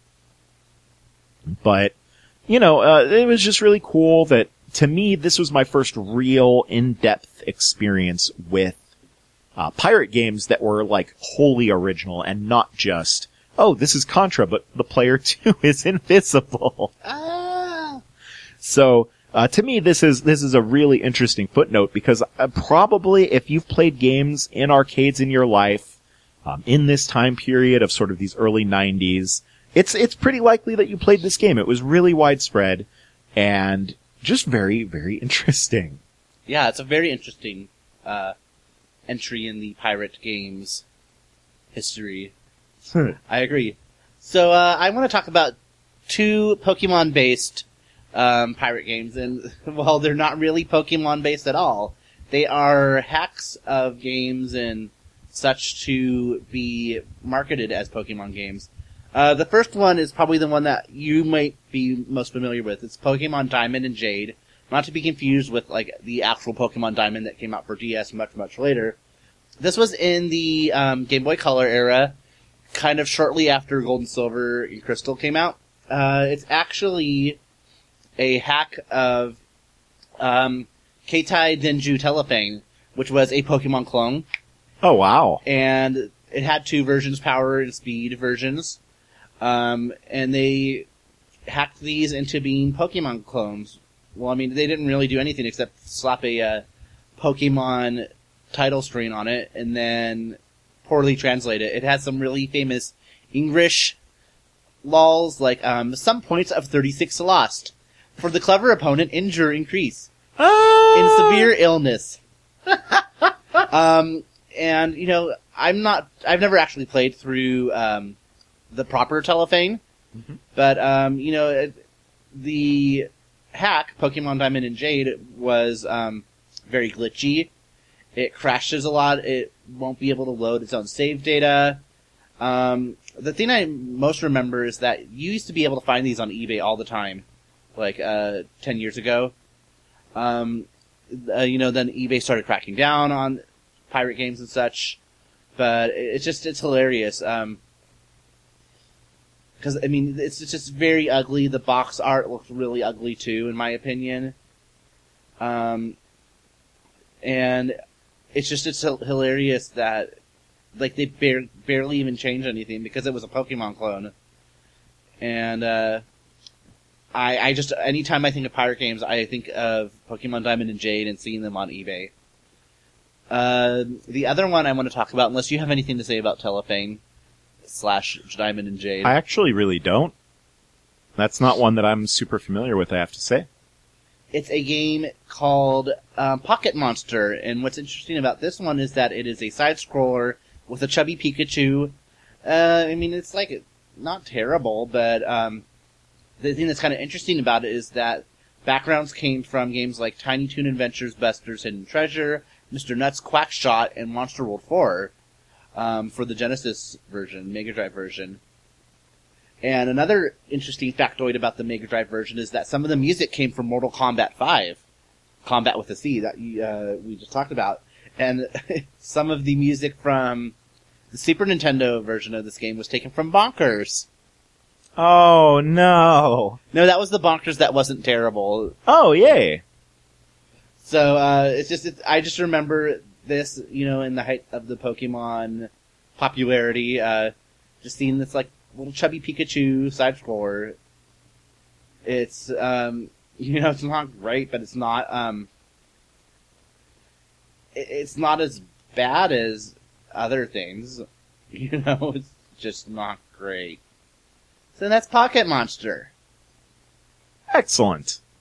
But, you know, uh, it was just really cool that, to me, this was my first real in-depth experience with uh, pirate games that were, like, wholly original and not just, oh, this is Contra, but the player two is invisible. Ah. So, uh, to me, this is, this is a really interesting footnote because uh, probably if you've played games in arcades in your life, um, in this time period of sort of these early nineties, it's, it's pretty likely that you played this game. It was really widespread and just very, very interesting. Yeah, it's a very interesting uh, entry in the pirate games history. I agree. So uh, I want to talk about two Pokemon-based um, pirate games, and well, they're not really Pokemon-based at all. They are hacks of games and such to be marketed as Pokemon games. Uh, the first one is probably the one that you might be most familiar with. It's Pokemon Diamond and Jade. Not to be confused with, like, the actual Pokemon Diamond that came out for D S much, much later. This was in the um, Game Boy Color era, kind of shortly after Gold and Silver and Crystal came out. Uh, it's actually a hack of um, Keitai Denju Telephane, which was a Pokemon clone. Oh, wow. And it had two versions, power and speed versions. Um, and they hacked these into being Pokemon clones. Well, I mean, they didn't really do anything except slap a uh, Pokemon title screen on it and then poorly translate it. It has some really famous English lols, like um, some points of thirty-six lost. For the clever opponent, injure increase. Ah! In severe illness. um, and, you know, I'm not, I've never actually played through um, the proper Telephane, mm-hmm. but, um, you know, the hack, Pokemon Diamond and Jade, was um, very glitchy. It crashes a lot. It won't be able to load its own save data. Um, the thing I most remember is that you used to be able to find these on eBay all the time, like uh, ten years ago. Um, uh, you know, then eBay started cracking down on pirate games and such, but it's just, it's hilarious. Um, cause, I mean, it's, it's just very ugly. The box art looks really ugly too, in my opinion. Um, and it's just, it's hilarious that, like, they bar- barely even changed anything because it was a Pokemon clone. And, uh, I, I just, anytime I think of pirate games, I think of Pokemon Diamond and Jade and seeing them on eBay. Uh, the other one I want to talk about, unless you have anything to say about Telephane. slash Diamond and Jade. I actually really don't. That's not one that I'm super familiar with, I have to say. It's a game called um, Pocket Monster, and what's interesting about this one is that it is a side-scroller with a chubby Pikachu. Uh, I mean, it's like not terrible, but um, the thing that's kind of interesting about it is that backgrounds came from games like Tiny Toon Adventures, Buster's Hidden Treasure, Mister Nuts Quackshot, and Monster World four um, for the Genesis version, Mega Drive version. And another interesting factoid about the Mega Drive version is that some of the music came from Mortal Kombat five. Combat with a C, that uh, we just talked about. And some of the music from the Super Nintendo version of this game was taken from Bonkers. Oh, no. No, that was the Bonkers that wasn't terrible. Oh, yay. So, uh, it's just, it's, I just remember this, you know, in the height of the Pokemon popularity, uh, just seeing this, like, little chubby Pikachu side-scroller. It's, um, you know, it's not great, but it's not, um, it, it's not as bad as other things. You know, it's just not great. So that's Pocket Monster. Excellent.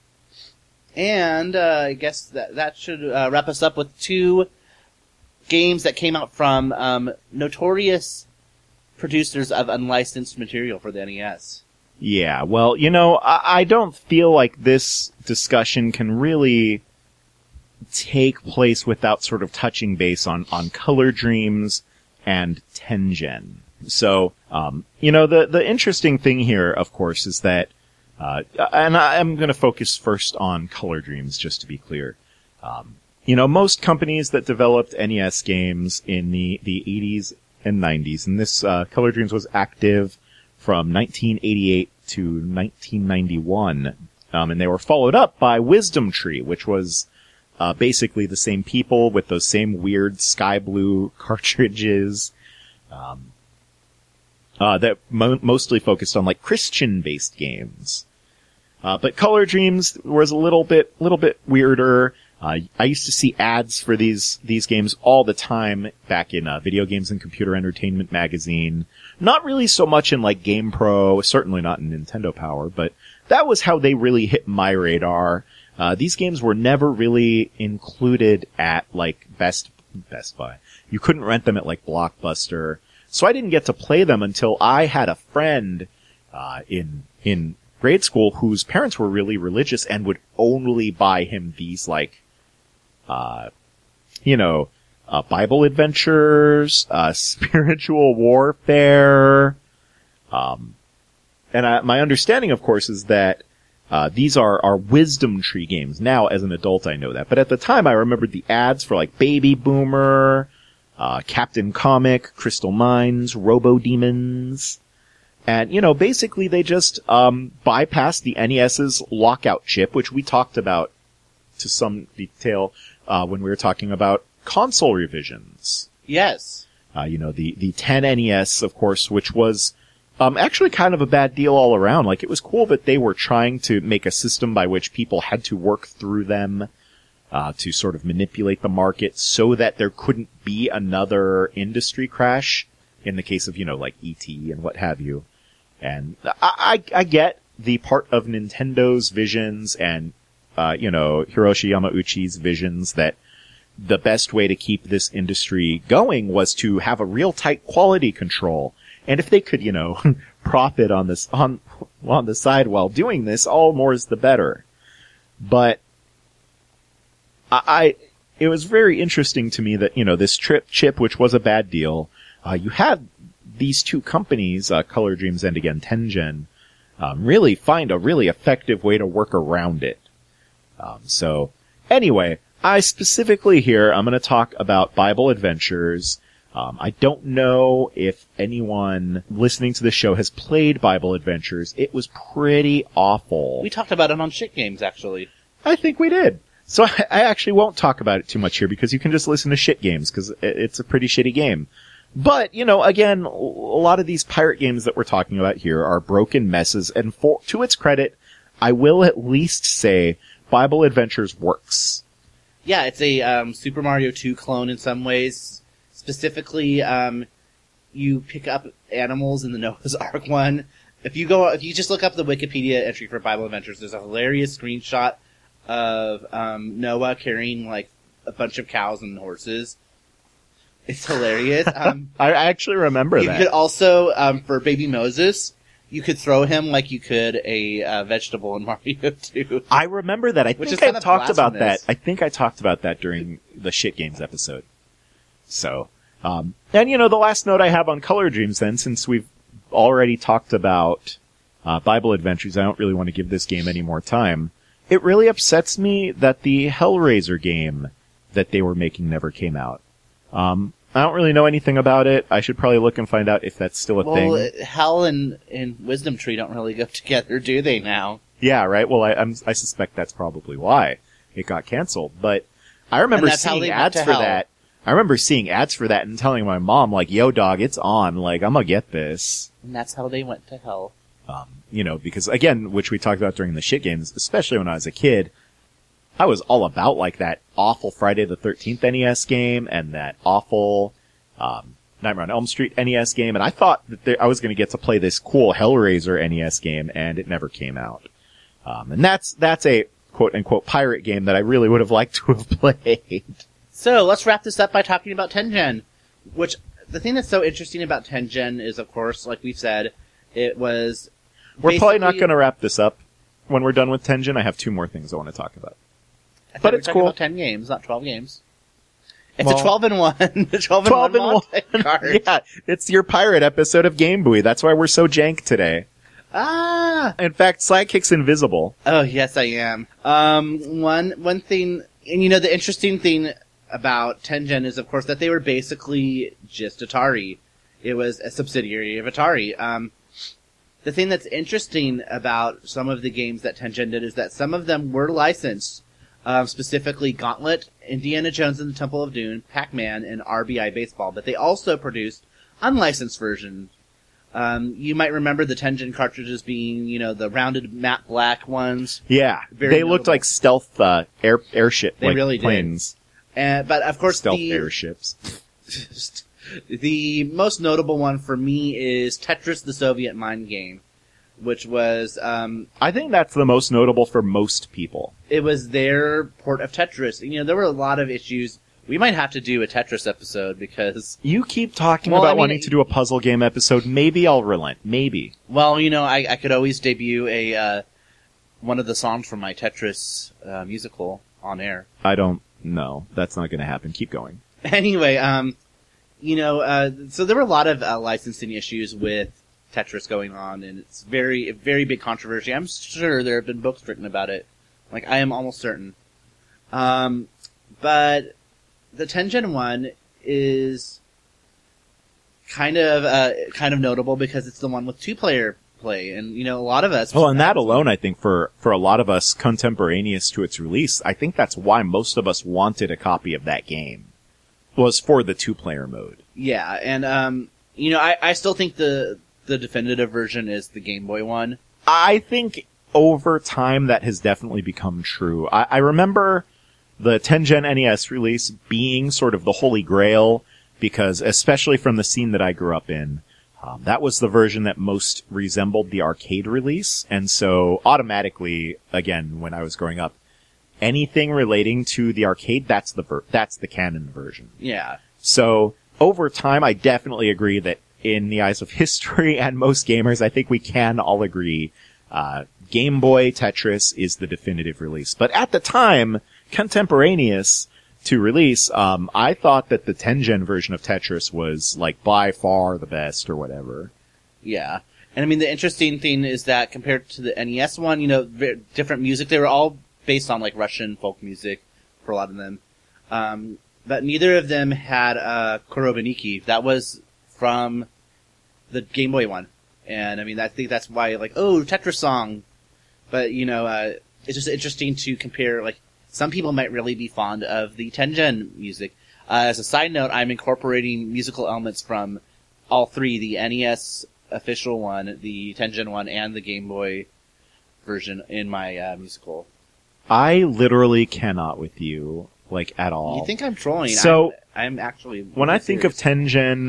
And, uh, I guess that, that should, uh, wrap us up with two games that came out from, um, notorious producers of unlicensed material for the N E S. Yeah, well, you know, I, I don't feel like this discussion can really take place without sort of touching base on, on Color Dreams and Tengen. So, um, you know, the, the interesting thing here, of course, is that, uh, and I, I'm gonna focus first on Color Dreams, just to be clear. Um, you know, most companies that developed N E S games in the, the eighties and nineties, and this, uh, Color Dreams was active from nineteen eighty-eight to nineteen ninety-one, um, and they were followed up by Wisdom Tree, which was, uh, basically the same people with those same weird sky blue cartridges, um, uh, that mo- mostly focused on, like, Christian-based games. Uh, but Color Dreams was a little bit, little bit weirder. Uh, I used to see ads for these, these games all the time back in, uh, Video Games and Computer Entertainment magazine. Not really so much in, like, GamePro, certainly not in Nintendo Power, but that was how they really hit my radar. Uh, these games were never really included at, like, Best, Best Buy. You couldn't rent them at, like, Blockbuster. So I didn't get to play them until I had a friend, uh, in, in grade school whose parents were really religious and would only buy him these, like, uh, you know, uh, Bible adventures, uh, spiritual warfare, um, and I, my understanding, of course, is that, uh, these are, are Wisdom Tree games. Now, as an adult, I know that. But at the time, I remembered the ads for, like, Baby Boomer, uh, Captain Comic, Crystal Mines, Robo Demons. And, you know, basically they just, um, bypassed the NES's lockout chip, which we talked about to some detail, uh, when we were talking about console revisions. Yes. Uh, you know, the, the ten N E S, of course, which was, um, actually kind of a bad deal all around. Like, it was cool that they were trying to make a system by which people had to work through them, uh, to sort of manipulate the market so that there couldn't be another industry crash in the case of, you know, like E T and what have you. And I, I, I get the part of Nintendo's visions and, uh, you know, Hiroshi Yamauchi's visions that the best way to keep this industry going was to have a real tight quality control. And if they could, you know, profit on this, on, on the side while doing this, all more is the better. But I, I it was very interesting to me that, you know, this trip chip, which was a bad deal, uh, you had these two companies, uh, Color Dreams and again Tengen, um, really find a really effective way to work around it. Um, so anyway, I specifically here, I'm going to talk about Bible Adventures. Um, I don't know if anyone listening to the show has played Bible Adventures. It was pretty awful. We talked about it on Shit Games, actually. I think we did. So I, I actually won't talk about it too much here because you can just listen to Shit Games because it, it's a pretty shitty game. But, you know, again, a lot of these pirate games that we're talking about here are broken messes, and for, to its credit, I will at least say Bible Adventures works. Yeah, it's a um, Super Mario two clone in some ways. Specifically, um, you pick up animals in the Noah's Ark one. If you go, if you just look up the Wikipedia entry for Bible Adventures, there's a hilarious screenshot of um, Noah carrying like a bunch of cows and horses. It's hilarious. Um, I actually remember you that. could also, um, for baby Moses, you could throw him like you could a uh, vegetable in Mario two. I remember that. I Which think is kind I of talked about that. blasphemous. I think I talked about that during the Shit Games episode. So, um, and you know, the last note I have on Color Dreams then, since we've already talked about uh, Bible Adventures, I don't really want to give this game any more time. It really upsets me that the Hellraiser game that they were making never came out. Um, I don't really know anything about it. I should probably look and find out if that's still a Well, thing. uh, Hell and, and Wisdom Tree don't really go together, do they now? Yeah, right. Well, I, I'm, I suspect that's probably why it got canceled. But I remember And that's how seeing they went ads to for hell. that. I remember seeing ads for that and telling my mom, like, "Yo, dog, it's on. Like, I'm gonna get this." And that's how they went to hell. Um, you know, because again, which we talked about during the Shit Games, especially when I was a kid, I was all about like that awful Friday the thirteenth N E S game and that awful um, Nightmare on Elm Street N E S game, and I thought that there, I was going to get to play this cool Hellraiser N E S game, and it never came out. Um, and that's that's a quote unquote pirate game that I really would have liked to have played. So let's wrap this up by talking about Tengen, which the thing that's so interesting about Tengen is, of course, like we've said, it was. We're probably not basically- going to wrap this up when we're done with Tengen. I have two more things I want to talk about. I thought but we were it's talking cool. About ten games, not twelve games. It's Well- a twelve and one. The twelve and twelve one and one. Monte card. Yeah, it's your pirate episode of Game Buoy. That's why we're so jank today. Ah. In fact, Slagkick's invisible. Oh yes, I am. Um, one one thing, and you know, the interesting thing about Tengen is, of course, that they were basically just Atari. It was a subsidiary of Atari. Um, the thing that's interesting about some of the games that Tengen did is that some of them were licensed, um, specifically Gauntlet, Indiana Jones and the Temple of Doom, Pac-Man, and R B I Baseball. But they also produced unlicensed versions. Um, you might remember the Tengen cartridges being, you know, the rounded matte black ones. Yeah, Very they looked notable. like stealth uh, air airship, They like really did. planes, And, but of course, stealth the airships. the most notable one for me is Tetris: The Soviet Mind Game, which was um, I think that's the most notable for most people. it was their port of Tetris. You know, there were a lot of issues. We might have to do a Tetris episode because, You keep talking Well, about I mean, wanting to do a puzzle game episode. Maybe I'll relent. Maybe. well, you know, I, I could always debut a uh, one of the songs from my Tetris uh, musical on air. I don't know. That's not going to happen. Keep going. Anyway, um, you know, uh, so there were a lot of uh, licensing issues with Tetris going on, and it's very, very big controversy. I'm sure there have been books written about it. Like, I am almost certain. Um, but the Tengen one is kind of, uh, kind of notable because it's the one with two-player play, and, you know, a lot of us... Well, and that alone, I think, for, for a lot of us contemporaneous to its release, I think that's why most of us wanted a copy of that game. Was for the two-player mode. Yeah, and, um, you know, I, I still think the, the definitive version is the Game Boy one. I think over time that has definitely become true. I, I remember the Tengen N E S release being sort of the holy grail because, especially from the scene that I grew up in, um, that was the version that most resembled the arcade release. And so automatically, again, when I was growing up, anything relating to the arcade, that's the ver- that's the canon version. Yeah. So over time, I definitely agree that in the eyes of history and most gamers, I think we can all agree, uh, Game Boy Tetris is the definitive release. But at the time, contemporaneous to release, um, I thought that the Tengen version of Tetris was like by far the best or whatever. Yeah. And I mean, the interesting thing is that compared to the N E S one, you know, very different music. They were all based on like Russian folk music for a lot of them. Um, but neither of them had, uh, Korobaniki. That was from the Game Boy one. And I mean, I think that's why, like, oh, Tetris song. But, you know, uh, it's just interesting to compare, like, some people might really be fond of the Tengen music. Uh, as a side note, I'm incorporating musical elements from all three, the N E S official one, the Tengen one, and the Game Boy version in my uh, musical. I literally cannot with you, like, at all. You think I'm trolling? So, I'm, I'm actually... when I think of serious. Tengen,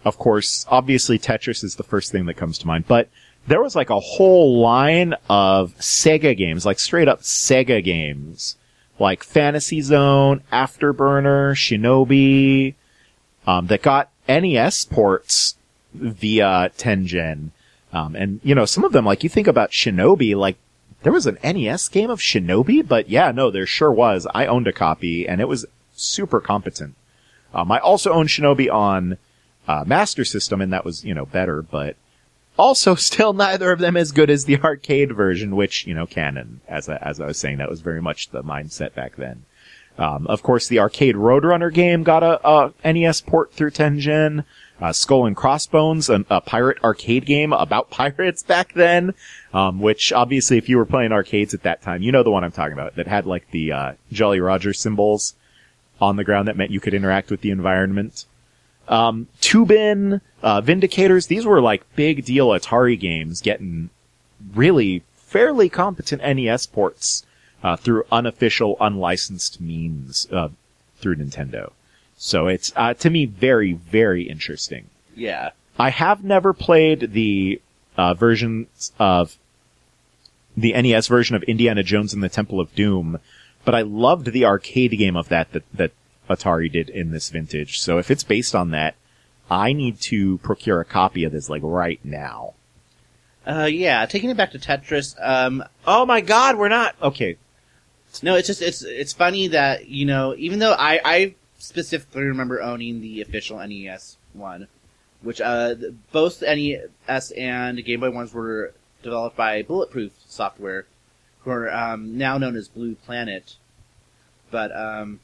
of course, obviously Tetris is the first thing that comes to mind, but there was like a whole line of Sega games, like straight up Sega games, like Fantasy Zone, Afterburner, Shinobi, um, that got N E S ports via Tengen. Um, and, you know, some of them, like, you think about Shinobi, like, there was an N E S game of Shinobi, but yeah, no, there sure was. I owned a copy, and it was super competent. Um, I also owned Shinobi on, uh, Master System, and that was, you know, better, but also still neither of them as good as the arcade version, which, you know, canon, as I, as I was saying, that was very much the mindset back then. Um, of course, the arcade Roadrunner game got a, a N E S port through Tengen. Uh, Skull and Crossbones, an, a pirate arcade game about pirates back then, um, which obviously if you were playing arcades at that time, you know the one I'm talking about, that had like the, uh, Jolly Roger symbols on the ground that meant you could interact with the environment. Um, Tubin, uh, Vindicators, these were like big deal Atari games getting really fairly competent N E S ports, uh, through unofficial, unlicensed means, uh, through Nintendo. So it's, uh, to me, very, very interesting. Yeah. I have never played the, uh, versions of, the N E S version of Indiana Jones and the Temple of Doom, but I loved the arcade game of that, that, that Atari did in this vintage. So if it's based on that, I need to procure a copy of this, like, right now. Uh, yeah, taking it back to Tetris, um, Oh my god, we're not, okay. no, it's just, it's, it's funny that, you know, even though I, I specifically remember owning the official N E S one, which, uh, both N E S and Game Boy ones were developed by Bulletproof Software, who are, um, now known as Blue Planet. But, um,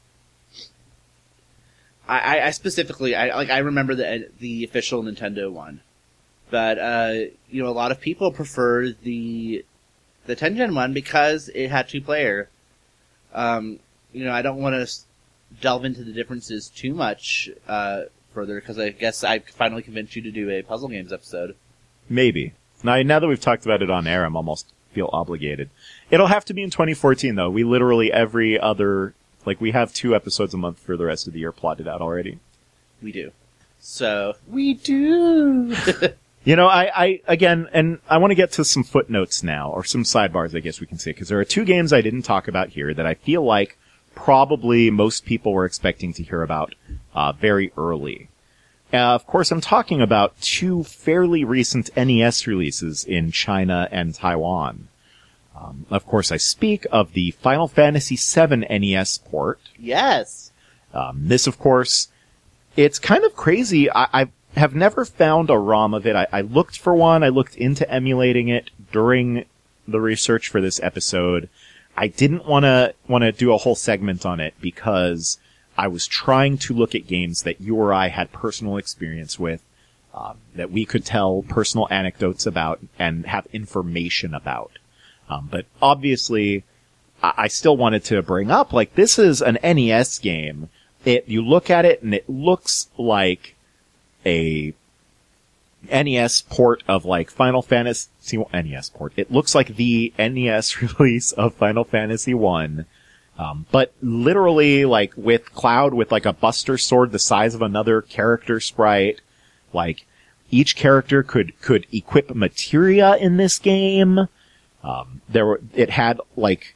I, I specifically, I, like, I remember the, the official Nintendo one. But, uh, you know, a lot of people prefer the, the Tengen one because it had two player. Um, you know, I don't want to delve into the differences too much, uh, further, because I guess I finally convinced you to do a puzzle games episode. Maybe. Now, now that we've talked about it on air, I'm almost feel obligated. It'll have to be in twenty fourteen, though. We literally every other, like, we have two episodes a month for the rest of the year plotted out already. We do. So, We do! You know, I, I, again, and I want to get to some footnotes now, or some sidebars, I guess we can say, because there are two games I didn't talk about here that I feel like probably most people were expecting to hear about, uh, very early. Uh, of course, I'm talking about two fairly recent N E S releases in China and Taiwan. Um, of course, I speak of the Final Fantasy seven N E S port. yes. Um, this, of course, it's kind of crazy. I, I have never found a ROM of it. I, I looked for one. I looked into emulating it during the research for this episode. I didn't want to want to do a whole segment on it because I was trying to look at games that you or I had personal experience with, um, that we could tell personal anecdotes about and have information about. Um, but obviously, I, I still wanted to bring up, like, this is an N E S game. It, you look at it and it looks like a N E S port of, like, Final Fantasy, N E S port. It looks like the N E S release of Final Fantasy one. Um, but literally, like, with Cloud with, like, a Buster Sword the size of another character sprite. Like, each character could, could equip materia in this game. Um, there were, it had, like,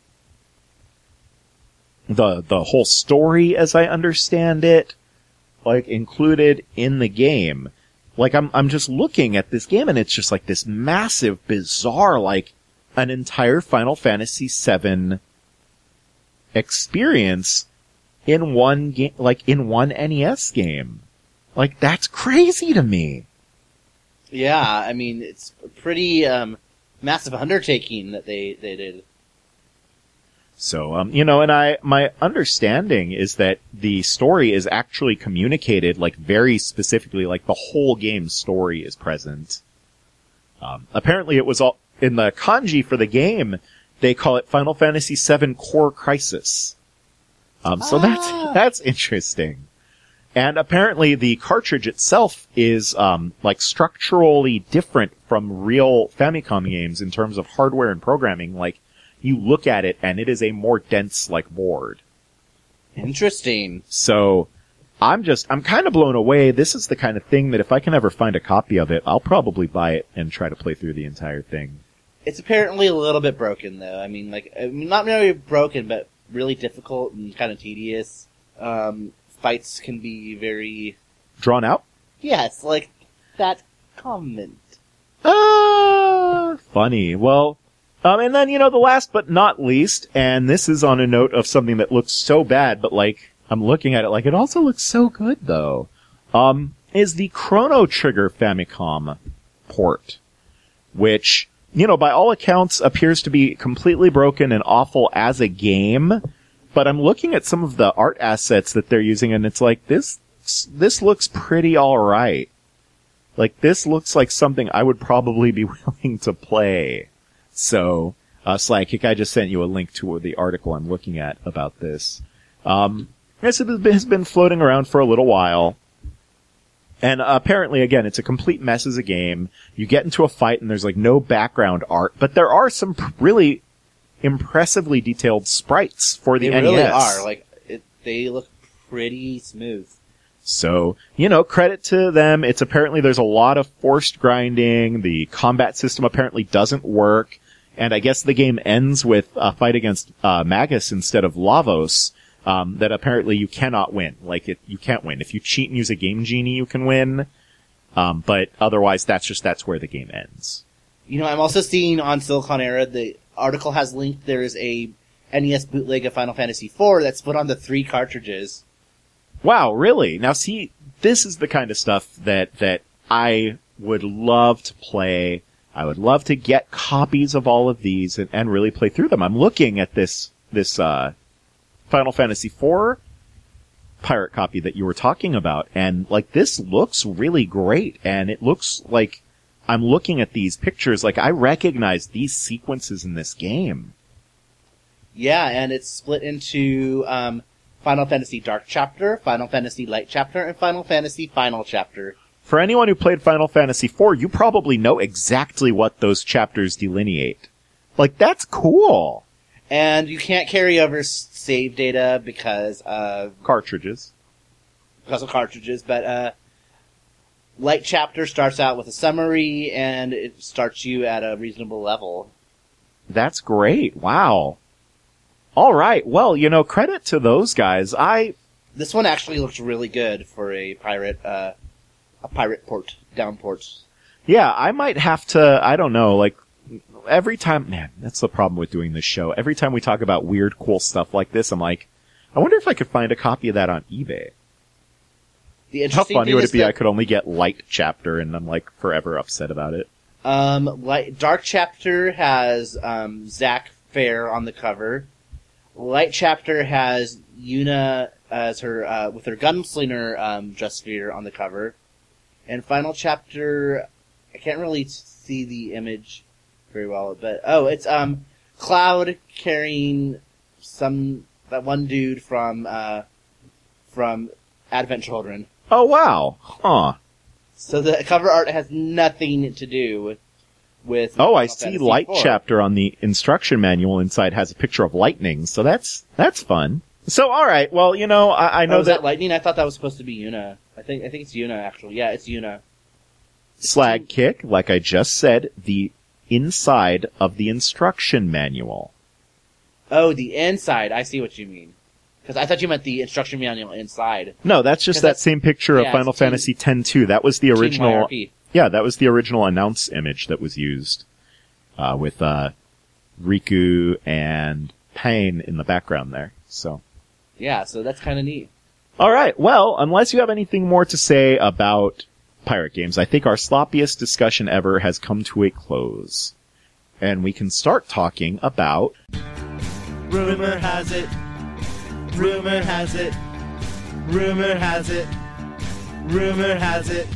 the, the whole story, as I understand it, like, included in the game. Like, I'm, I'm just looking at this game and it's just like this massive, bizarre, like, an entire Final Fantasy seven experience in one game, like, in one N E S game. Like, that's crazy to me. Yeah, I mean, it's a pretty, um, massive undertaking that they, they did. So, um, you know, and I, my understanding is that the story is actually communicated, like, very specifically, like, the whole game's story is present. Um, apparently it was all, in the kanji for the game, they call it Final Fantasy seven Core Crisis. Um, so Ah. that's, that's interesting. And apparently the cartridge itself is, um, like, structurally different from real Famicom games in terms of hardware and programming. Like, you look at it and it is a more dense, like, board. Interesting. So, I'm just, I'm kind of blown away. This is the kind of thing that if I can ever find a copy of it, I'll probably buy it and try to play through the entire thing. It's apparently a little bit broken, though. I mean, like, I mean, not really broken, but really difficult and kind of tedious. Um, fights can be very... Drawn out? Yes, like that comment. Ah, funny. Well, um, and then, you know, the last but not least, and this is on a note of something that looks so bad, but, like, I'm looking at it like, it also looks so good, though, um, is the Chrono Trigger Famicom port, which, you know, by all accounts appears to be completely broken and awful as a game, but I'm looking at some of the art assets that they're using, and it's like, this, this looks pretty alright. Like, this looks like something I would probably be willing to play. So, uh, Slykick, I just sent you a link to the article I'm looking at about this. Um, this has been floating around for a little while. And uh, apparently, again, it's a complete mess as a game. You get into a fight and there's like no background art, but there are some pr- really impressively detailed sprites for the They N E S. really are. Like, it, they look pretty smooth. So, you know, credit to them. It's apparently there's a lot of forced grinding. The combat system apparently doesn't work. And I guess the game ends with a fight against uh, Magus instead of Lavos. Um, that apparently you cannot win. Like, it, you can't win. If you cheat and use a Game Genie, you can win. Um, but otherwise, that's just, that's where the game ends. You know, I'm also seeing on Silicon Era, the article has linked, there is a N E S bootleg of Final Fantasy four that's put on the three cartridges. Wow, really? Now see, this is the kind of stuff that, that I would love to play. I would love to get copies of all of these and, and really play through them. I'm looking at this, this, uh, Final Fantasy four pirate copy that you were talking about, and like this looks really great, and it looks like I'm looking at these pictures like I recognize these sequences in this game. Yeah, and it's split into um, Final Fantasy Dark Chapter, Final Fantasy Light Chapter, and Final Fantasy Final Chapter. For anyone who played Final Fantasy four, you probably know exactly what those chapters delineate. Like, that's cool. And you can't carry over save data because of Cartridges. because of cartridges, but uh, Light Chapter starts out with a summary, and it starts you at a reasonable level. That's great. Wow. All right. Well, you know, credit to those guys. I This one actually looks really good for a pirate, uh, a pirate port, down port. Yeah, I might have to, I don't know, like, every time, man, that's the problem with doing this show. Every time we talk about weird, cool stuff like this, I'm like, I wonder if I could find a copy of that on eBay. The How interesting funny thing would is it be that, I could only get Light Chapter and I'm like forever upset about it. Um, Light, Dark Chapter has, um, Zack Fair on the cover. Light Chapter has Yuna as her, uh, with her gunslinger, um, dress sphere on the cover. And Final Chapter, I can't really see the image very well, but, oh, it's, um, Cloud carrying some, that one dude from, uh, from Advent Children. Oh, wow. Huh. So the cover art has nothing to do with, with Oh, I Final see Fantasy Light four. Chapter on the instruction manual inside has a picture of lightning, so that's, that's fun. So, alright, well, you know, I, I know Oh, is that, that Lightning? I thought that was supposed to be Yuna. I think, I think it's Yuna, actually. Yeah, it's Yuna. Slag Kick, like I just said, the inside of the instruction manual. Oh, the inside. I see what you mean. Because I thought you meant the instruction manual inside. No, that's just 'Cause that that's- same picture of yeah, Final it's Team- Fantasy X two. That was the Team original. Y R P. Yeah, that was the original announce image that was used uh, with uh, Riku and Pain in the background there. So, Yeah, so that's kind of neat. all right. Well, unless you have anything more to say about pirate games, I think our sloppiest discussion ever has come to a close, and we can start talking about. Rumor has it. Rumor has it. Rumor has it. Rumor has it.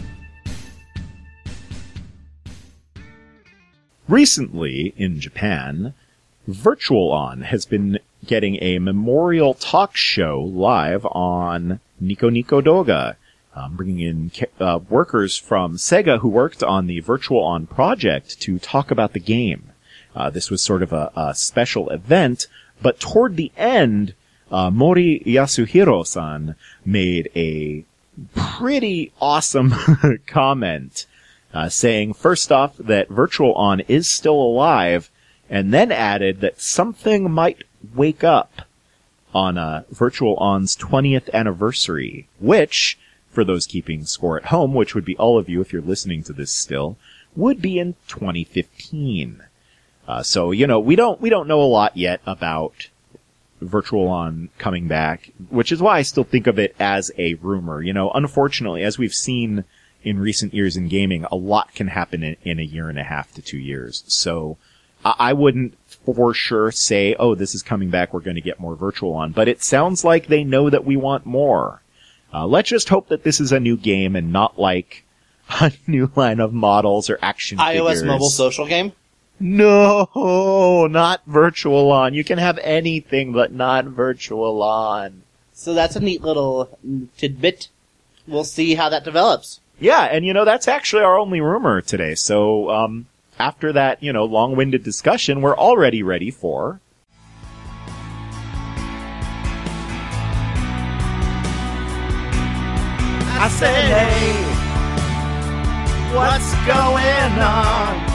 Recently, in Japan, Virtual On has been getting a memorial talk show live on Nico Nico Doga, um, bringing in uh, workers from Sega who worked on the Virtual On project to talk about the game. Uh, this was sort of a, a special event, but toward the end, uh, Mori Yasuhiro-san made a pretty awesome comment, uh, saying, first off, that Virtual On is still alive, and then added that something might wake up on uh, Virtual On's twentieth anniversary, which, for those keeping score at home, which would be all of you if you're listening to this still, would be in twenty fifteen. Uh, so, you know, we don't, we don't know a lot yet about Virtual On coming back, which is why I still think of it as a rumor. You know, unfortunately, as we've seen in recent years in gaming, a lot can happen in, in a year and a half to two years. So, I, I wouldn't for sure say, oh, this is coming back, we're going to get more Virtual On, but it sounds like they know that we want more. Uh, let's just hope that this is a new game and not like a new line of models or action iOS figures. mobile social game? No, not Virtual On. You can have anything but not Virtual On. So that's a neat little tidbit. We'll see how that develops. Yeah, and you know, that's actually our only rumor today. So, um, after that, you know, long-winded discussion, we're already ready for... I said, hey, what's going on?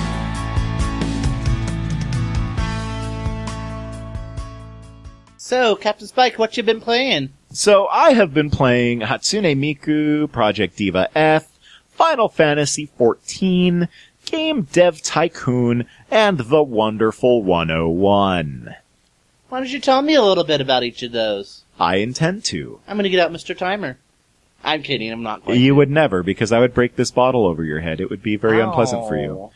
So, Captain Spike, what you been playing? So, I have been playing Hatsune Miku, Project Diva F, Final Fantasy fourteen, Game Dev Tycoon, and The Wonderful one oh one. Why don't you tell me a little bit about each of those? I intend to. I'm gonna get out Mister Timer. I'm kidding, I'm not going You to. would never, because I would break this bottle over your head. It would be very unpleasant for you.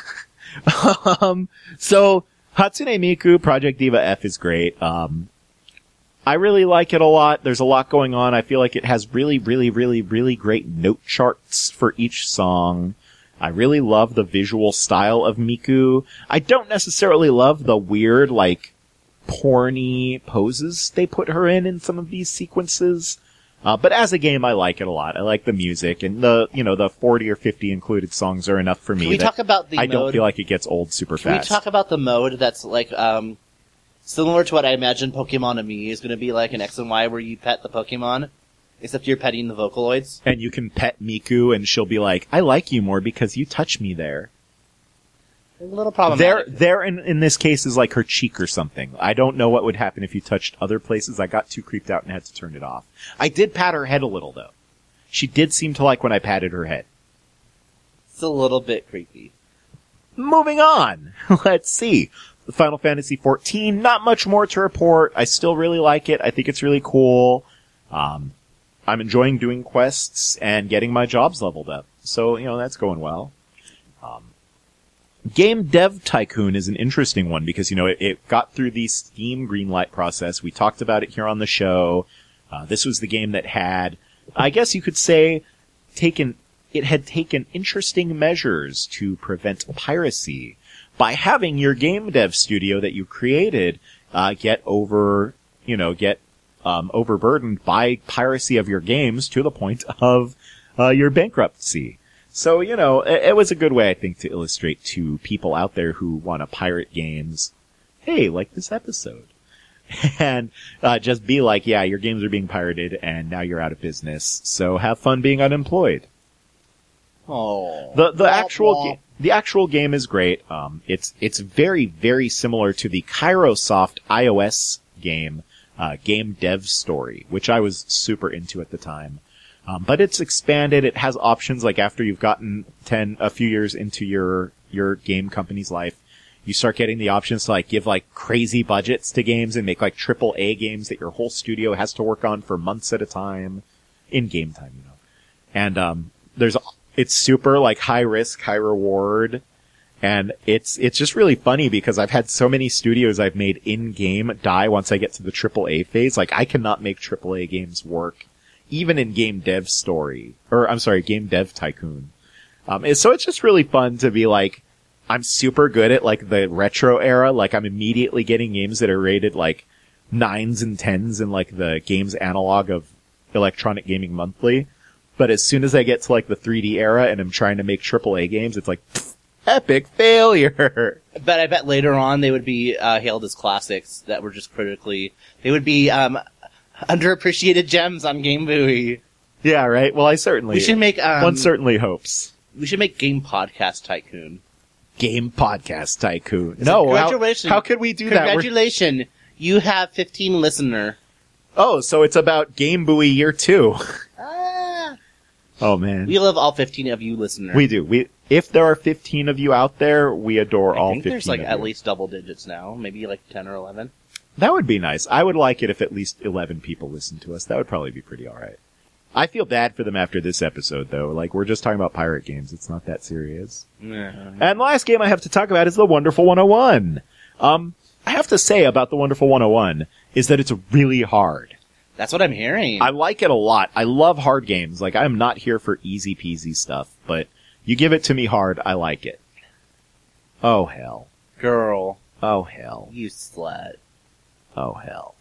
um, so, Hatsune Miku, Project Diva F is great. Um, I really like it a lot. There's a lot going on. I feel like it has really, really, really, really great note charts for each song. I really love the visual style of Miku. I don't necessarily love the weird, like, porny poses they put her in in some of these sequences. Uh, but as a game, I like it a lot. I like the music, and the, you know, the forty or fifty included songs are enough for me. Can we that talk about the I mode? don't feel like it gets old super Can fast. we talk about the mode that's like, um, similar to what I imagine Pokemon Ami is gonna be like in X and Y, where you pet the Pokemon, except you're petting the Vocaloids? And you can pet Miku, and she'll be like, I like you more because you touch me there. A little There, problematic. there in, in this case is like her cheek or something. I don't know what would happen if you touched other places. I got too creeped out and had to turn it off. I did pat her head a little, though. She did seem to like when I patted her head. It's a little bit creepy. Moving on. Let's see. Final Fantasy fourteen, not much more to report. I still really like it. I think it's really cool. Um, I'm enjoying doing quests and getting my jobs leveled up. So, you know, that's going well. Um, Game Dev Tycoon is an interesting one because, you know, it, it got through the Steam greenlight process. We talked about it here on the show. Uh, this was the game that had, I guess you could say, taken, it had taken interesting measures to prevent piracy by having your game dev studio that you created, uh, get over, you know, get, um, overburdened by piracy of your games to the point of, uh, your bankruptcy. So, you know, it, it was a good way, I think, to illustrate to people out there who want to pirate games, hey, like this episode. And, uh, just be like, yeah, your games are being pirated and now you're out of business, so have fun being unemployed. Oh. The, the actual game, the actual game is great. Um, it's, it's very, very similar to the Kairosoft iOS game, uh, Game Dev Story, which I was super into at the time. Um, but it's expanded. It has options like after you've gotten ten, a few years into your, your game company's life, you start getting the options to like give like crazy budgets to games and make like triple A games that your whole studio has to work on for months at a time in game time, you know. And, um, there's, it's super like high risk, high reward. And it's, it's just really funny because I've had so many studios I've made in game die once I get to the triple A phase. Like I cannot make triple A games work. Even in Game Dev Story, or I'm sorry, Game Dev Tycoon. Um, and so it's just really fun to be like, I'm super good at like the retro era. Like I'm immediately getting games that are rated like nines and tens in like the games analog of Electronic Gaming Monthly. But as soon as I get to like the three D era and I'm trying to make triple A games, it's like, pfft, Epic failure. But I bet later on they would be uh, hailed as classics that were just critically. They would be um, underappreciated gems on Game Buoy. Yeah, right. Well, I certainly. We should make. Um, one certainly hopes. We should make Game Podcast Tycoon. Game Podcast Tycoon. No, how, Congratulations. how could we do that? We're- Congratulations. You have fifteen listener. Oh, so it's about Game Buoy year two. Ah. Oh man, We love all fifteen of you listeners. we do. We if there are fifteen of you out there, we adore I all think fifteen. there's like of at you. least double digits now. Maybe like ten or eleven. That would be nice. I would like it if at least eleven people listen to us. That would probably be pretty alright. I feel bad for them after this episode, though. Like, we're just talking about pirate games. It's not that serious. Yeah. And the last game I have to talk about is the Wonderful one oh one. Um, I have to say about the Wonderful one oh one is that it's really hard. That's what I'm hearing. I like it a lot. I love hard games. Like, I'm not here for easy peasy stuff, but you give it to me hard, I like it. Oh, hell. Girl, Oh, hell. you slut. Oh, hell.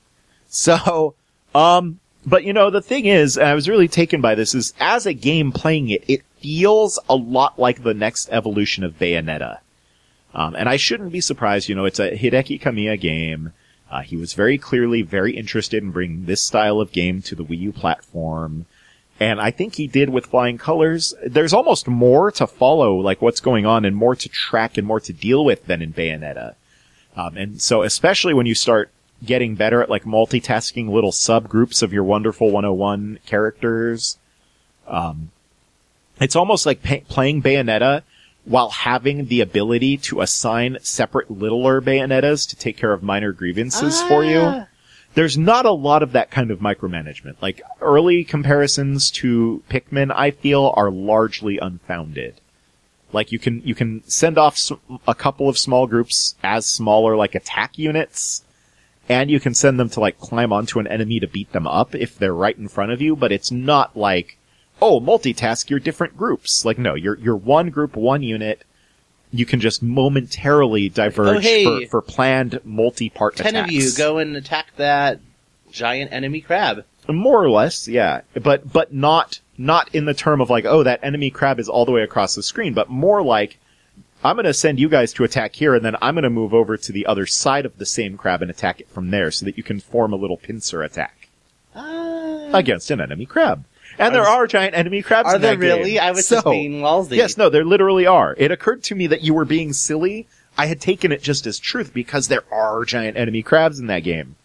So, um, but you know, the thing is, and I was really taken by this, is as a game playing it, it feels a lot like the next evolution of Bayonetta. Um, and I shouldn't be surprised, you know, it's a Hideki Kamiya game. Uh, he was very clearly very interested in bringing this style of game to the Wii U platform. And I think he did with Flying Colors. There's almost more to follow, like what's going on, and more to track and more to deal with than in Bayonetta. Um, and so especially when you start getting better at like multitasking little subgroups of your Wonderful one oh one characters, um, it's almost like pa- playing Bayonetta while having the ability to assign separate littler Bayonettas to take care of minor grievances for you. Ah. There's not a lot of that kind of micromanagement. Like, early comparisons to Pikmin, I feel, are largely unfounded. Like, you can, you can send off s- a couple of small groups as smaller, like, attack units, and you can send them to, like, climb onto an enemy to beat them up if they're right in front of you, but it's not like, oh, multitask your different groups. Like, no, you're, you're one group, one unit. You can just momentarily diverge Oh, hey. for, for planned multi-part Ten attacks. of you go and attack that giant enemy crab. More or less, yeah. But, but not, not in the term of like, oh, that enemy crab is all the way across the screen, but more like, I'm gonna send you guys to attack here, and then I'm gonna move over to the other side of the same crab and attack it from there, so that you can form a little pincer attack Ah. against an enemy crab. And there are giant enemy crabs Are in there that game. really? I was So- just being Walsy. Yes, no, there literally are. It occurred to me that you were being silly. I had taken it just as truth because there are giant enemy crabs in that game.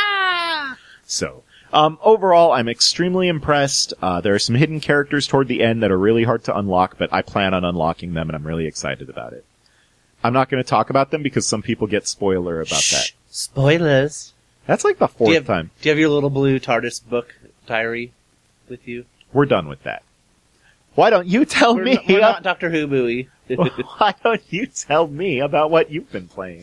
Ah! So, um, overall, I'm extremely impressed. Uh, there are some hidden characters toward the end that are really hard to unlock, but I plan on unlocking them and I'm really excited about it. I'm not going to talk about them because some people get spoiler about Shh. that. Spoilers. That's like the Do fourth you, have, time. do you have your little blue TARDIS book diary with you? We're done with that. Why don't you tell We're, me? n- we're not Doctor Who buoy. Why don't you tell me about what you've been playing?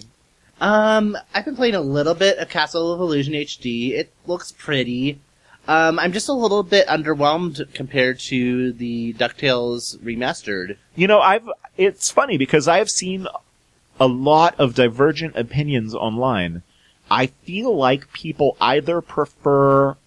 Um, I've been playing a little bit of Castle of Illusion H D. It looks pretty. Um, I'm just a little bit underwhelmed compared to the DuckTales remastered. You know, I've, it's funny because I've seen a lot of divergent opinions online. I feel like people either prefer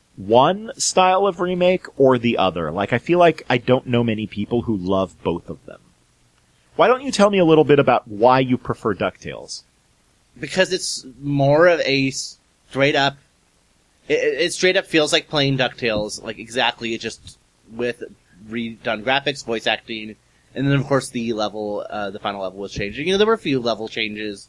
one style of remake or the other. Like, I feel like I don't know many people who love both of them. Why don't you tell me a little bit about why you prefer DuckTales? Because it's more of a straight up, it, it straight up feels like playing DuckTales, like exactly, it just with redone graphics, voice acting, and then of course the level, uh, the final level was changing. You know, there were a few level changes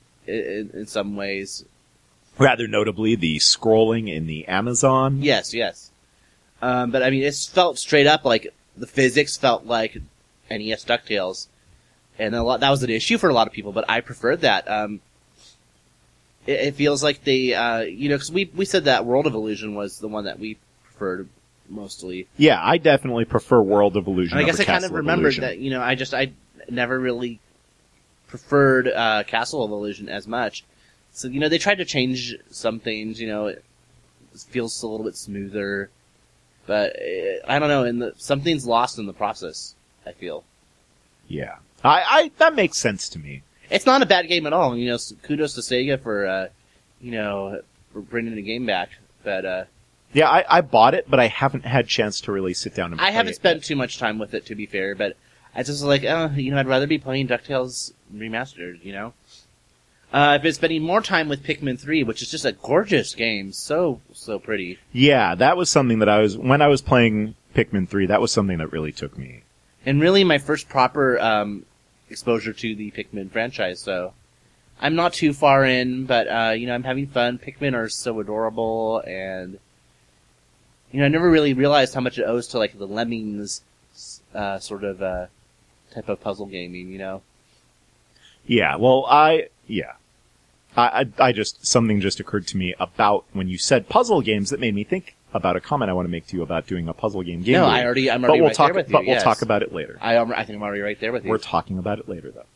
in, in some ways. Rather notably, the scrolling in the Amazon. Yes, yes. Um, but I mean, it felt straight up like the physics felt like N E S DuckTales. And a lot, that was an issue for a lot of people, but I preferred that. Um, it, it feels like they, uh, you know, cause we, we said that World of Illusion was the one that we preferred mostly. Yeah, I definitely prefer World of Illusion. And I guess over I kind Castle of remembered Illusion. that, you know, I just, I never really preferred, uh, Castle of Illusion as much. So, you know, they tried to change some things, you know, it feels a little bit smoother, but uh, I don't know, and the, something's lost in the process, I feel. Yeah. I, I, that makes sense to me. It's not a bad game at all, you know, kudos to Sega for, uh, you know, for bringing the game back, but, uh, Yeah, I, I bought it, but I haven't had chance to really sit down and play I haven't it spent yet. too much time with it, to be fair, but I just was like, oh, you know, I'd rather be playing DuckTales Remastered, you know? Uh, I've been spending more time with Pikmin three, which is just a gorgeous game. So, so pretty. Yeah, that was something that I was, when I was playing Pikmin three, that was something that really took me. And really my first proper, um, exposure to the Pikmin franchise, so I'm not too far in, but, uh, you know, I'm having fun. Pikmin are so adorable, and, you know, I never really realized how much it owes to, like, the Lemmings, uh, sort of, uh, type of puzzle gaming, you know? Yeah, well, I, yeah. I, I, I just, something just occurred to me about when you said puzzle games that made me think about a comment I want to make to you about doing a puzzle game game. No, game. I already, I'm but already we'll right talk, there with you. But we'll yes. talk about it later. I, am- I think I'm already right there with you. We're talking about it later, though.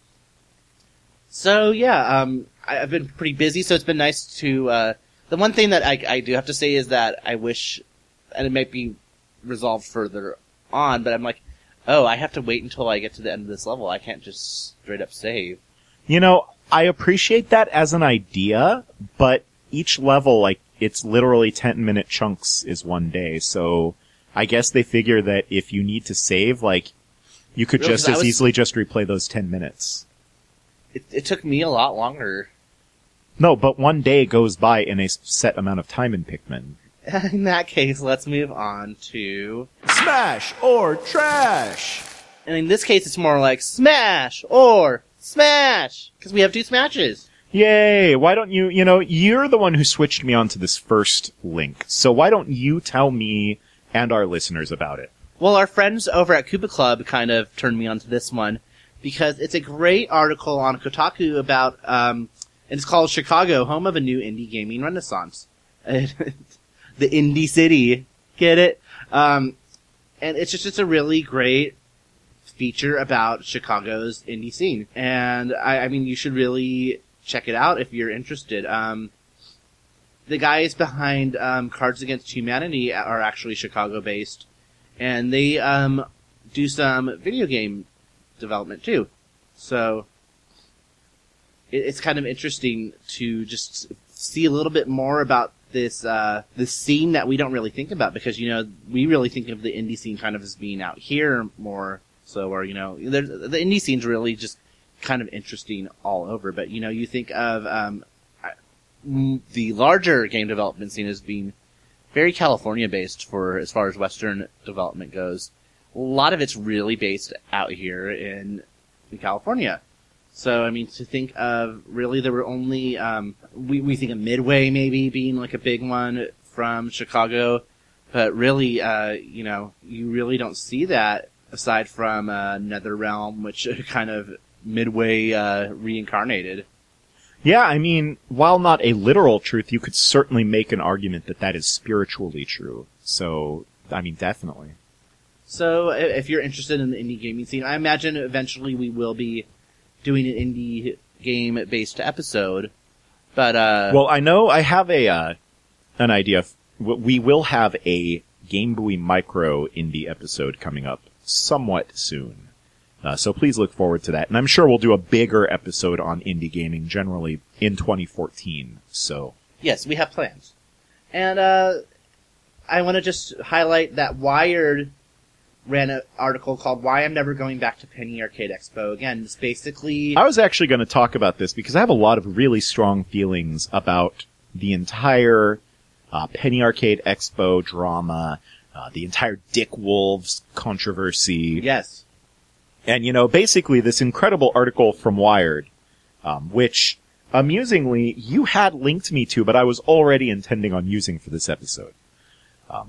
So, yeah, um, I, I've been pretty busy, so it's been nice to, uh, the one thing that I, I do have to say is that I wish, and it might be resolved further on, but I'm like, oh, I have to wait until I get to the end of this level. I can't just straight up save. You know, I appreciate that as an idea, but each level, like, it's literally ten minute chunks is one day, so I guess they figure that if you need to save, like, you could Really? just 'Cause I as was- easily just replay those ten minutes. It, it took me a lot longer. No, but one day goes by in a s- set amount of time in Pikmin. In that case, let's move on to... Smash or trash! And in this case, it's more like smash or smash! Because we have two smashes. Yay! Why don't you, you know, you're the one who switched me onto this first link, so why don't you tell me and our listeners about it? Well, our friends over at Koopa Club kind of turned me onto this one because it's a great article on Kotaku about, um, and it's called Chicago, Home of a New Indie Gaming Renaissance. The Indie City. Get it? Um, and it's just, it's a really great feature about Chicago's indie scene. And I, I mean, you should really check it out if you're interested. Um, the guys behind, um, Cards Against Humanity are actually Chicago-based. And they, um, do some video game development too. So, it, it's kind of interesting to just see a little bit more about this, uh, this scene that we don't really think about because, you know, we really think of the indie scene kind of as being out here more so, or, you know, there's, the indie scene's really just kind of interesting all over. But, you know, you think of, um, the larger game development scene as being very California-based for as far as Western development goes. A lot of it's really based out here in, in California. So, I mean, to think of, really, there were only, um, we, we think of Midway maybe being like a big one from Chicago, but really, uh, you know, you really don't see that aside from, uh, NetherRealm, which kind of Midway, uh, reincarnated. Yeah, I mean, while not a literal truth, you could certainly make an argument that that is spiritually true. So, I mean, definitely. So, i- if you're interested in the indie gaming scene, I imagine eventually we will be doing an indie game-based episode. But, uh... Well, I know I have a, uh, an idea. Of, we will have a Game Boy Micro indie episode coming up somewhat soon. Uh, so please look forward to that. And I'm sure we'll do a bigger episode on indie gaming generally in twenty fourteen. So, yes, we have plans. And, uh, I want to just highlight that Wired ran an article called Why I'm Never Going Back to Penny Arcade Expo. Again, it's basically... I was actually going to talk about this because I have a lot of really strong feelings about the entire uh, Penny Arcade Expo drama, uh, the entire Dick Wolves controversy. Yes. And, you know, basically this incredible article from Wired, um, which, amusingly, you had linked me to, but I was already intending on using for this episode. Um,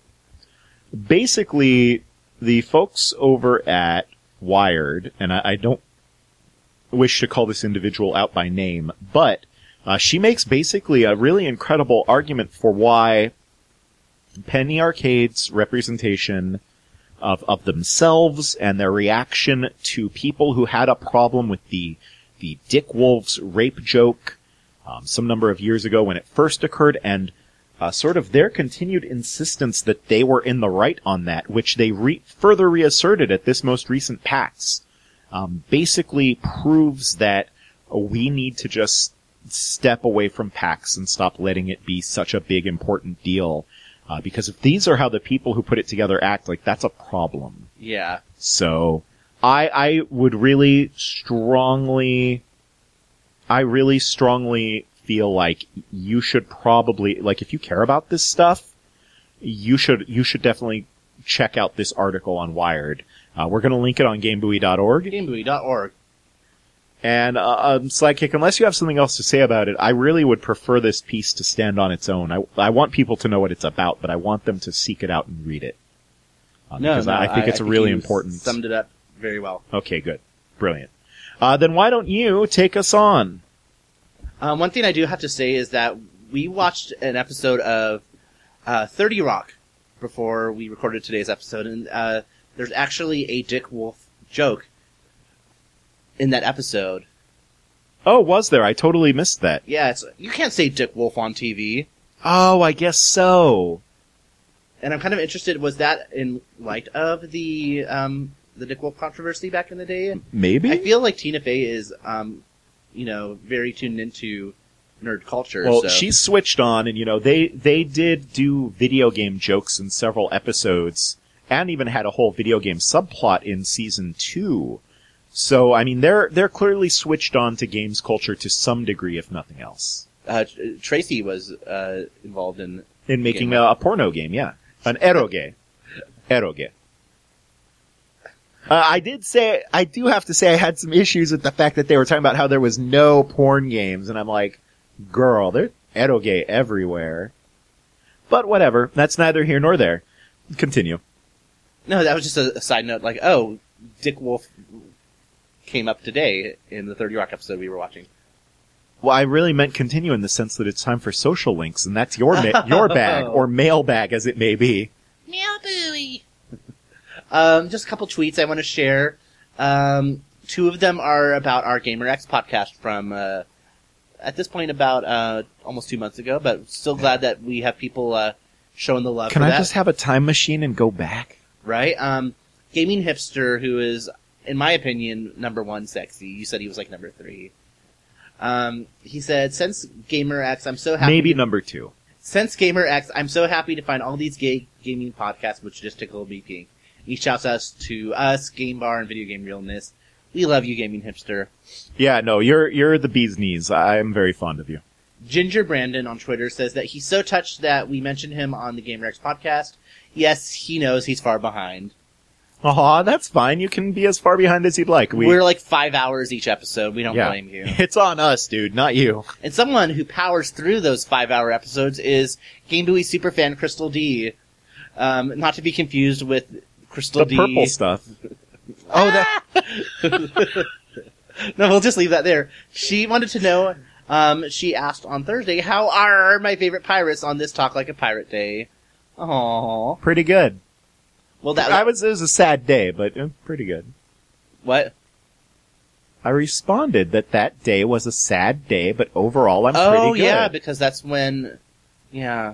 basically, the folks over at Wired, and I, I don't wish to call this individual out by name, but uh, she makes basically a really incredible argument for why Penny Arcade's representation of of themselves and their reaction to people who had a problem with the the Dick Wolves rape joke um, some number of years ago when it first occurred, and uh, sort of their continued insistence that they were in the right on that, which they re- further reasserted at this most recent PAX, um, basically proves that we need to just step away from PAX and stop letting it be such a big important deal. Uh, because if these are how the people who put it together act, like, that's a problem. Yeah. So, I I would really strongly, I really strongly feel like you should probably, like, if you care about this stuff, you should you should definitely check out this article on Wired. Uh, we're going to link it on GameBuoy dot org. GameBuoy dot org. And uh, um, Sidekick, unless you have something else to say about it, I really would prefer this piece to stand on its own. I, I want people to know what it's about, but I want them to seek it out and read it. Uh, No, because no, I, I think it's a really you important. Summed it up very well. Okay, good. Brilliant. Uh, then why don't you take us on? Um, one thing I do have to say is that we watched an episode of uh, thirty Rock before we recorded today's episode, and uh, there's actually a Dick Wolf joke in that episode. Oh, was there? I totally missed that. Yeah, it's, you can't say Dick Wolf on T V. Oh, I guess so. And I'm kind of interested, was that in light of the um, the Dick Wolf controversy back in the day? Maybe? I feel like Tina Fey is, um, you know, very tuned into nerd culture. Well, so. she's switched on, and, you know, they, they did do video game jokes in several episodes, and even had a whole video game subplot in season two. So, I mean, they're they're clearly switched on to games culture to some degree, if nothing else. Uh, Tracy was uh, involved in... In making game. a, a porno game, yeah. An eroge. Eroge. Uh, I did say, I do have to say I had some issues with the fact that they were talking about how there was no porn games, and I'm like, girl, there's eroge everywhere. But whatever, that's neither here nor there. Continue. No, that was just a, a side note, like, oh, Dick Wolf came up today in the thirty Rock episode we were watching. Well, I really meant continue in the sense that it's time for social links, and that's your ma- your bag, or mailbag as it may be. Meow buoy. um, just a couple tweets I want to share. Um, two of them are about our GamerX podcast from, uh, at this point about, uh, almost two months ago, but still glad that we have people, uh, showing the love Can for I that. just have a time machine and go back? Right? Um, Gaming Hipster, who is, in my opinion, number one sexy. You said he was like number three. Um, he said, since GamerX, I'm so happy. Maybe to- number two. Since GamerX, I'm so happy to find all these gay gaming podcasts which just tickle me pink. He shouts us to us, Game Bar, and Video Game Realness. We love you, Gaming Hipster. Yeah, no, you're you're the bee's knees. I'm very fond of you. Ginger Brandon on Twitter says that he's so touched that we mentioned him on the GamerX podcast. Yes, he knows he's far behind. Aw, that's fine. You can be as far behind as you'd like. We, We're like five hours each episode. We don't yeah. blame you. It's on us, dude, not you. And someone who powers through those five-hour episodes is Game Buoy superfan Crystal D. Um, not to be confused with Crystal The D. purple stuff. Oh, that. No, we'll just leave that there. She wanted to know, um, she asked on Thursday, how are my favorite pirates on this Talk Like a Pirate Day? Aww. Pretty good. Well, that I was. It was a sad day, but uh, pretty good. What? I responded that that day was a sad day, but overall I'm Oh, pretty good. yeah, because that's when, yeah.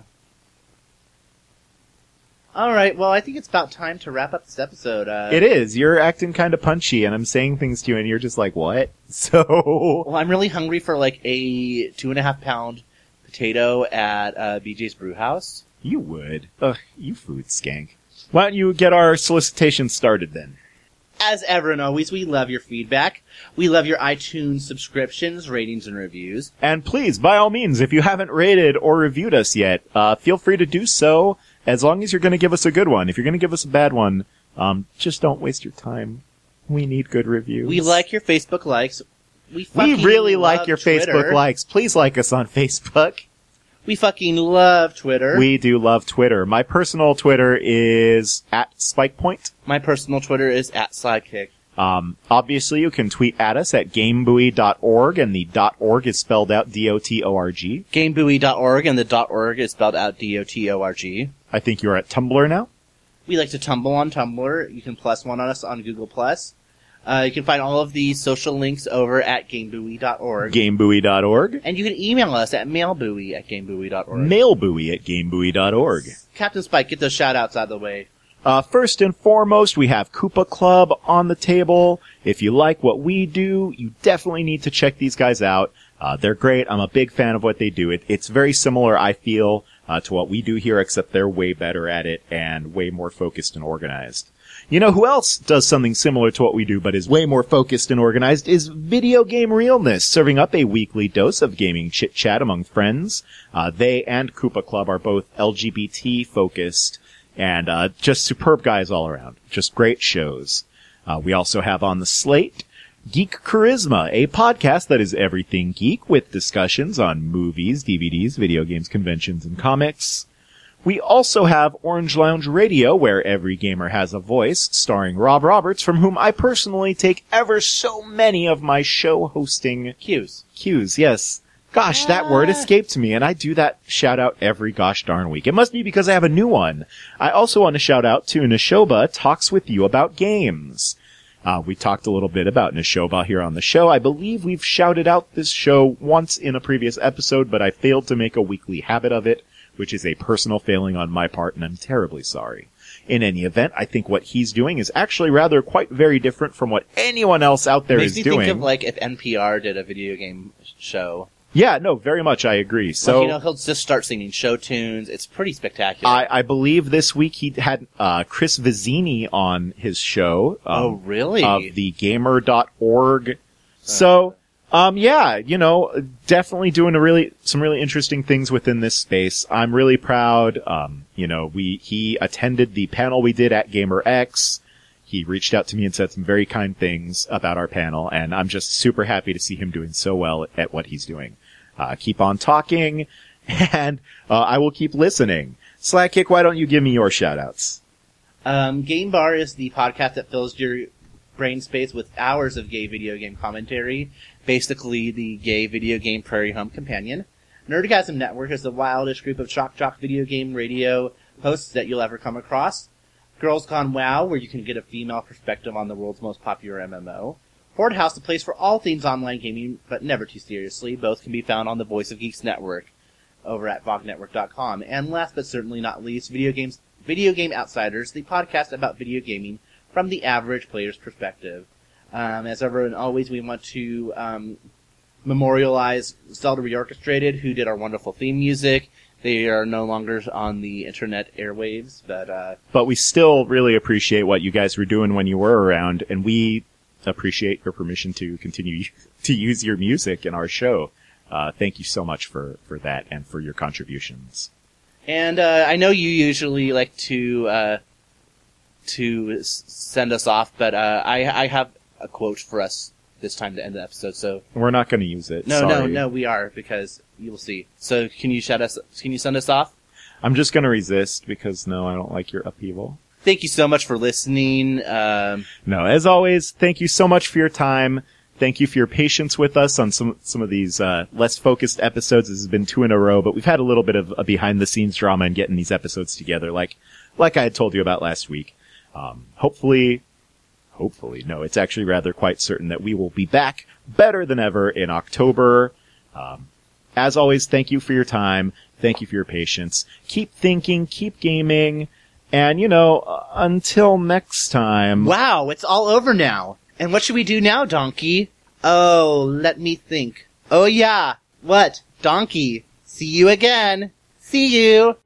Alright, well, I think it's about time to wrap up this episode. Uh, It is. You're acting kind of punchy, and I'm saying things to you, and you're just like, what? So, Well, I'm really hungry for like a two and a half pound potato at uh, B J's Brew House. you would. Ugh, you food skank. Why don't you get our solicitation started then? As ever and always, we love your feedback. We love your iTunes subscriptions, ratings, and reviews. And please, by all means, if you haven't rated or reviewed us yet, uh, feel free to do so, as long as you're going to give us a good one. If you're going to give us a bad one, um, just don't waste your time. We need good reviews. We like your Facebook likes. We We fucking really love like your Twitter. Facebook likes. Please like us on Facebook. We fucking love Twitter. We do love Twitter. My personal Twitter is at SpikePoint. My personal Twitter is at Sidekick. Um, obviously, you can tweet at us at GameBuoy dot org, and the .org is spelled out D O T O R G. GameBuoy dot org, and the .org is spelled out D O T O R G. I think you're at Tumblr now. We like to tumble on Tumblr. You can plus one on us on Google Plus. Uh, you can find all of the social links over at GameBuoy dot org. GameBuoy dot org. And you can email us at mailbuoy at GameBuoy dot org. MailBuoy at GameBuoy dot org. Captain Spike, get those shout-outs out of the way. Uh, first and foremost, we have Koopa Club on the table. If you like what we do, you definitely need to check these guys out. Uh, they're great. I'm a big fan of what they do. It, it's very similar, I feel, uh, to what we do here, except they're way better at it and way more focused and organized. You know who else does something similar to what we do, but is way more focused and organized, is Video Game Realness, serving up a weekly dose of gaming chit-chat among friends. Uh, they and Koopa Club are both L G B T-focused, and uh, just superb guys all around. Just great shows. Uh, we also have on the slate Geek Charisma, a podcast that is everything geek, with discussions on movies, D V Ds, video games, conventions, and comics. We also have Orange Lounge Radio, where every gamer has a voice, starring Rob Roberts, from whom I personally take ever so many of my show hosting Cues. cues. Yes. Gosh, that word escaped me, and I do that shout out every gosh darn week. It must be because I have a new one. I also want to shout out to Neshoba Talks With You About Games. Uh, we talked a little bit about Neshoba here on the show. I believe we've shouted out this show once in a previous episode, but I failed to make a weekly habit of it, which is a personal failing on my part, and I'm terribly sorry. In any event, I think what he's doing is actually rather quite very different from what anyone else out there Makes is me doing. think of like if N P R did a video game show. Yeah, no, very much I agree. So, Like, you know, he'll just start singing show tunes. It's pretty spectacular. I, I believe this week he had uh, Chris Vizzini on his show. Um, oh, really? Of the gamer dot org. So, um, yeah, you know, definitely doing a really, some really interesting things within this space. I'm really proud. Um, you know, we, he attended the panel we did at GamerX. He reached out to me and said some very kind things about our panel, and I'm just super happy to see him doing so well at what he's doing. Uh, keep on talking, and uh, I will keep listening. Slackkick, why don't you give me your shout-outs? Um, Game Bar is the podcast that fills your brain space with hours of gay video game commentary. Basically, the gay video game prairie home companion. Nerdgasm Network is the wildest group of shock jock video game radio hosts that you'll ever come across. Girls Gone WoW, where you can get a female perspective on the world's most popular M M O. Horde House, the place for all things online gaming, but never too seriously. Both can be found on the Voice of Geeks Network over at vog network dot com. And last but certainly not least, Video Games, Video Game Outsiders, the podcast about video gaming from the average player's perspective. Um, as ever and always, we want to um, memorialize Zelda Reorchestrated, who did our wonderful theme music. They are no longer on the internet airwaves, but uh, But we still really appreciate what you guys were doing when you were around, and we appreciate your permission to continue to use your music in our show. Uh, thank you so much for, for that and for your contributions. And uh, I know you usually like to uh, to s- send us off, but uh, I I have a quote for us this time to end the episode. So We're not going to use it. no, Sorry. no, no, we are, because you will see. So can you shout us? Can you send us off? I'm just going to resist because, no, I don't like your upheaval. Thank you so much for listening. Um, No, as always, thank you so much for your time. Thank you for your patience with us on some some of these uh, less focused episodes. This has been two in a row, but we've had a little bit of a behind-the-scenes drama in getting these episodes together, like like I had told you about last week. Um, hopefully, hopefully, no, it's actually rather quite certain that we will be back better than ever in October. Um, as always, thank you for your time. Thank you for your patience. Keep thinking, keep gaming, and, you know, uh, until next time. wow, it's all over now. And what should we do now, Donkey? Oh, let me think. Oh yeah, what? Donkey. See you again. See you.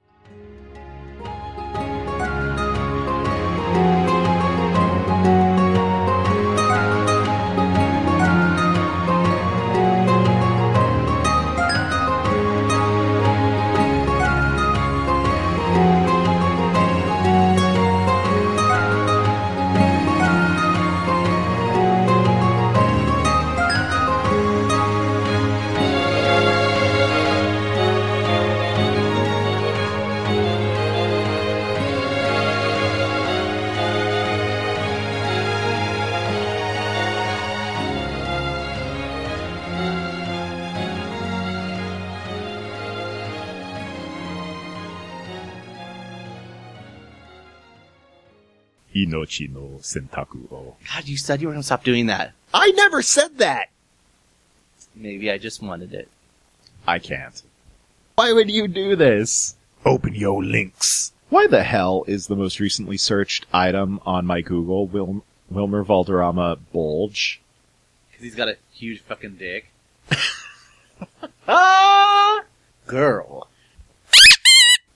Inochi no sentaku o. God, you said you were going to stop doing that. I never said that! Maybe I just wanted it. I can't. Why would you do this? Open your links. Why the hell is the most recently searched item on my Google Wil- Wilmer Valderrama bulge? Because he's got a huge fucking dick. Ah! Girl.